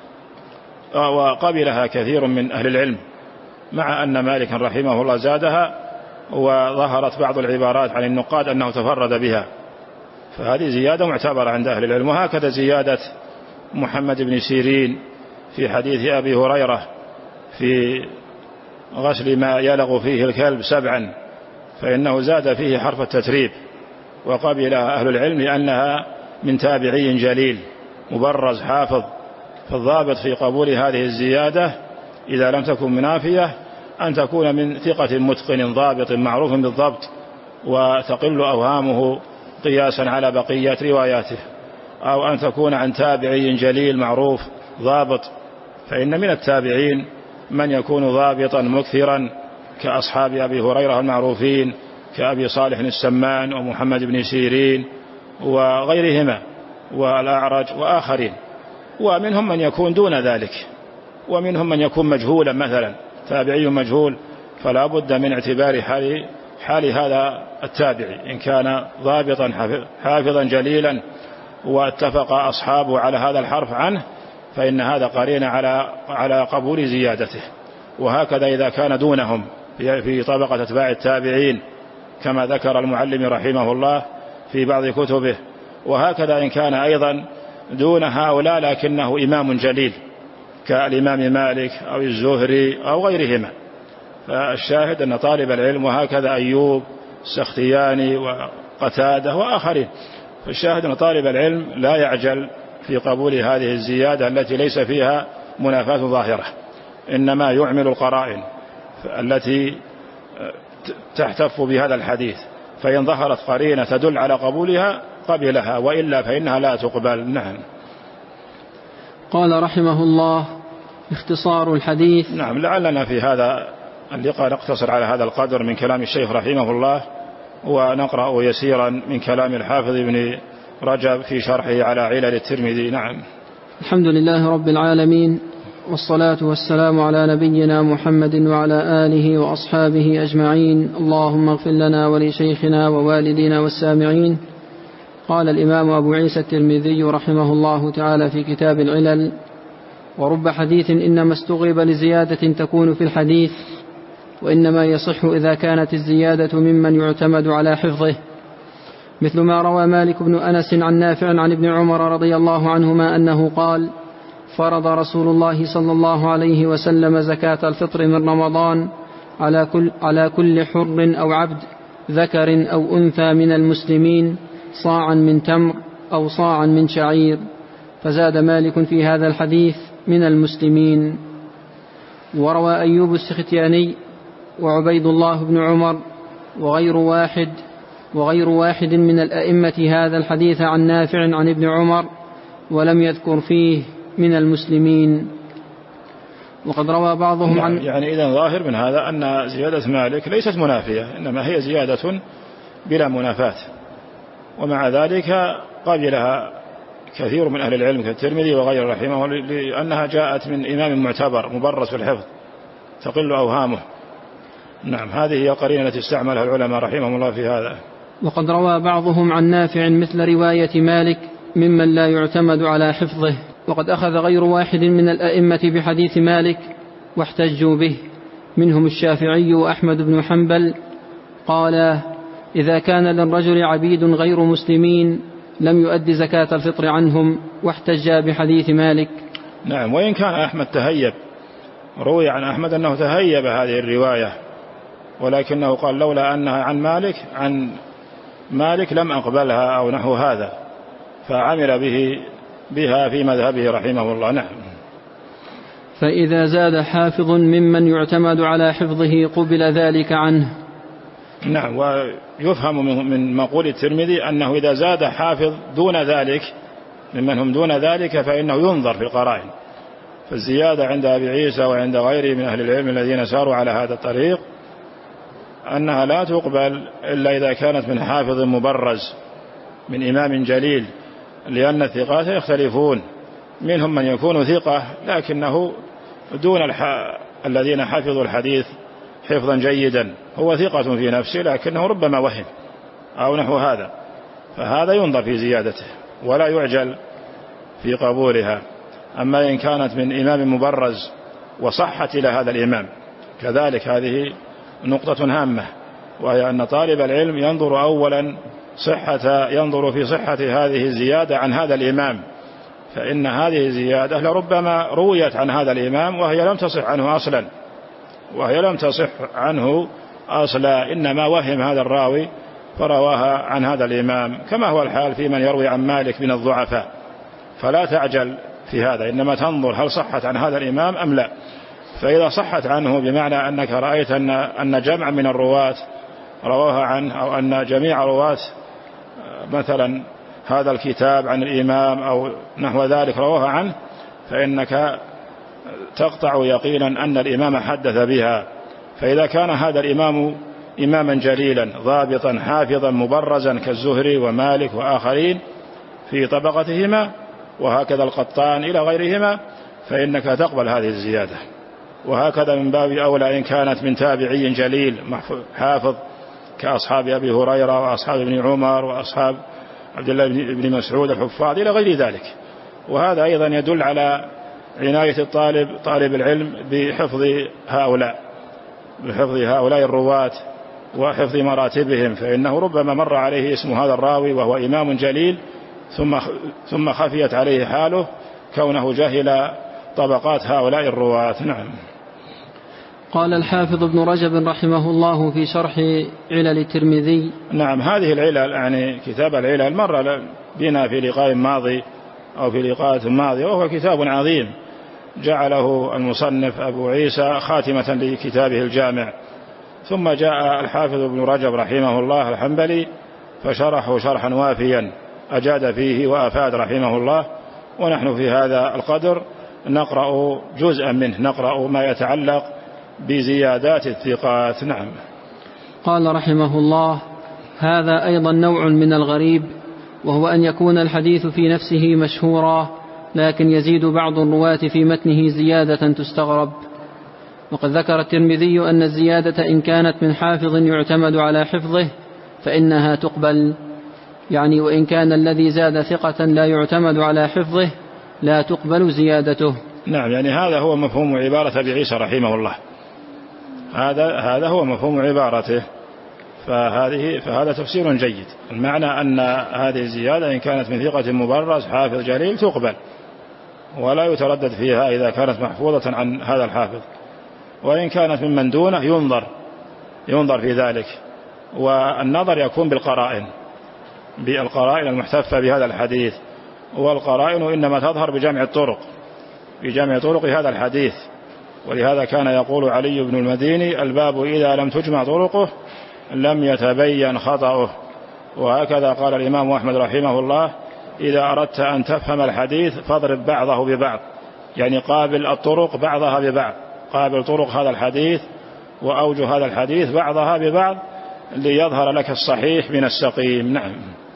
وقبلها كثير من أهل العلم، مع أن مالكا رحمه الله زادها، وظهرت بعض العبارات عن النقاد أنه تفرد بها، فهذه زيادة معتبرة عند أهل العلم. وهكذا زيادة محمد بن سيرين في حديث أبي هريرة في غسل ما يلغ فيه الكلب 7، فإنه زاد فيه حرف التتريب، وقبلها أهل العلم لأنها من تابعي جليل مبرز حافظ. فالضابط في قبول هذه الزيادة إذا لم تكن منافية أن تكون من ثقة متقن ضابط معروف بالضبط، وتقل أوهامه قياسا على بقية رواياته، أو أن تكون عن تابعي جليل معروف ضابط، فإن من التابعين من يكون ضابطا مكثرا كأصحاب أبي هريرة المعروفين كأبي صالح السمان ومحمد بن سيرين وغيرهما والأعرج وآخرين. ومنهم من يكون دون ذلك، ومنهم من يكون مجهولا، مثلا تابعي مجهول، فلا بد من اعتبار حال هذا التابعي إن كان ضابطا حافظا جليلا واتفق أصحابه على هذا الحرف عنه، فإن هذا قرين على قبول زيادته. وهكذا إذا كان دونهم في طبقة أتباع التابعين كما ذكر المعلم رحمه الله في بعض كتبه، وهكذا إن كان أيضا دون هؤلاء لكنه إمام جليل كالإمام مالك أو الزهري أو غيرهما. فالشاهد أن طالب العلم، وهكذا أيوب السختياني وقتادة وآخرين، فالشاهد أن طالب العلم لا يعجل في قبول هذه الزيادة التي ليس فيها منافاة ظاهرة، إنما يعمل القرائن التي تحتف بهذا الحديث، فإن ظهرت قرينة تدل على قبولها قبلها، وإلا فإنها لا تقبل. نعم. قال رحمه الله: اختصار الحديث. نعم. لعلنا في هذا اللقاء نقتصر على هذا القدر من كلام الشيخ رحمه الله، ونقرأ يسيرا من كلام الحافظ ابن رجب في شرحه على علل الترمذي. نعم. الحمد لله رب العالمين، والصلاة والسلام على نبينا محمد وعلى آله وأصحابه أجمعين. اللهم اغفر لنا ولشيخنا ووالدينا والسامعين. قال الإمام أبو عيسى الترمذي رحمه الله تعالى في كتاب العلل: ورب حديث إنما استغرب لزيادة تكون في الحديث، وإنما يصح إذا كانت الزيادة ممن يعتمد على حفظه، مثل ما روى مالك بن أنس عن نافع عن ابن عمر رضي الله عنهما أنه قال: فرض رسول الله صلى الله عليه وسلم زكاة الفطر من رمضان على كل حر أو عبد ذكر أو أنثى من المسلمين صاعا من تمر أو صاعا من شعير. فزاد مالك في هذا الحديث من المسلمين. وروى أيوب السختياني وعبيد الله بن عمر وغير واحد من الأئمة هذا الحديث عن نافع عن ابن عمر، ولم يذكر فيه من المسلمين. وقد روى بعضهم عن يعني إذن ظاهر من هذا أن زيادة مالك ليست منافية، إنما هي زيادة بلا منافاة، ومع ذلك قبلها كثير من أهل العلم كالترمذي وغيره رحمه لأنها جاءت من إمام معتبر مبرز في الحفظ تقل أوهامه. نعم، هذه هي القرينة التي استعملها العلماء رحمهم الله في هذا. وقد روى بعضهم عن نافع مثل رواية مالك ممن لا يعتمد على حفظه. وقد أخذ غير واحد من الأئمة بحديث مالك واحتجوا به، منهم الشافعي وأحمد بن حنبل، قال: إذا كان للرجل عبيد غير مسلمين لم يؤد زكاة الفطر عنهم، واحتج بحديث مالك. نعم، وإن كان أحمد تهيب، روي عن أحمد أنه تهيب هذه الرواية، ولكنه قال لولا أنها عن مالك لم أقبلها أو نحو هذا، فعمل بها في مذهبه رحمه الله. نعم. فإذا زاد حافظ ممن يعتمد على حفظه قبل ذلك عنه. نعم، ويفهم من مقول الترمذي أنه إذا زاد حافظ دون ذلك ممن هم دون ذلك فإنه ينظر في القرائن، فالزيادة عند أبي عيسى وعند غيره من أهل العلم الذين ساروا على هذا الطريق أنها لا تقبل إلا إذا كانت من حافظ مبرز من إمام جليل، لأن الثقات يختلفون، منهم من يكون ثقة لكنه دون الذين حفظوا الحديث حفظا جيدا، هو ثقة في نفسه لكنه ربما وهم أو نحو هذا، فهذا ينظر في زيادته ولا يعجل في قبولها. أما إن كانت من إمام مبرز وصحت إلى هذا الإمام كذلك، هذه نقطة هامة، وهي أن طالب العلم ينظر أولا ينظر في صحة هذه الزيادة عن هذا الإمام، فإن هذه الزيادة لربما رويت عن هذا الإمام وهي لم تصح عنه أصلا، إنما وهم هذا الراوي فرواها عن هذا الإمام، كما هو الحال في من يروي عن مالك من الضعفاء، فلا تعجل في هذا، إنما تنظر هل صحت عن هذا الإمام أم لا. فإذا صحت عنه بمعنى أنك رأيت أن جمع من الرواة رواها عنه، أو أن جميع رواة مثلا هذا الكتاب عن الإمام أو نحو ذلك رواها عنه، فإنك تقطع يقينا أن الإمام حدث بها. فإذا كان هذا الإمام إماما جليلا ضابطا حافظا مبرزا كالزهري ومالك وآخرين في طبقتهما، وهكذا القطان إلى غيرهما، فإنك تقبل هذه الزيادة. وهكذا من باب أولى إن كانت من تابعي جليل حافظ كأصحاب أبي هريرة وأصحاب ابن عمر وأصحاب عبد الله بن مسعود الحفاظ إلى غير ذلك. وهذا أيضا يدل على عناية طالب العلم بحفظ هؤلاء الرواة وحفظ مراتبهم، فإنه ربما مر عليه اسم هذا الراوي وهو إمام جليل ثم خفيت عليه حاله كونه جاهل طبقات هؤلاء الرواة. نعم. قال الحافظ ابن رجب رحمه الله في شرح علل الترمذي: نعم، هذه العلل يعني كتاب العلل مر بنا في لقاء ماضي أو في لقاءات ماضية، وهو كتاب عظيم جعله المصنف أبو عيسى خاتمة لكتابه الجامع، ثم جاء الحافظ ابن رجب رحمه الله الحنبلي فشرحه شرحا وافيا أجاد فيه وأفاد رحمه الله. ونحن في هذا القدر نقرأ جزءا منه، نقرأ ما يتعلق بزيادات الثقات. نعم. قال رحمه الله: هذا أيضا نوع من الغريب، وهو أن يكون الحديث في نفسه مشهورا لكن يزيد بعض الرواة في متنه زيادة تستغرب. وقد ذكر الترمذي أن الزيادة إن كانت من حافظ يعتمد على حفظه فإنها تقبل، يعني وإن كان الذي زاد ثقة لا يعتمد على حفظه لا تقبل زيادته. نعم، يعني هذا هو مفهوم عبارة أبي عيسى رحمه الله، هذا هو مفهوم عبارته، فهذا تفسير جيد. المعنى أن هذه الزيادة إن كانت من ثقة مبرز حافظ جليل تقبل ولا يتردد فيها إذا كانت محفوظة عن هذا الحافظ، وإن كانت ممن دونه ينظر في ذلك. والنظر يكون بالقرائن المحتفة بهذا الحديث، والقرائن إنما تظهر بجمع طرق هذا الحديث، ولهذا كان يقول علي بن المديني: الباب إذا لم تجمع طرقه لم يتبين خطأه. وهكذا قال الإمام أحمد رحمه الله: إذا أردت أن تفهم الحديث فاضرب بعضه ببعض، يعني قابل الطرق بعضها ببعض، قابل طرق هذا الحديث وأوجه هذا الحديث بعضها ببعض ليظهر لك الصحيح من السقيم. نعم.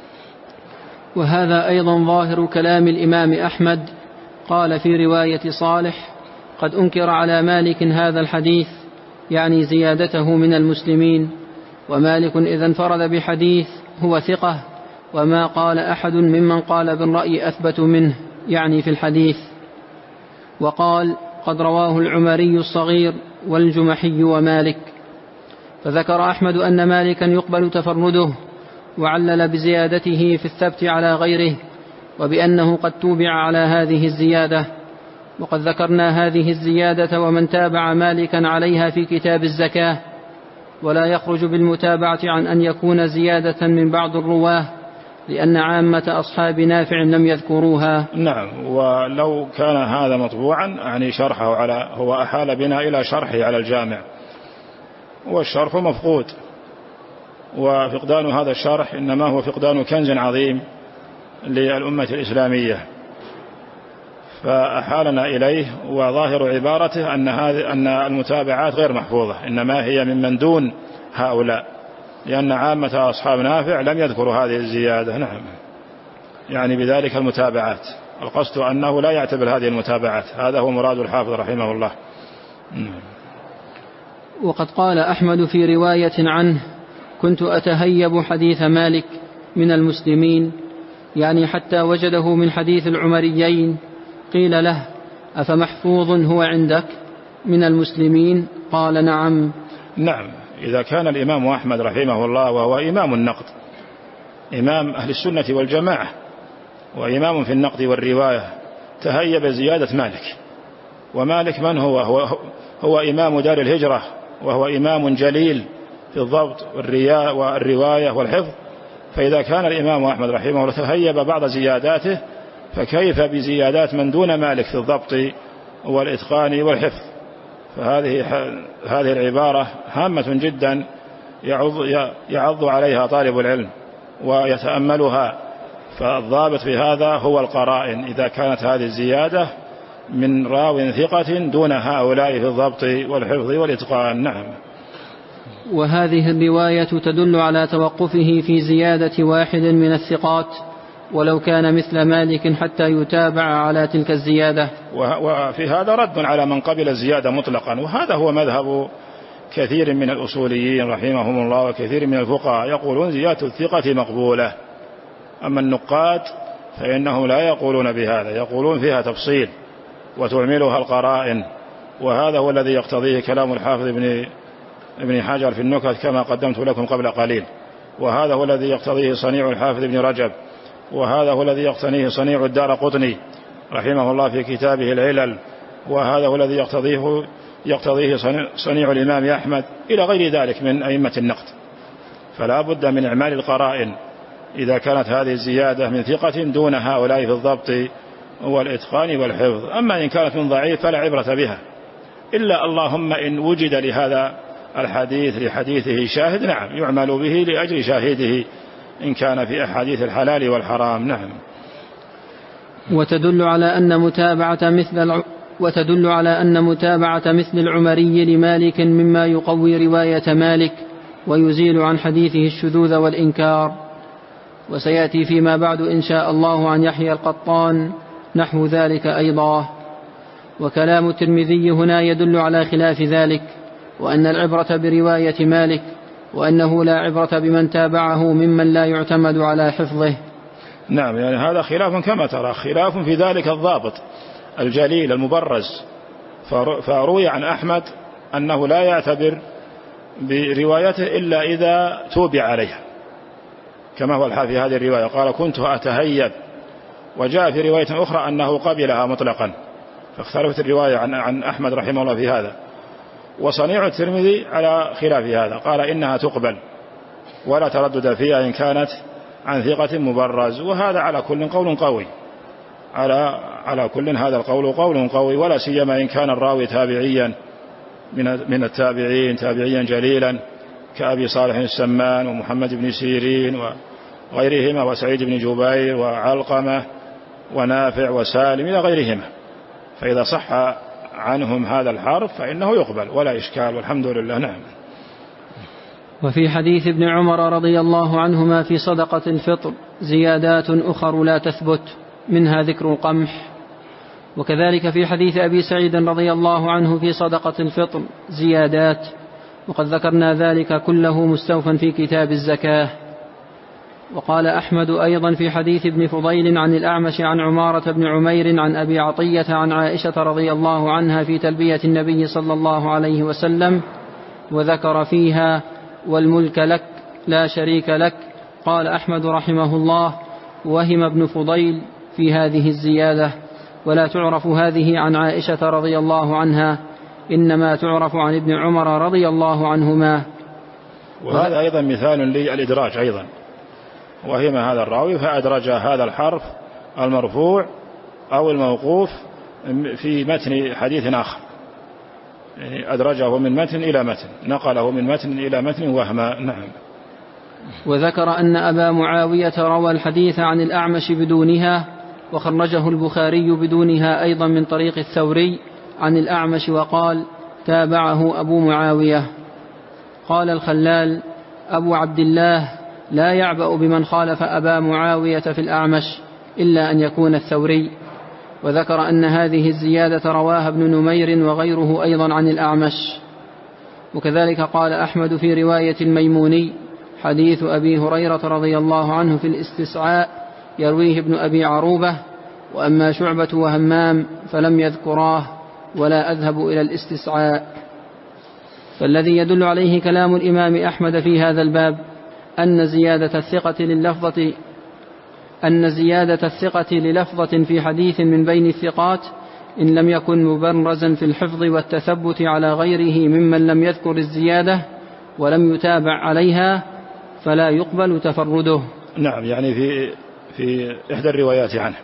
وهذا أيضا ظاهر كلام الإمام أحمد. قال في رواية صالح: قد أنكر على مالك هذا الحديث، يعني زيادته من المسلمين، ومالك إذا انفرد بحديث هو ثقة، وما قال أحد ممن قال بالرأي أثبت منه، يعني في الحديث. وقال: قد رواه العمري الصغير والجمحي ومالك. فذكر أحمد أن مالكا يقبل تفرده، وعلل بزيادته في الثبت على غيره، وبأنه قد توبع على هذه الزيادة. وقد ذكرنا هذه الزيادة ومن تابع مالكا عليها في كتاب الزكاة، ولا يخرج بالمتابعة عن أن يكون زيادة من بعض الرواه، لأن عامة أصحاب نافع لم يذكروها. نعم. ولو كان هذا مطبوعا يعني شرحه هو أحال بنا إلى شرحه على الجامع، والشرح مفقود، وفقدان هذا الشرح إنما هو فقدان كنز عظيم للأمة الإسلامية، فأحالنا إليه. وظاهر عبارته أن المتابعات غير محفوظة، إنما هي ممن دون هؤلاء، لأن عامة أصحاب نافع لم يذكروا هذه الزيادة. نعم. يعني بذلك المتابعات، القصد أنه لا يعتبر هذه المتابعات، هذا هو مراد الحافظ رحمه الله. وقد قال أحمد في رواية عنه: كنت أتهيب حديث مالك من المسلمين، يعني حتى وجده من حديث العمريين. قيل له: أفمحفوظ هو عندك من المسلمين؟ قال: نعم. نعم. إذا كان الإمام أحمد رحمه الله وهو إمام النقد، إمام أهل السنة والجماعة، وإمام في النقد والرواية، تهيب زيادة مالك. ومالك من هو إمام دار الهجرة، وهو إمام جليل في الضبط والرواية والحفظ. فإذا كان الإمام أحمد رحمه الله تهيب بعض زياداته، فكيف بزيادات من دون مالك في الضبط والإتقان والحفظ؟ هذه العبارة هامة جدا يعض عليها طالب العلم ويتأملها. فالضابط في هذا هو القرائن، إذا كانت هذه الزيادة من راو ثقة دون هؤلاء في الضبط والحفظ والإتقان. نعم. وهذه الرواية تدل على توقفه في زيادة واحد من الثقات ولو كان مثل مالك حتى يتابع على تلك الزيادة. وفي هذا رد على من قبل الزيادة مطلقا، وهذا هو مذهب كثير من الأصوليين رحمهم الله وكثير من الفقهاء، يقولون زيادة الثقة مقبولة. أما النقاد فإنهم لا يقولون بهذا، يقولون فيها تفصيل وتعملها القرائن. وهذا هو الذي يقتضيه كلام الحافظ ابن حجر في النكت كما قدمت لكم قبل قليل، وهذا هو الذي يقتضيه صنيع الحافظ ابن رجب، وهذا هو الذي يقتنيه صنيع الدارقطني رحمه الله في كتابه العلل، وهذا هو الذي يقتضيه صنيع الإمام أحمد، إلى غير ذلك من أئمة النقد. فلا بد من إعمال القرائن إذا كانت هذه الزيادة من ثقة دون هؤلاء في الضبط والإتقان والحفظ. أما إن كانت من ضعيف فلا عبرة بها، إلا اللهم إن وجد لهذا الحديث لحديثه شاهد، نعم يعمل به لأجل شاهده إن كان في أحاديث الحلال والحرام. نعم. وتدل على أن متابعة مثل العمري لمالك مما يقوي رواية مالك ويزيل عن حديثه الشذوذ والإنكار. وسيأتي فيما بعد إن شاء الله عن يحيى القطان نحو ذلك أيضا. وكلام الترمذي هنا يدل على خلاف ذلك، وأن العبرة برواية مالك، وأنه لا عبرة بمن تابعه ممن لا يعتمد على حفظه. نعم. يعني هذا خلاف كما ترى، خلاف في ذلك الضابط الجليل المبرز. فروي عن أحمد أنه لا يعتبر بروايته إلا إذا توبع عليها، كما هو الحال في هذه الرواية، قال كنت أتهيب. وجاء في رواية أخرى أنه قبلها مطلقا، فاختلفت الرواية عن أحمد رحمه الله في هذا. وصنيع الترمذي على خلاف هذا، قال إنها تقبل ولا تردد فيها إن كانت عن ثقة مبرز. وهذا على كل قول قوي، على كل هذا القول قول قوي، ولا سيما إن كان الراوي تابعيا من التابعين تابعيا جليلا كأبي صالح السمان ومحمد بن سيرين وغيرهما وسعيد بن جبير وعلقمة ونافع وسالم إلى غيرهما، فإذا صح عنهم هذا الحرف فإنه يقبل ولا إشكال والحمد لله. نعم. وفي حديث ابن عمر رضي الله عنهما في صدقة الفطر زيادات أخر لا تثبت، منها ذكر القمح. وكذلك في حديث أبي سعيد رضي الله عنه في صدقة الفطر زيادات، وقد ذكرنا ذلك كله مستوفا في كتاب الزكاة. وقال أحمد أيضا في حديث ابن فضيل عن الأعمش عن عمارة بن عمير عن أبي عطية عن عائشة رضي الله عنها في تلبية النبي صلى الله عليه وسلم، وذكر فيها: والملك لك لا شريك لك. قال أحمد رحمه الله: وهم ابن فضيل في هذه الزيادة، ولا تعرف هذه عن عائشة رضي الله عنها، إنما تعرف عن ابن عمر رضي الله عنهما. وهذا أيضا مثال للإدراج أيضا، وهم هذا الراوي فأدرج هذا الحرف المرفوع أو الموقوف في متن حديث آخر، يعني أدرجه من متن إلى متن، نقله من متن إلى متن وهما. نعم. وذكر أن أبا معاوية روى الحديث عن الأعمش بدونها، وخرجه البخاري بدونها أيضا من طريق الثوري عن الأعمش، وقال: تابعه أبو معاوية. قال الخلال: أبو عبد الله لا يعبأ بمن خالف أبا معاوية في الأعمش إلا أن يكون الثوري. وذكر أن هذه الزيادة رواها ابن نمير وغيره أيضا عن الأعمش. وكذلك قال أحمد في رواية الميموني: حديث أبي هريرة رضي الله عنه في الاستسعاء يرويه ابن أبي عروبة، وأما شعبة وهمام فلم يذكراه، ولا أذهب إلى الاستسعاء. فالذي يدل عليه كلام الإمام أحمد في هذا الباب أن زيادة الثقة للفظة في حديث من بين الثقات إن لم يكن مبرزا في الحفظ والتثبت على غيره ممن لم يذكر الزيادة ولم يتابع عليها فلا يقبل تفرده. نعم، يعني في إحدى الروايات عنه.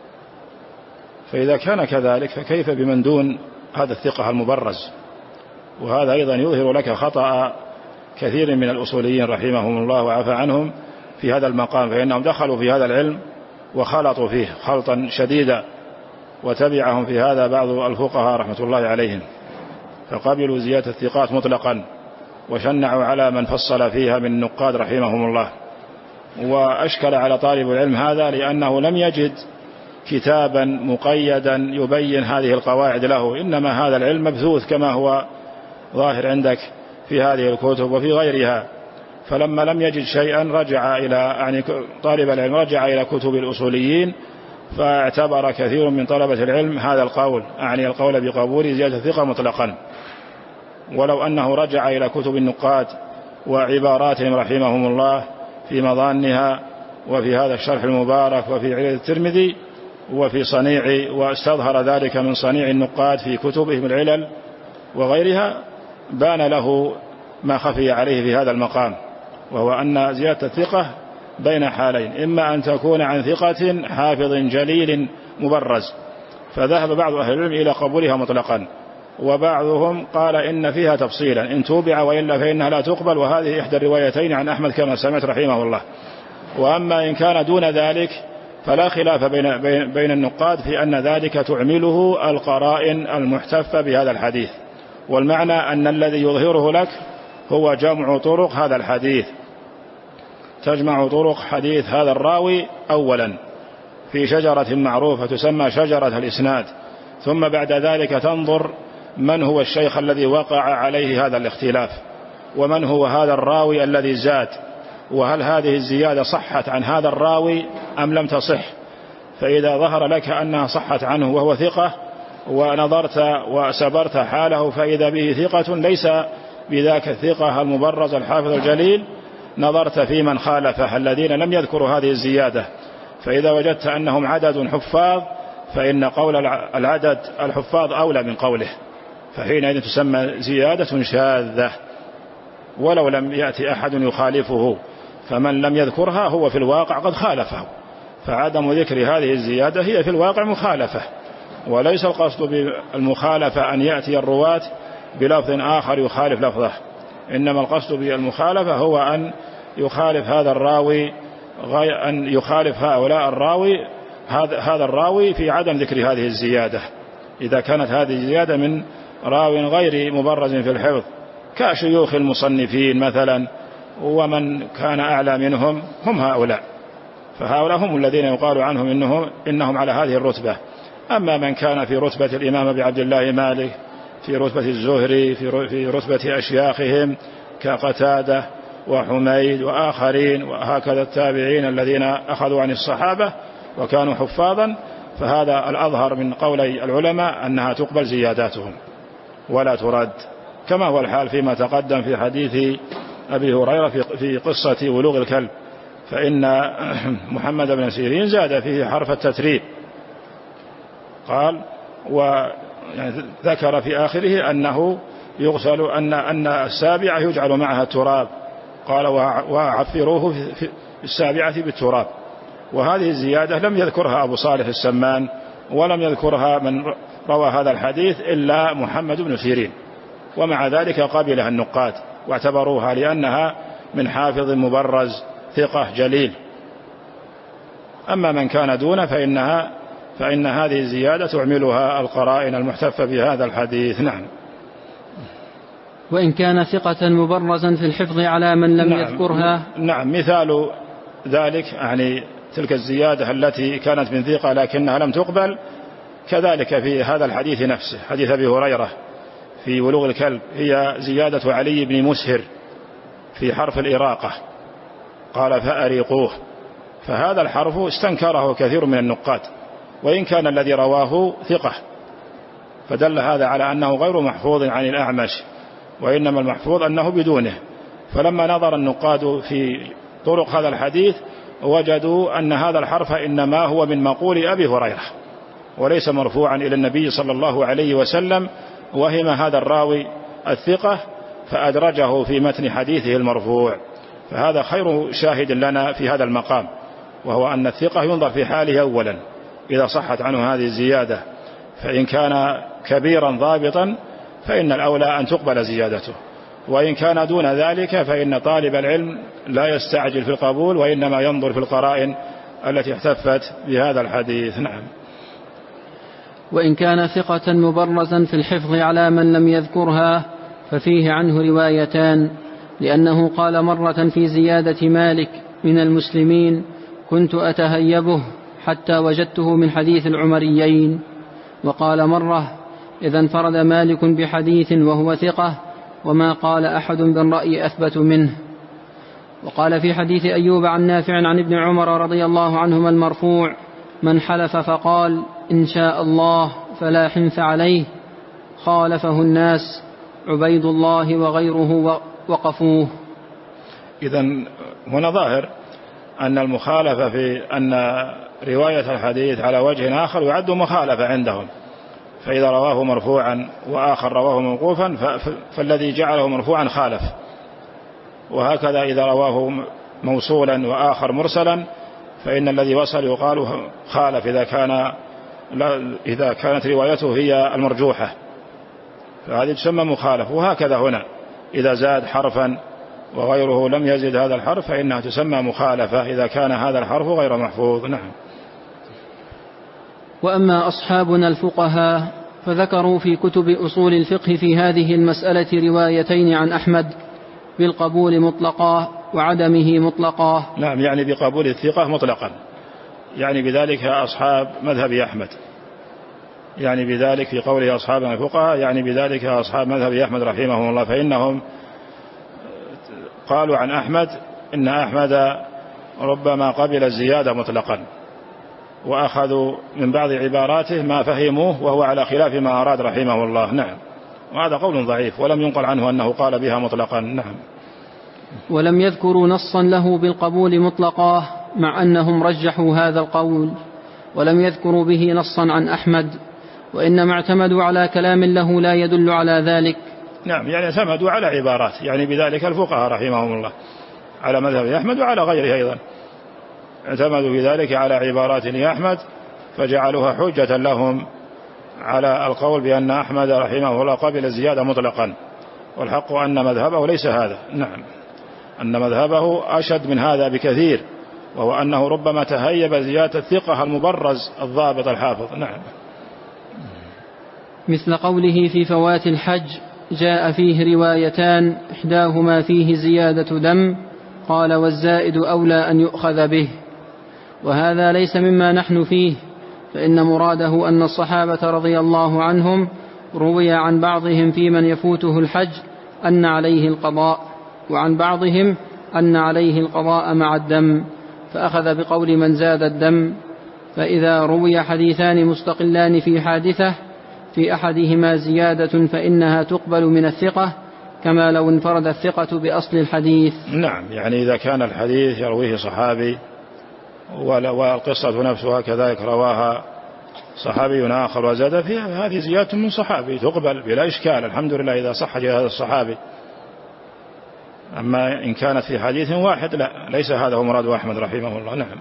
فإذا كان كذلك فكيف بمن دون هذا الثقة المبرز؟ وهذا أيضا يظهر لك خطأ كثير من الأصوليين رحمهم الله وعفى عنهم في هذا المقام، فإنهم دخلوا في هذا العلم وخلطوا فيه خلطا شديدا، وتبعهم في هذا بعض الفقهاء رحمة الله عليهم، فقبلوا زيادة الثقات مطلقا وشنعوا على من فصل فيها من النقاد رحمهم الله. وأشكل على طالب العلم هذا لأنه لم يجد كتابا مقيدا يبين هذه القواعد له، إنما هذا العلم مبثوث كما هو ظاهر عندك في هذه الكتب وفي غيرها. فلما لم يجد شيئا طالب العلم رجع إلى كتب الأصوليين، فاعتبر كثير من طلبة العلم هذا القول، القول بقبول زيادة الثقة مطلقا، ولو أنه رجع إلى كتب النقاد وعباراتهم رحمهم الله في مظانها وفي هذا الشرح المبارك وفي علل الترمذي وفي صنيع، واستظهر ذلك من صنيع النقاد في كتبهم العلل وغيرها، بان له ما خفي عليه في هذا المقام، وهو أن زيادة الثقة بين حالين: إما أن تكون عن ثقة حافظ جليل مبرز، فذهب بعض أهل العلم إلى قبولها مطلقا، وبعضهم قال إن فيها تفصيلا إن توبع وإلا فإنها لا تقبل، وهذه إحدى الروايتين عن أحمد كما سمعت رحمه الله. وأما إن كان دون ذلك فلا خلاف بين النقاد في أن ذلك تعمله القرائن المحتفة بهذا الحديث، والمعنى أن الذي يظهره لك هو جمع طرق هذا الحديث، تجمع طرق حديث هذا الراوي أولا في شجرة معروفة تسمى شجرة الإسناد، ثم بعد ذلك تنظر من هو الشيخ الذي وقع عليه هذا الاختلاف، ومن هو هذا الراوي الذي زاد، وهل هذه الزيادة صحت عن هذا الراوي أم لم تصح. فإذا ظهر لك أنها صحت عنه وهو ثقة، ونظرت وسبرت حاله فإذا به ثقة ليس بذاك الثقة المبرز الحافظ الجليل، نظرت في من خالفه الذين لم يذكروا هذه الزيادة، فإذا وجدت أنهم عدد حفاظ فإن قول العدد الحفاظ أولى من قوله، فحينئذ تسمى زيادة شاذة ولو لم يأتي أحد يخالفه، فمن لم يذكرها هو في الواقع قد خالفه، فعدم ذكر هذه الزيادة هي في الواقع مخالفة، وليس القصد بالمخالفة أن يأتي الرواة بلفظ آخر يخالف لفظه، إنما القصد بالمخالفة هو أن يخالف هذا الراوي، أن يخالف هؤلاء هذا الراوي في عدم ذكر هذه الزيادة، إذا كانت هذه الزيادة من راو غير مبرز في الحفظ كشيوخ المصنفين مثلا، ومن كان أعلى منهم هم هؤلاء، فهؤلاء هم الذين يقال عنهم إنهم على هذه الرتبة. أما من كان في رتبة الإمام أبي عبد الله مالك، في رتبة الزهري، في رتبة أشياخهم كقتادة وحميد وآخرين، وهكذا التابعين الذين أخذوا عن الصحابة وكانوا حفاظا، فهذا الأظهر من قولي العلماء أنها تقبل زياداتهم ولا ترد، كما هو الحال فيما تقدم في حديث أبي هريرة في قصة ولوغ الكلب، فإن محمد بن سيرين زاد فيه حرف التتريب، قال وذكر في آخره أنه يغسل، أن السابعة يجعل معها التراب، قال وعفروه في السابعة بالتراب. وهذه الزيادة لم يذكرها أبو صالح السمان، ولم يذكرها من روى هذا الحديث إلا محمد بن سيرين، ومع ذلك قبلها النقاد واعتبروها لأنها من حافظ مبرز ثقة جليل. أما من كان دون فإن هذه الزيادة تعملها القرائن المحتفة بهذا الحديث. نعم. وإن كان ثقة مبرزا في الحفظ على من لم يذكرها. نعم، مثال ذلك يعني تلك الزيادة التي كانت من ثقة لكنها لم تقبل، كذلك في هذا الحديث نفسه، حديث أبي هريرة في ولوغ الكلب، هي زيادة علي بن مسهر في حرف الإراقة، قال فأريقوه، فهذا الحرف استنكره كثير من النقاد، وإن كان الذي رواه ثقة، فدل هذا على أنه غير محفوظ عن الأعمش، وإنما المحفوظ أنه بدونه. فلما نظر النقاد في طرق هذا الحديث وجدوا أن هذا الحرف إنما هو من مقول أبي هريرة وليس مرفوعا إلى النبي صلى الله عليه وسلم، وهم هذا الراوي الثقة فأدرجه في متن حديثه المرفوع. فهذا خير شاهد لنا في هذا المقام، وهو أن الثقة ينظر في حاله أولا إذا صحت عنه هذه الزيادة، فإن كان كبيرا ضابطا فإن الأولى أن تقبل زيادته، وإن كان دون ذلك فإن طالب العلم لا يستعجل في القبول، وإنما ينظر في القرائن التي احتفت بهذا الحديث. نعم. وإن كان ثقة مبرزا في الحفظ على من لم يذكرها ففيه عنه روايتان، لأنه قال مرة في زيادة مالك من المسلمين كنت أتهيبه حتى وجدته من حديث العمريين، وقال مرة إذا انفرد مالك بحديث وهو ثقة وما قال أحد بالرأي أثبت منه. وقال في حديث أيوب عن نافع عن ابن عمر رضي الله عنهما المرفوع من حلف فقال إن شاء الله فلا حنث عليه خالفه الناس عبيد الله وغيره وقفوه. إذن هنا ظاهر أن المخالفة في أن رواية الحديث على وجه آخر يعد مخالفة عندهم، فإذا رواه مرفوعا وآخر رواه موقوفا فالذي جعله مرفوعا خالف، وهكذا إذا رواه موصولا وآخر مرسلا فإن الذي وصل يقال خالف إذا كانت روايته هي المرجوحة، فهذه تسمى مخالف. وهكذا هنا إذا زاد حرفا وغيره لم يزد هذا الحرف فإنها تسمى مخالفة إذا كان هذا الحرف غير محفوظ. نعم. وأما أصحابنا الفقهاء فذكروا في كتب أصول الفقه في هذه المسألة روايتين عن أحمد بالقبول مطلقا وعدمه مطلقا. نعم، يعني بقبول الثقة مطلقا، يعني بذلك أصحاب مذهب أحمد، يعني بذلك في قوله أصحابنا الفقهاء يعني بذلك أصحاب مذهب أحمد رحمهم الله، فإنهم قالوا عن أحمد إن أحمد ربما قبل الزيادة مطلقا، وأخذوا من بعض عباراته ما فهموه وهو على خلاف ما أراد رحمه الله. نعم، وهذا قول ضعيف ولم ينقل عنه أنه قال بها مطلقا. نعم. ولم يذكروا نصا له بالقبول مطلقا مع أنهم رجحوا هذا القول، ولم يذكروا به نصا عن أحمد، وإنما اعتمدوا على كلام له لا يدل على ذلك. نعم، يعني اعتمدوا على عبارات، يعني بذلك الفقهاء رحمهم الله على مذهب أحمد وعلى غيره أيضا. اعتمدوا في ذلك على عبارات لأحمد فجعلوها حجة لهم على القول بأن أحمد رحمه الله قبل الزيادة مطلقا، والحق أن مذهبه ليس هذا. نعم، أن مذهبه أشد من هذا بكثير، وهو أنه ربما تهيب زيادة الثقة المبرز الضابط الحافظ. نعم. مثل قوله في فوات الحج جاء فيه روايتان إحداهما فيه زيادة دم، قال والزائد أولى أن يؤخذ به، وهذا ليس مما نحن فيه، فإن مراده أن الصحابة رضي الله عنهم روي عن بعضهم في من يفوته الحج أن عليه القضاء، وعن بعضهم أن عليه القضاء مع الدم، فأخذ بقول من زاد الدم. فإذا روي حديثان مستقلان في حادثة في أحدهما زيادة فإنها تقبل من الثقة كما لو انفرد الثقة بأصل الحديث. نعم، يعني إذا كان الحديث يرويه صحابي والقصة نفسها كذلك رواها صحابي آخر وزاد فيها، هذه زيادة من صحابي تقبل بلا إشكال، الحمد لله إذا صح هذا الصحابي. أما إن كانت في حديث واحد لا، ليس هذا هو مراد أحمد رحمه الله. نعم.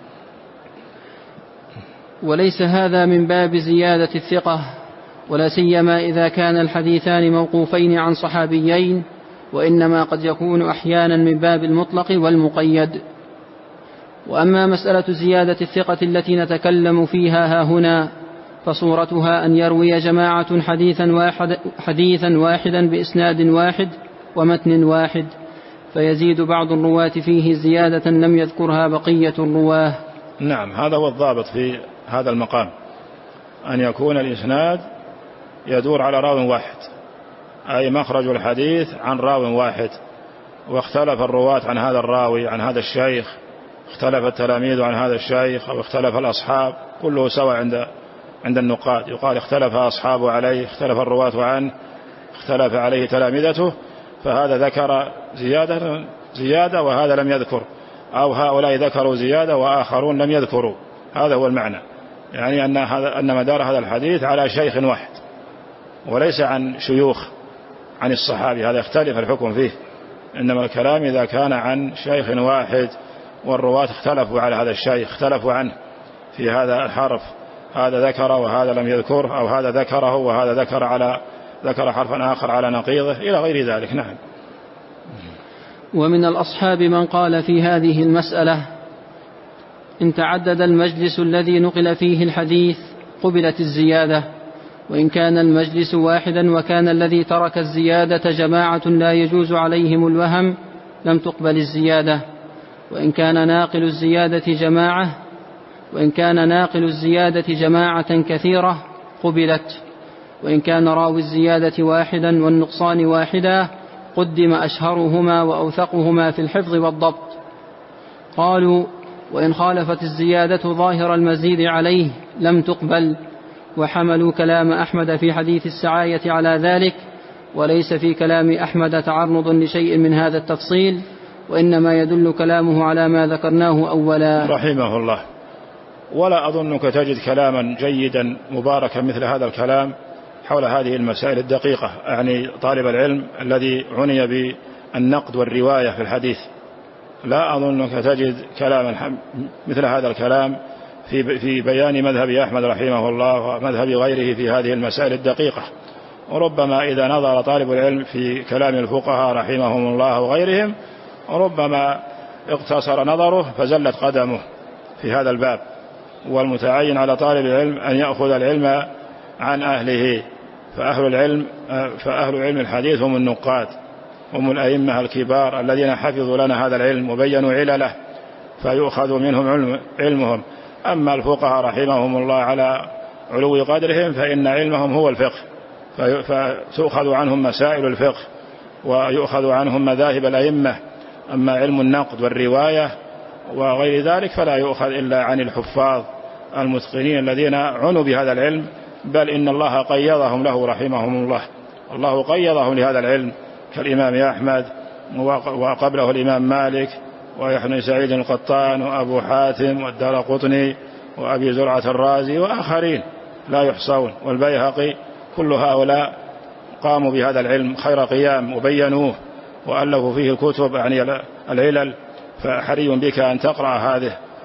وليس هذا من باب زيادة الثقة، ولا سيما إذا كان الحديثان موقوفين عن صحابيين، وإنما قد يكون أحيانا من باب المطلق والمقيد. وأما مسألة زيادة الثقة التي نتكلم فيها هنا فصورتها أن يروي جماعة حديثا واحدا بإسناد واحد ومتن واحد، فيزيد بعض الرواة فيه زيادة لم يذكرها بقية الرواه. نعم، هذا هو الضابط في هذا المقام، أن يكون الإسناد يدور على راو واحد، أي مخرج الحديث عن راو واحد، واختلف الرواة عن هذا الراوي عن هذا الشيخ، اختلف التلاميذ عن هذا الشيخ، أو اختلف الأصحاب، كله سواء عند النقاد، يقال اختلف أصحابه عليه، اختلف الرواة عنه، اختلف عليه تلامذته، فهذا ذكر زيادة وهذا لم يذكر، أو هؤلاء ذكروا زيادة وآخرون لم يذكروا. هذا هو المعنى، يعني أن مدار هذا الحديث على شيخ واحد وليس عن شيوخ عن الصحابي، هذا يختلف الحكم فيه. إنما الكلام إذا كان عن شيخ واحد والرواة اختلفوا على هذا الشيخ، اختلفوا عنه في هذا الحرف، هذا ذكر وهذا لم يذكره، أو هذا ذكره وهذا ذكر حرفا آخر على نقيضه إلى غير ذلك. نعم. ومن الأصحاب من قال في هذه المسألة إن تعدد المجلس الذي نقل فيه الحديث قبلت الزيادة، وإن كان المجلس واحدا وكان الذي ترك الزيادة جماعة لا يجوز عليهم الوهم لم تقبل الزيادة، وإن كان ناقل الزيادة جماعة كثيرة قبلت، وإن كان راوي الزيادة واحدا والنقصان واحدا قدم أشهرهما وأوثقهما في الحفظ والضبط. قالوا وإن خالفت الزيادة ظاهر المزيد عليه لم تقبل، وحملوا كلام أحمد في حديث السعاية على ذلك، وليس في كلام أحمد تعرض لشيء من هذا التفصيل، وإنما يدل كلامه على ما ذكرناه أولا رحمه الله. ولا أظنك تجد كلاما جيدا مباركا مثل هذا الكلام حول هذه المسائل الدقيقة، يعني طالب العلم الذي عني بالنقد والرواية في الحديث، لا أظنك تجد كلاما مثل هذا الكلام في بيان مذهب أحمد رحمه الله ومذهب غيره في هذه المسائل الدقيقة. وربما إذا نظر طالب العلم في كلام الفقهاء رحمهم الله وغيرهم ربما اقتصر نظره فزلت قدمه في هذا الباب. والمتعين على طالب العلم أن يأخذ العلم عن أهله، فأهل علم الحديث هم النقاد، هم الأئمة الكبار الذين حفظوا لنا هذا العلم وبينوا علله فيؤخذ منهم علمهم. أما الفقهاء رحمهم الله على علو قدرهم فإن علمهم هو الفقه، فتؤخذ عنهم مسائل الفقه ويؤخذ عنهم مذاهب الأئمة. أما علم النقد والرواية وغير ذلك فلا يؤخذ إلا عن الحفاظ المتقنين الذين عنوا بهذا العلم، بل إن الله قيضهم له رحمهم الله، الله قيضهم لهذا العلم كالإمام أحمد وقبله الإمام مالك ويحيى بن سعيد القطان وأبو حاتم والدارقطني وأبي زرعة الرازي وآخرين لا يحصون والبيهقي. كل هؤلاء قاموا بهذا العلم خير قيام وبينوه وألفوا فيه الكتب يعني العلل، فحري بك أن تقرأ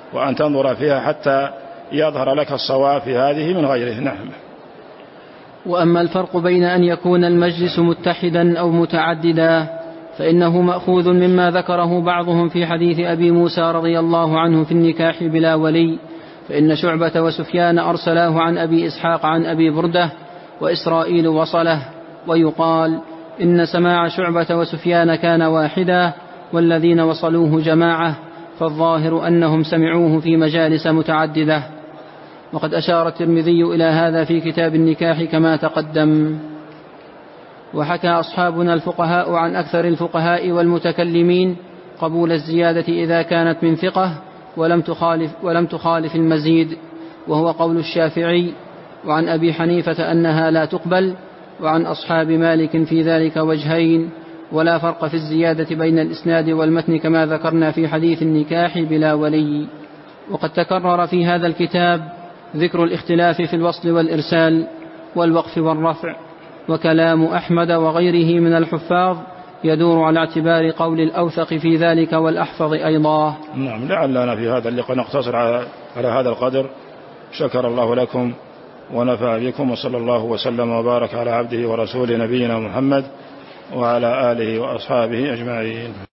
وأن تنظر فيها حتى يظهر لك الصواب في هذه من غيره. نعم. وأما الفرق بين أن يكون المجلس متحدا أو متعددا فإنه مأخوذ مما ذكره بعضهم في حديث أبي موسى رضي الله عنه في النكاح بلا ولي، فإن شعبة وسفيان أرسلاه عن أبي إسحاق عن أبي بردة، وإسرائيل وصله. ويقال إن سماع شعبة وسفيان كان واحدا، والذين وصلوه جماعة، فالظاهر أنهم سمعوه في مجالس متعددة. وقد أشار الترمذي إلى هذا في كتاب النكاح كما تقدم. وحكى أصحابنا الفقهاء عن أكثر الفقهاء والمتكلمين قبول الزيادة إذا كانت من ثقة ولم تخالف المزيد، وهو قول الشافعي، وعن أبي حنيفة أنها لا تقبل، وعن أصحاب مالك في ذلك وجهين، ولا فرق في الزيادة بين الإسناد والمتن كما ذكرنا في حديث النكاح بلا ولي. وقد تكرر في هذا الكتاب ذكر الاختلاف في الوصل والإرسال والوقف والرفع، وكلام أحمد وغيره من الحفاظ يدور على اعتبار قول الأوثق في ذلك والأحفظ أيضا. نعم. لعلنا في هذا اللقاء نقتصر على هذا القدر. شكر الله لكم ونفع بكم، وصلى الله وسلم وبارك على عبده ورسوله نبينا محمد وعلى آله وأصحابه أجمعين.